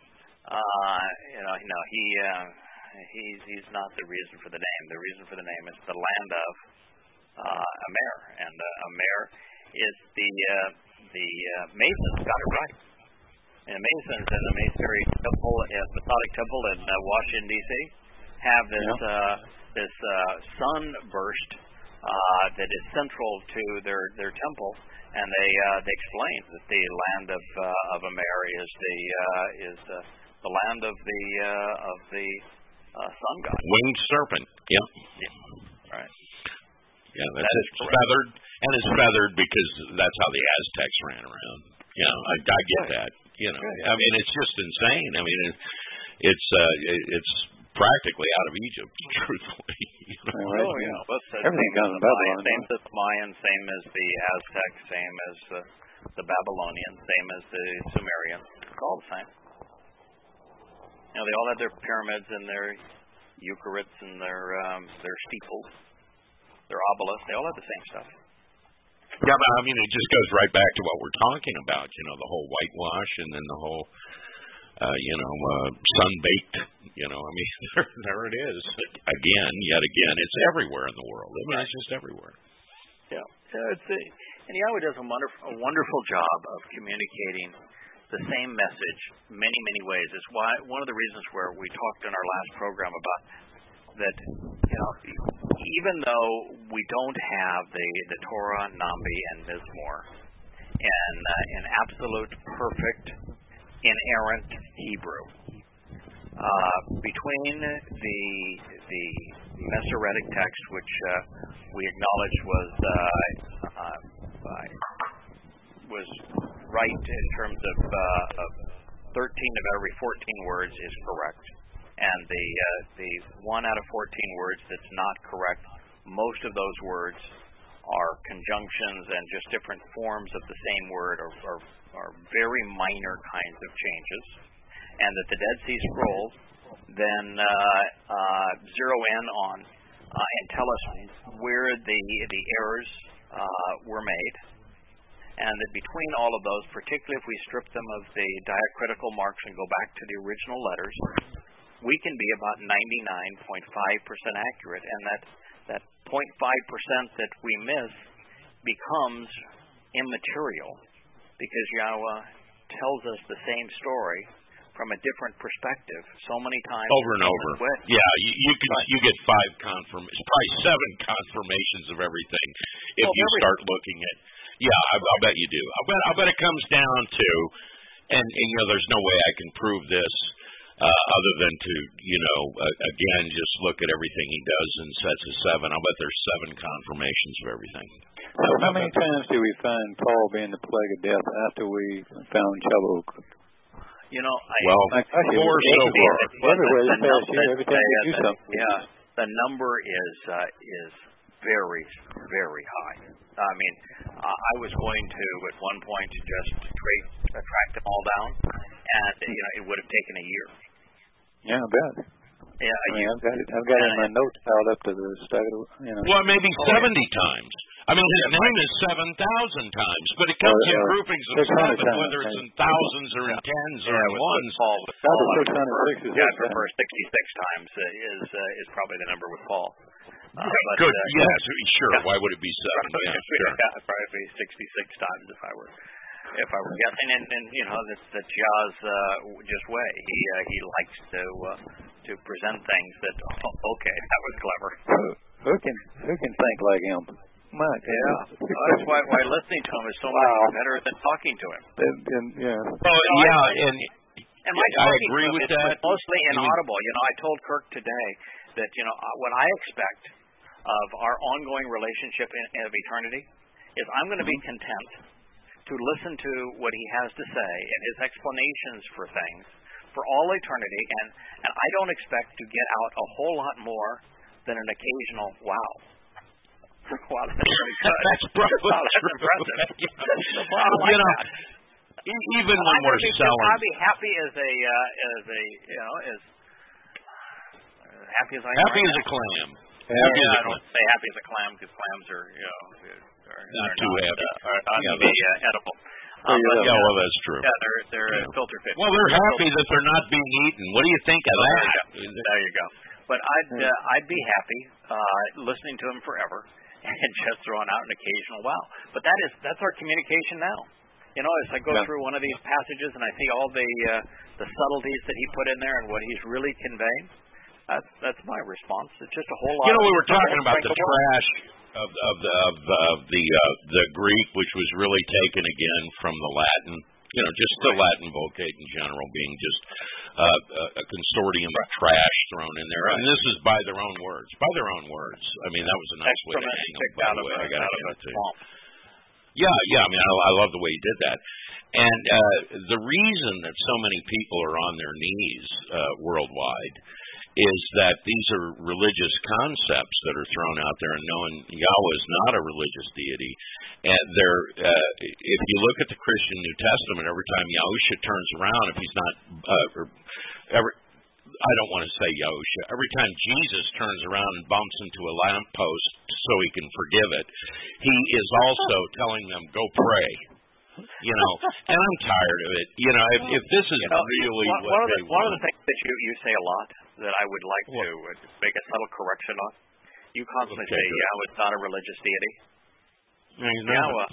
Uh, you know, no. He uh, he's he's not the reason for the name. The reason for the name is the land of uh, Amer, and uh, Amer is the uh, the uh, Masons got it right. And Masons in the Masonry Temple, uh, Methodic Temple in uh, Washington D C, have this yeah. uh, this uh, sunburst uh, that is central to their, their temple, and they uh, they explain that the land of uh, of Amer is the uh, is uh, the land of the uh, of the uh, sun god, winged serpent. Yep. Yeah. Right. Yeah, that's that it. Feathered, and it's feathered because that's how the Aztecs ran around. You know, I, I get right. that. You know, right. I mean, it's just insane. I mean, it, it's uh, it, it's practically out of Egypt, truthfully. You know? Right. Oh yeah, well, everything comes from Babylon. Same as the Mayan, same as the Aztec, same as uh, the Babylonian, same as the Sumerian. It's all the same. You know, they all had their pyramids and their Eucharites and their um, their steeples, their obelisks. They all had the same stuff. Yeah, but I mean, it just goes right back to what we're talking about. You know, the whole whitewash, and then the whole, uh, you know, uh, sun-baked. You know, I mean, there, there it is again, yet again. It's everywhere in the world. I mean, it's just everywhere. Yeah, yeah it's a, and Yahweh does a wonderful, a wonderful job of communicating the same message many, many ways. It's why one of the reasons where we talked in our last program about that, you know, even though we don't have the, the Torah, Nambi, and Mizmor, and uh, an absolute, perfect, inerrant Hebrew, uh, between the the Masoretic text, which uh, we acknowledge was uh, uh, uh, was right in terms of, uh, of thirteen of every fourteen words is correct. And the uh, the one out of fourteen words that's not correct, most of those words are conjunctions and just different forms of the same word are, are, are very minor kinds of changes, and that the Dead Sea Scrolls then uh, uh, zero in on uh, and tell us where the the errors uh, were made, and that between all of those, particularly if we strip them of the diacritical marks and go back to the original letters, we can be about ninety-nine point five percent accurate, and that that zero point five percent that we miss becomes immaterial because Yahweh tells us the same story from a different perspective so many times over and over. Yeah, you, you can right. you get five confirmations, probably seven confirmations of everything if well, you everything. start looking at. Yeah, I, I'll bet you do. I bet I bet it comes down to, and, and you know, there's no way I can prove this uh, other than to you know uh, again just look at everything he does in sets of seven. I'll bet there's seven confirmations of everything. So how many times do we find Paul being the plague of death after we found Chabuk? You know, I, well, I, I four so far. Everywhere this past year, every time we do something. Yeah, the number is uh, is very, very high. I mean, uh, I was going to at one point just trace, uh, track them all down, and you know, it would have taken a year. Yeah, I bet. Yeah, I mean, I've got it. I've got it in my notes piled up to the start. You know. Well, maybe oh, seventy yeah. times. I mean, his name is seven thousand times, but it comes uh, in groupings of seven, times, whether it's in thousands or in tens or yeah, in ones. Paul, with Paul, six hundred six is yeah, I prefer sixty-six times uh, is uh, is probably the number with Paul. Uh, but, Good. Uh, yes, sure. Yeah. Why would it be seven? Probably, yeah, sure. yeah, probably be sixty-six times if I were if I were guessing. And, and you know, that's that's Yah's uh, just way. He uh, he likes to uh, to present things that oh, okay, that was clever. Who can who can think like him? My yeah, well, that's why why listening to him is so wow. much better than talking to him. And, and, yeah. Oh, so yeah, I, and, and my I agree with that. Mostly inaudible. You know, I told Kirk today that you know what I expect of our ongoing relationship in, of eternity is I'm going to be content to listen to what he has to say and his explanations for things for all eternity, and and I don't expect to get out a whole lot more than an occasional wow. Wow, that's really good. That's probably wow, that's impressive. Well, like you know, that. even well, when we're be, selling, I'll be happy as a uh, as a you know as uh, happy as I am. Happy right as now. a clam. Yeah, happy yeah as I don't clam. say happy as a clam because clams are you know are, not are too not, happy. Uh, are not yeah, to be uh, edible. Um, but, yeah, well, that's true. Yeah, they're they're yeah. filter fish. Well, they're happy that they're not being eaten. What do you think of well, that? There you go. There you go. But I'd uh, I'd be happy uh, listening to him forever. And just throwing out an occasional wow. But that is that's our communication now. You know, as I go yeah. through one of these passages and I see all the uh, the subtleties that he put in there and what he's really conveying, that's that's my response. It's just a whole lot. You know, of we were talking about the trash of of the of, of the uh, the Greek, which was really taken again from the Latin. You know, just the Latin Vulgate in general being just uh, a consortium of trash thrown in there. And this is by their own words. By their own words. I mean, that was a nice way to hang them, by the way. I got to give it to you. Yeah, yeah. I mean, I, I love the way he did that. And uh, the reason that so many people are on their knees uh, worldwide is that these are religious concepts that are thrown out there, and knowing Yahweh is not a religious deity. And they're, uh, if you look at the Christian New Testament, every time Yahusha turns around, if he's not, uh, or every, I don't want to say Yahusha, every time Jesus turns around and bumps into a lamppost so he can forgive it, he is also telling them, go pray. You know, and I'm tired of it. You know, if, if this is you know, really one, what one of they the, want. One of the things that you, you say a lot that I would like what? to uh, make a subtle correction on, you constantly okay, say good. Yahweh is not a religious deity. No, he's Yahweh,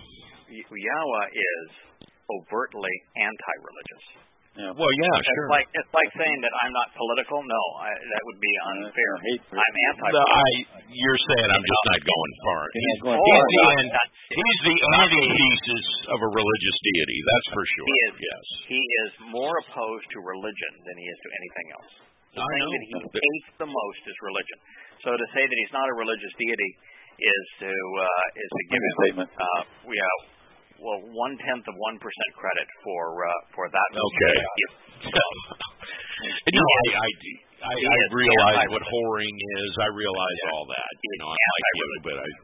Yahweh is overtly anti-religious. Yeah. Well, yeah, it's sure. Like, it's like saying that I'm not political. No, I, that would be unfair. Uh, I'm anti-political. No, I, you're saying I'm just not going far. He's, going he's, far. The, an, he's the antithesis of a religious deity, that's for sure. He is, yes. He is more opposed to religion than he is to anything else. The I thing know. that he hates the most is religion. So to say that he's not a religious deity is to uh, is to give him statement. Uh, yeah, well, one tenth of one percent credit for uh, for that. Okay. So, you know, I I, I, I realize what whoring is. I realize all that. You know, I'm like you, but I.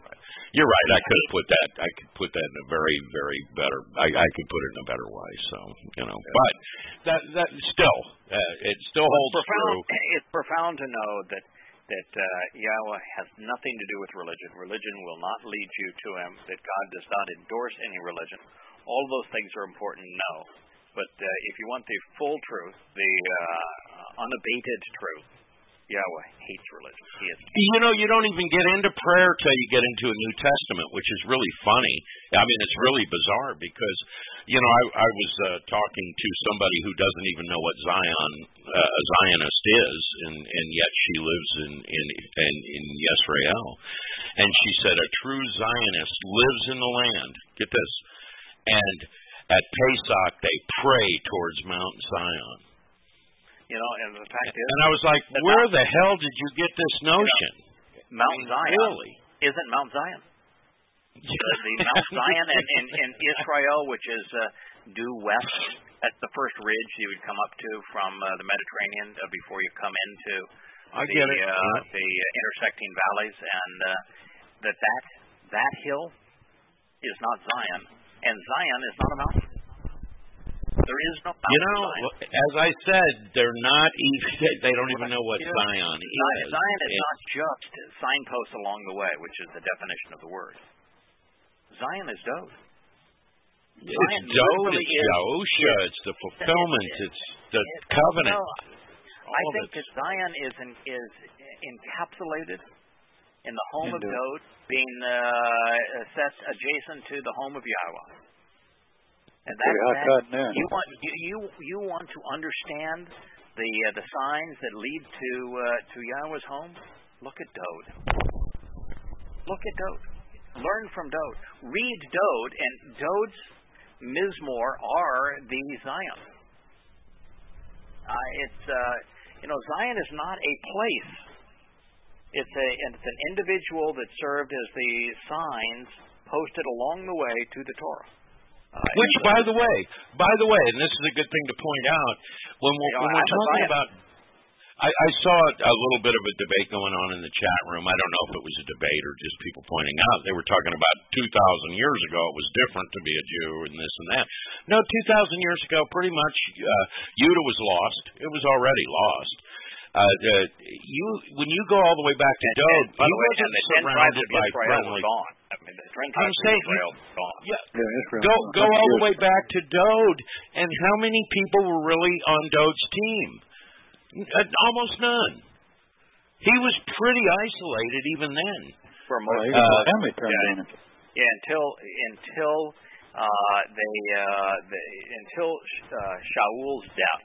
You're right. I could put that. I could put that in a very, very better. I, I could put it in a better way. So you know, but that that still uh, it still well, holds profound, true. It's profound to know that that uh, Yahweh has nothing to do with religion. Religion will not lead you to Him. That God does not endorse any religion. All of those things are important to know. But uh, if you want the full truth, the uh, unabated truth, Yahweh hates religion. He is. You know, you don't even get into prayer till you get into a New Testament, which is really funny. I mean, it's really bizarre because, you know, I, I was uh, talking to somebody who doesn't even know what Zion, uh, a Zionist is, and, and yet she lives in, in, in, in Yisrael. And she said, a true Zionist lives in the land. Get this. And at Pesach, they pray towards Mount Zion. You know, and the fact is, and I was like, where Mount, the hell did you get this notion? You know, Mount Zion really? Isn't Mount Zion. The, the Mount Zion in, in, in Israel, which is uh, due west, that's the first ridge you would come up to from uh, the Mediterranean uh, before you come into I the, get it. Uh, yeah. the uh, intersecting valleys, and uh, that, that that hill is not Zion, and Zion is not a mountain. There is no mountain. You know, Zion. as I said, they're not even, they don't even know what you know, Zion is. Zion is it's, not just signposts along the way, which is the definition of the word. Zion is Dode. It's Dode, it's Yahusha, it's the fulfillment, it's the covenant. I think that Zion is in, is encapsulated in the home of Dode, being uh, set adjacent to the home of Yahweh. And that, that you want you, you you want to understand the uh, the signs that lead to uh, to Yahweh's home. Look at Dode. Look at Dode. Learn from Dode. Read Dode, and Dode's Mizmor are the Zion. Uh, it's uh, you know Zion is not a place. It's a it's an individual that served as the signs posted along the way to the Torah. Uh, Which, by the way, by the way, and this is a good thing to point out, when we're, you know, when we're talking about, I, I saw a little bit of a debate going on in the chat room. I don't know if it was a debate or just people pointing out. They were talking about two thousand years ago it was different to be a Jew and this and that. No, two thousand years ago, pretty much, uh, Judah was lost. It was already lost. Uh, uh, you when you go all the way back to Dode, he wasn't surrounded by friendly. I mean, the I'm saying, Israel gone. Yeah, yeah go go all the way back to Dode, and how many people were really on Dode's team? Uh, almost none. He was pretty isolated even then. For most, well, uh, family yeah, yeah, until until uh, they, uh, they until uh, Shaul's death,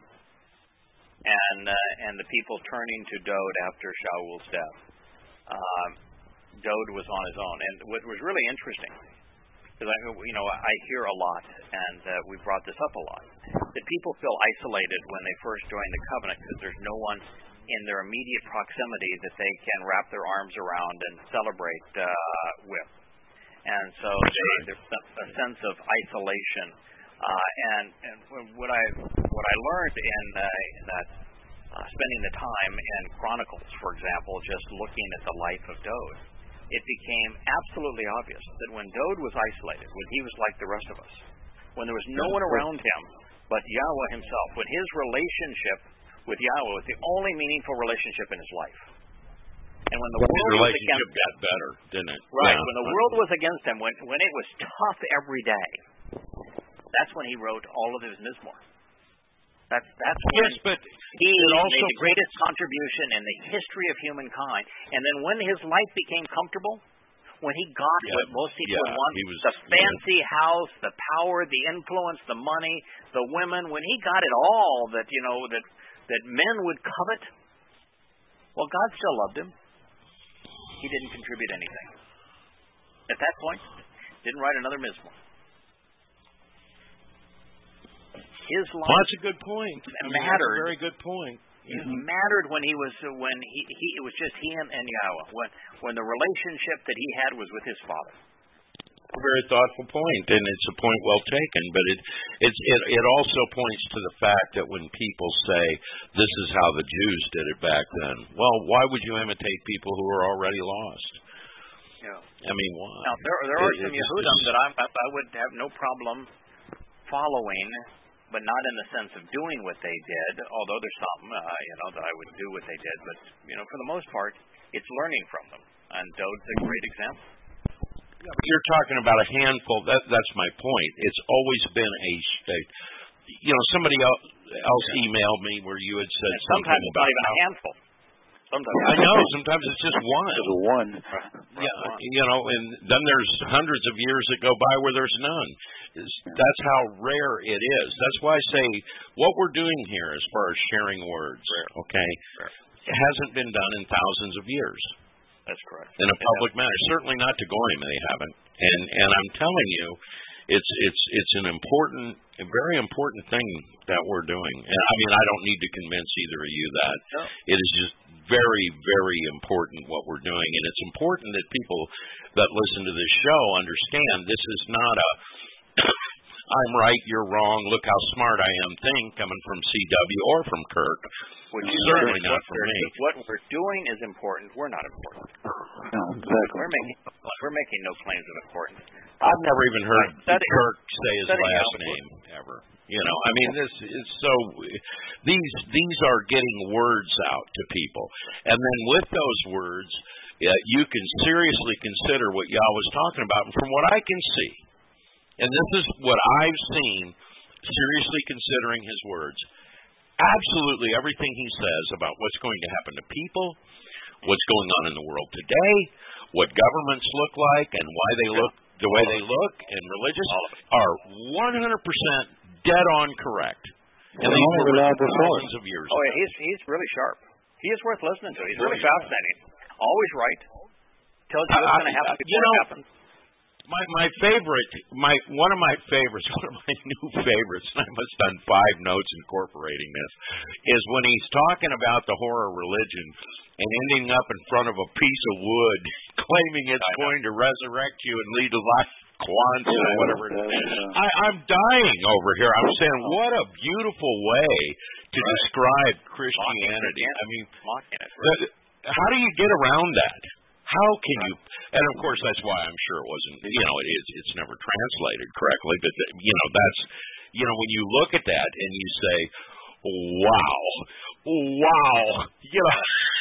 and uh, and the people turning to Dode after Shaul's death. Um, Dode was on his own, and what was really interesting, because I, you know, I hear a lot, and uh, we brought this up a lot, that people feel isolated when they first join the covenant because there's no one in their immediate proximity that they can wrap their arms around and celebrate uh, with, and so they, there's a sense of isolation, uh, and, and what I what I learned in, uh, in that uh, spending the time in Chronicles, for example, just looking at the life of Dode. It became absolutely obvious that when Dode was isolated, when he was like the rest of us, when there was no one around him but Yahweh himself, when his relationship with Yahweh was the only meaningful relationship in his life. And when the well, world his was relationship against got better, didn't it? Right. Yeah. When the world was against him, when when it was tough every day, that's when he wrote all of his Mizmor. That's that's when yes, but he also made the greatest contribution in the history of humankind. And then when his life became comfortable, when he got yeah, what most people yeah, want, was, the fancy yeah. house, the power, the influence, the money, the women, when he got it all that, you know, that that men would covet, well, God still loved him. He didn't contribute anything. At that point, didn't write another Mizmor. His life well, that's a good point. I mean, mattered. That's a very good point. It mm-hmm. mattered when he was uh, when he, he it was just him and Yahweh. When when the relationship that he had was with his Father. A very thoughtful point, and it's a point well taken. But it it's it it also points to the fact that when people say this is how the Jews did it back then, well, why would you imitate people who are already lost? Yeah. I mean, why? Now there there are it, some Yehudim that I I would have no problem following, but not in the sense of doing what they did. Although there's some, uh, you know, that I would do what they did, but you know, for the most part, it's learning from them. And Dode's a great example. You're talking about a handful. That that's my point. It's always been a, a you know, somebody else, else emailed me where you had said and something sometimes about not even how, a handful. Sometimes I know. Sometimes it's just one. Just one. Yeah, one. You know, and then there's hundreds of years that go by where there's none. It's, that's how rare it is. That's why I say what we're doing here, as far as sharing words, rare. okay, rare. It hasn't been done in thousands of years. That's correct. In a public yeah. manner, certainly not to Goyim, they haven't. And and I'm telling you, it's it's it's an important, a very important thing that we're doing. And I mean, I don't need to convince either of you that no. it is just very, very important what we're doing, and it's important that people that listen to this show understand this is not a I'm right, you're wrong, look how smart I am thing coming from C W or from Kirk. Which is certainly not from me. What we're doing is important. We're not important. No, exactly. We're making we're making no claims of importance. I've never even heard setting, Kirk say his last out. name ever. You know, I mean, this is so. These these are getting words out to people, and then with those words, uh, you can seriously consider what Yah was talking about. And from what I can see, and this is what I've seen, seriously considering his words, absolutely everything he says about what's going to happen to people, what's going on in the world today, what governments look like, and why they look the way they look, and religious are one hundred percent dead on correct. And these were thousands of years ago. Oh, yeah, he's he's really sharp. He is worth listening to. He's really fascinating. Always right. Tells you what's going to happen before you know, it happens. My my favorite, my one of my favorites, one of my new favorites, and I must have done five notes incorporating this, is when he's talking about the horror religion and ending up in front of a piece of wood, claiming it's going to resurrect you and lead to life, Kwanzaa, or whatever it is. I, I'm dying over here. I'm saying, what a beautiful way to right. describe Christianity. I mean, the, how do you get around that? How can you? And of course, that's why I'm sure it wasn't. You know, it is. It's never translated correctly. But you know, that's you know, when you look at that and you say, "Wow, wow," you know.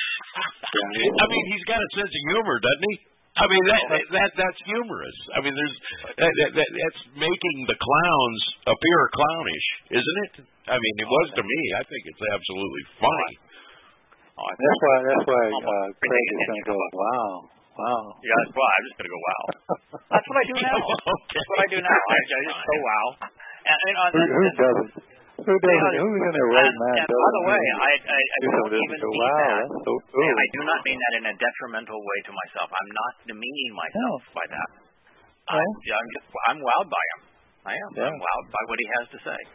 I mean, he's got a sense of humor, doesn't he? I mean, that that that's humorous. I mean, there's that, that, that that's making the clowns appear clownish, isn't it? I mean, it was to me. I think it's absolutely funny. Oh, that's why. That's why uh, Craig is going to go. Wow, wow. Yeah, that's why I'm just going to go. Wow. That's what I do now. That's what I do now. I, I just go wow. And, and, uh, who, who doesn't? Who doesn't? Who's in their right mind? And by the way, I, I, I don't even go, mean wow, that. That's so cool. I do not mean that in a detrimental way to myself. I'm not demeaning myself no. by that. No. I'm, I'm just. I'm wowed by him. I am. Yeah. I'm wowed by what he has to say.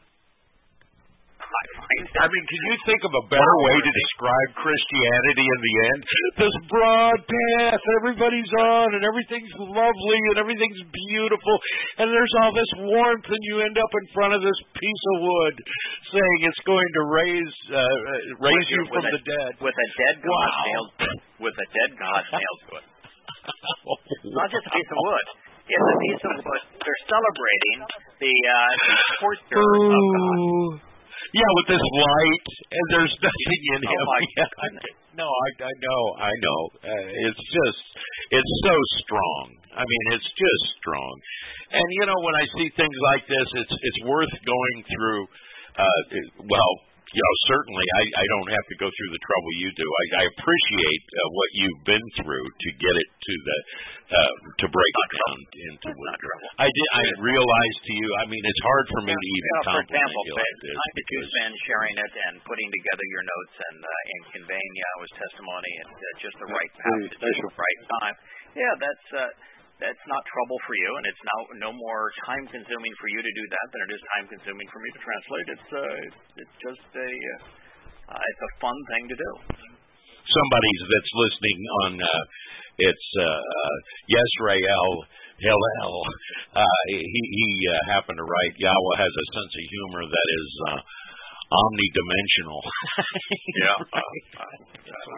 I mean, can you think of a better way to describe Christianity in the end? This broad path everybody's on, and everything's lovely, and everything's beautiful, and there's all this warmth, and you end up in front of this piece of wood saying it's going to raise uh, raise you from a, the dead. With a dead God wow. nailed with a dead God nailed to it. It's not just a piece of wood. It's a piece of wood. They're celebrating the, uh, the torture of God. Yeah, with this light, and there's nothing in him. Oh my yeah, goodness. No, I, I know, I know. Uh, it's just, it's so strong. I mean, it's just strong. And you know, when I see things like this, it's it's worth going through. Uh, well, you know, certainly, I, I don't have to go through the trouble you do. I, I appreciate uh, what you've been through to get it to the uh, to break it down into what I did. I realize to you. I mean, it's hard for me to even you know, compliment for example, you like this. time that you spend sharing it and putting together your notes and uh, and conveying Yahweh's testimony at uh, just the right path, at just the right time. Yeah, that's. Uh, That's not trouble for you, and it's now no more time-consuming for you to do that than it is time-consuming for me to translate. It's uh, it's just a uh, uh, it's a fun thing to do. Somebody that's listening on uh, it's uh, uh, Yisrael Hillel. Uh, he he uh, happened to write Yahweh has a sense of humor that is. Uh, Omnidimensional. yeah. Right. Uh, omnidimensional.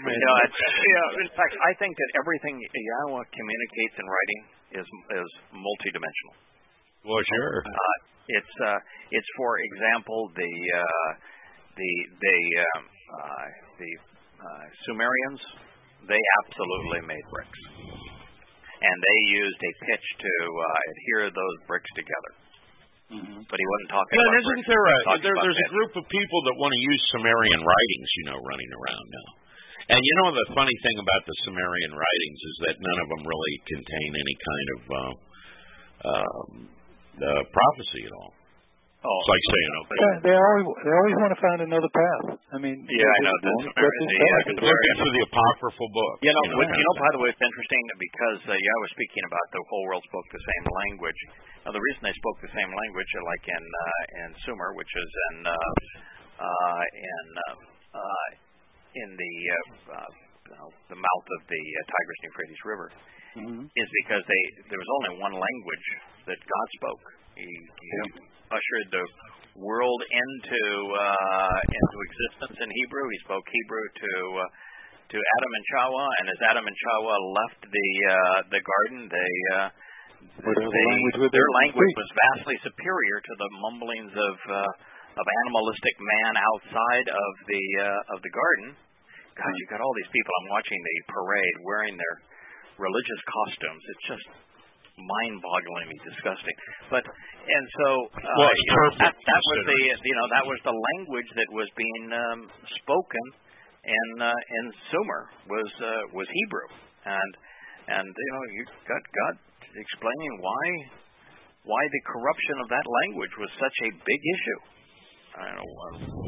information. You know, I, yeah, in fact, I think that everything Yahweh communicates in writing is is multidimensional. Well, sure. Uh, it's uh, it's for example the uh, the the um, uh, the uh, Sumerians, they absolutely made bricks, and they used a pitch to uh, adhere those bricks together. Mm-hmm. But he wasn't talking yeah, about isn't bricks. there a there, there's pitch. a group of people that want to use Sumerian writings, you know, running around now. And you know the funny thing about the Sumerian writings is that none of them really contain any kind of uh, um, uh, prophecy at all. Oh, it's like saying, you know, yeah, they always they always want to find another path. I mean, yeah, I know. This the, look into the apocryphal book. You know, you know, what, you know by the way, it's interesting because uh, yeah, I was speaking about the whole world spoke the same language. Now, the reason they spoke the same language, like in uh, in Sumer, which is in uh, uh, in uh, uh, in the uh, uh, you know, the mouth of the uh, Tigris and Euphrates River, mm-hmm. is because they there was only one language that God spoke. He, he yeah. ushered the world into uh, into existence in Hebrew. He spoke Hebrew to uh, to Adam and Chawah, and as Adam and Chawah left the uh, the garden, they uh, they, language their language was vastly superior to the mumblings of uh, of animalistic man outside of the uh, of the garden. God, you got all these people. I'm watching the parade wearing their religious costumes. It's just mind-bogglingly disgusting. But and so uh, well, you know, that, that was the you know that was the language that was being um, spoken in uh, in Sumer was uh, was Hebrew, and and you know you got God explaining why why the corruption of that language was such a big issue. I don't know.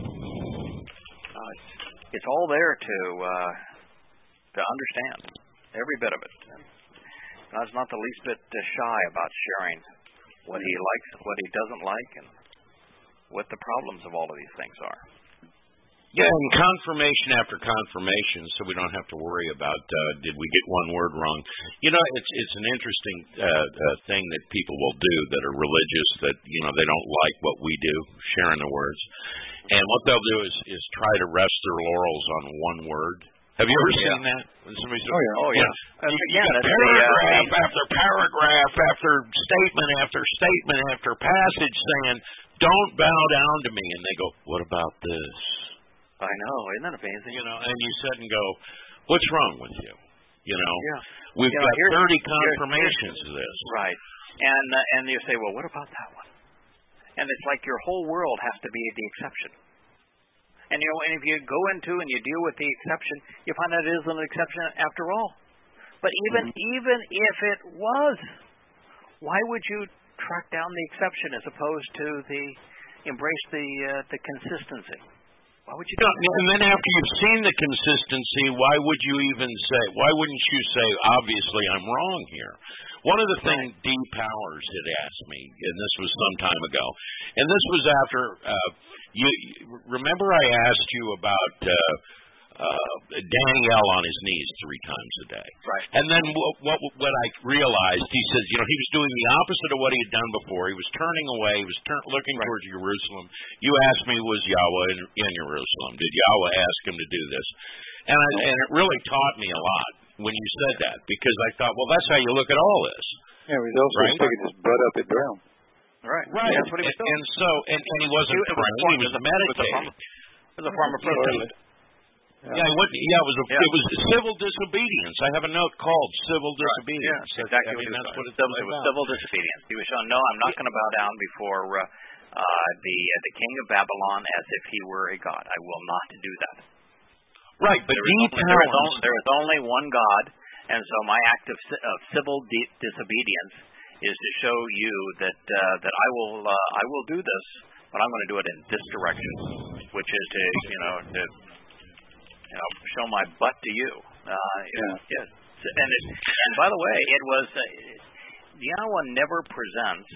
Uh, it's, it's all there to uh, to understand every bit of it. God's not the least bit uh, shy about sharing what he likes, what he doesn't like, and what the problems of all of these things are. Yeah, and confirmation after confirmation, so we don't have to worry about uh, did we get one word wrong. You know, it's it's an interesting uh, uh, thing that people will do that are religious, that, you know, they don't like what we do, sharing the words. And what they'll do is, is try to rest their laurels on one word. Have you ever yeah. seen that? When somebody says, oh, yeah. Oh, yeah. You, you yeah, got paragraph the, uh, after paragraph after statement after statement after passage saying, don't bow down to me. And they go, what about this? I know. Isn't that amazing? You know, and you sit and go, what's wrong with you? You know, yeah. we've you got know, thirty confirmations of this. Right. And, uh, and you say, well, what about that one? And it's like your whole world has to be the exception. And you know, and if you go into and you deal with the exception, you find that it is an exception after all. But even mm-hmm. even if it was, why would you track down the exception as opposed to the embrace the uh, the consistency? Why would you do that? And then after you've seen the consistency, why would you even say? Why wouldn't you say, obviously, I'm wrong here? One of the things D. Powers had asked me, and this was some time ago, and this was after. Uh, You remember I asked you about uh, uh, Daniel on his knees three times a day, right? And then what, what what I realized, he says, you know, he was doing the opposite of what he had done before. He was turning away. He was turn, looking right. towards Jerusalem. You asked me, was Yahweh in, in Jerusalem? Did Yahweh ask him to do this? And I, and it really taught me a lot when you said that, because I thought, well, that's how you look at all this. Yeah, he's also right? sticking his butt up at Brown. Right, right. That's what he was and, doing. And so, and, and he wasn't he, praying; he was meditating. It was a form of protest. Yeah, yeah, what, yeah, it was a, yeah. it was civil disobedience. I have a note called civil disobedience. Right. Yeah, exactly. I mean, what that's what it's civil, about. It was civil disobedience. He was showing, no, I'm not going to bow down before uh, uh, the uh, the king of Babylon as if he were a god. I will not do that. Right, but there is, only, there, is only, there is only one God, and so my act of, of civil di- disobedience is to show you that uh, that I will uh, I will do this, but I'm going to do it in this direction, which is to you know to you know show my butt to you. Uh, yeah. It, and it, and by the way, it was uh, Yahweh never presents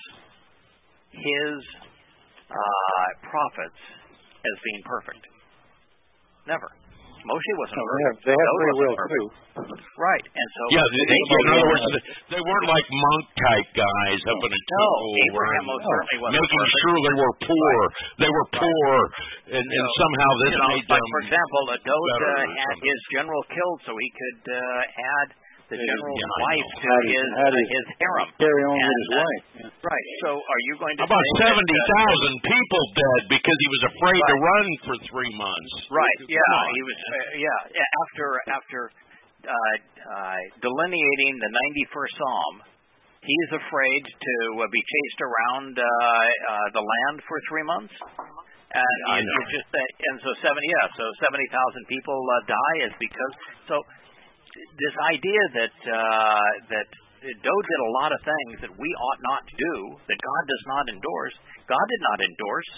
his uh, prophets as being perfect. Never. Moshe wasn't no, hurt. They have, they have Dode free will hurt. too. Right, and so yeah, they, they, in other words, they weren't like monk type guys up in a no, temple, Abraham most certainly wasn't making perfect. sure they were poor. Right. They were poor, and, and so, somehow this you know, made like them. for example, uh, Dode uh, had something. his general killed so he could uh, add the general's yeah, wife to had his his, had uh, his harem. Carry on and, with his uh, wife. Yeah. Right. So, are you going to About say seventy thousand that, uh, people dead because he was afraid right. to run for three months. Right. Come Yeah. on, He was. man. Uh, yeah. After after uh, uh, delineating the ninety-first Psalm, he's afraid to uh, be chased around uh, uh, the land for three months. And I you, know. you just uh, and so seventy. Yeah. So seventy thousand people uh, die is because so this idea that uh, that Dode did a lot of things that we ought not to do, that God does not endorse. God did not endorse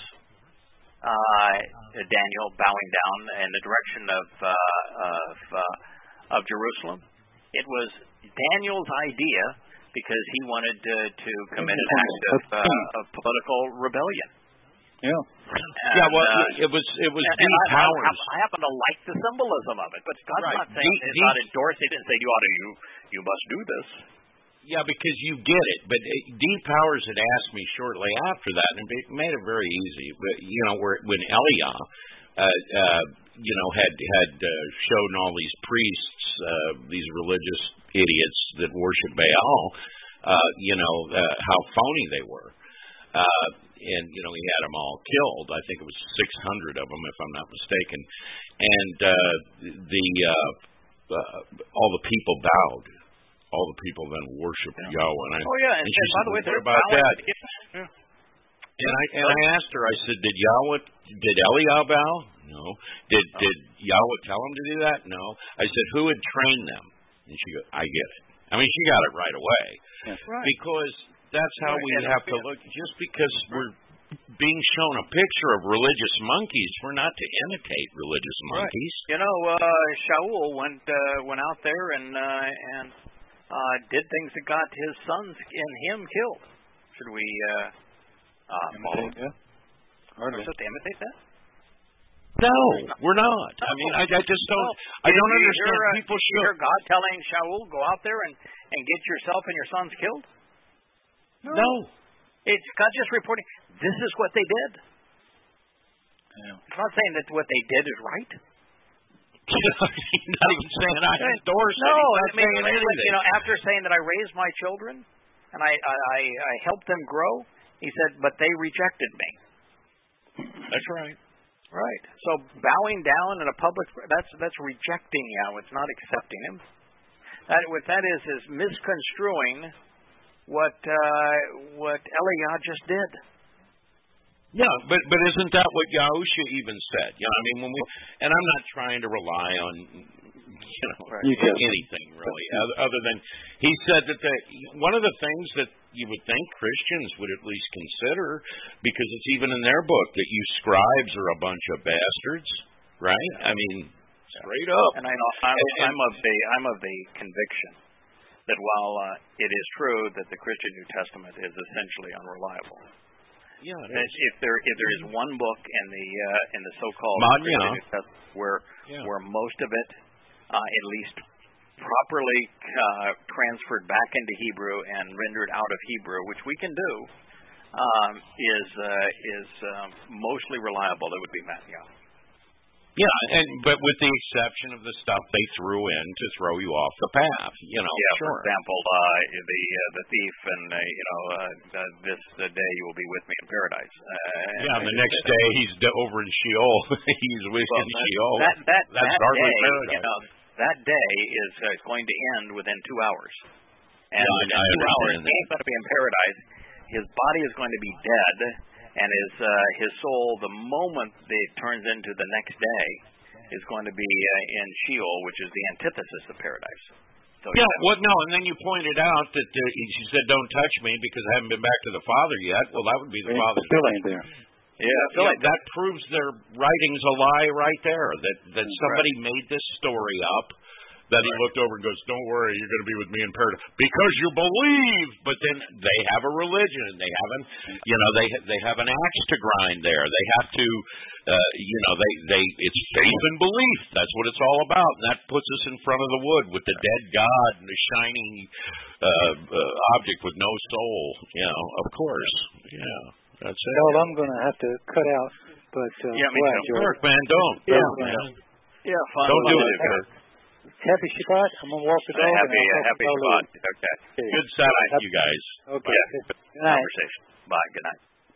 uh, Daniel bowing down in the direction of uh, of, uh, of Jerusalem. It was Daniel's idea because he wanted to, to commit an act of, uh, of political rebellion. Yeah. And, Yeah, well, uh, it was it was and, deep and I, powers. I, I happen to like the symbolism of it, but God's Right. not saying Deep- it's deep- not endorsed. He didn't say you ought to you you must do this. Yeah, because you get it. But uh, Deep Powers had asked me shortly after that, and it made it very easy. But you know, where when Eliah, uh, uh, you know, had had uh, shown all these priests, uh, these religious idiots that worship Baal, uh, you know, uh, how phony they were. Uh, and you know, he had them all killed. I think it was six hundred of them, if I'm not mistaken. And uh, the uh, uh, all the people bowed. All the people then worshiped Yeah. Yahweh. And I, Oh yeah, and, and she and by said, the way, "What they're about that?" Yeah. And I and I asked her. I said, "Did Yahweh? Did Eliah bow? No. Did No. did Yahweh tell him to do that? No." I said, "Who had trained them?" And she goes, "I get it." I mean, she got it right away. Right. Because that's how Right, we and- have to look. Just because we're being shown a picture of religious monkeys, we're not to imitate religious monkeys. You know, uh, Shaul went uh, went out there and uh, and uh, did things that got his sons and him killed. Should we uh, uh, follow? Yeah. Are we supposed to imitate that? No, we're not. I mean, I, I just don't. No. I don't Did you understand. hear, uh, People did you should. hear God telling Shaul, "Go out there and and get yourself and your sons killed." No. It's God just reporting. This is what they did. Yeah. It's not saying that what they did is right. He's not even saying I endorse it. No, He's not I mean, saying like, anything. you know, after saying that I raised my children and I, I, I, I helped them grow, he said, but they rejected me. That's right. Right. So bowing down in a public, that's that's rejecting Yahweh. It's not accepting him. That, what that is is misconstruing what uh, what Eliah just did. Yeah, but but isn't that what Yahusha even said? You know, I mean, when we and I'm not trying to rely on you know Right. You can. anything really, other, other than he said that the one of the things that you would think Christians would at least consider, because it's even in their book that you scribes are a bunch of bastards, right? I mean, straight up. And I know I'm, I'm of the I'm of the conviction that while uh, it is true that the Christian New Testament is essentially unreliable, Yeah, it that is. if there if there is one book in the uh, in the so-called Manya. Christian New Testament where Yeah. where most of it uh, at least properly uh, transferred back into Hebrew and rendered out of Hebrew, which we can do, um, is uh, is um, mostly reliable, it would be Matthew. Yeah, and but with the exception of the stuff they threw in to throw you off the path, you know. Yeah, sure. for example, uh, the uh, the thief, and uh, you know, uh, uh, this the day you will be with me in paradise. Uh, Yeah, and the next day he's d- over in Sheol. he's with well, in that, Sheol. That that That's that hardly day, paradise. you know, that day is uh, going to end within two hours. And Yeah, within I two hours, understand he ain't going to be in paradise. His body is going to be dead, and his uh, his soul, the moment it turns into the next day, is going to be uh, in Sheol, which is the antithesis of paradise. So Yeah, well, no, and then you pointed out that uh, she said, "Don't touch me because I haven't been back to the Father yet." Well, that would be the It Father's. still ain't there. Yeah, Yeah, yeah, that proves their writing's a lie right there. That that somebody Right. made this story up. Then he looked over and goes, "Don't worry, you're going to be with me in paradise because you believe." But then they have a religion. They haven't, you know, they they have an axe to grind there. They have to, uh, you know, they they it's faith and belief. That's what it's all about. And that puts us in front of the wood with the dead God and the shining uh, uh, object with no soul. You know, of course. Yeah, that's it. Well, I'm going to have to cut out. But uh, yeah, me too. Kirk, man, don't. Yeah, don't, man. Yeah, fun. Don't do it, Kirk. Happy Shabbat. I'm going to walk the dog. Uh, happy and uh, happy Shabbat. Okay. Good Sabbath, you guys. Okay. Yeah. Good night. Conversation. Bye. Good night.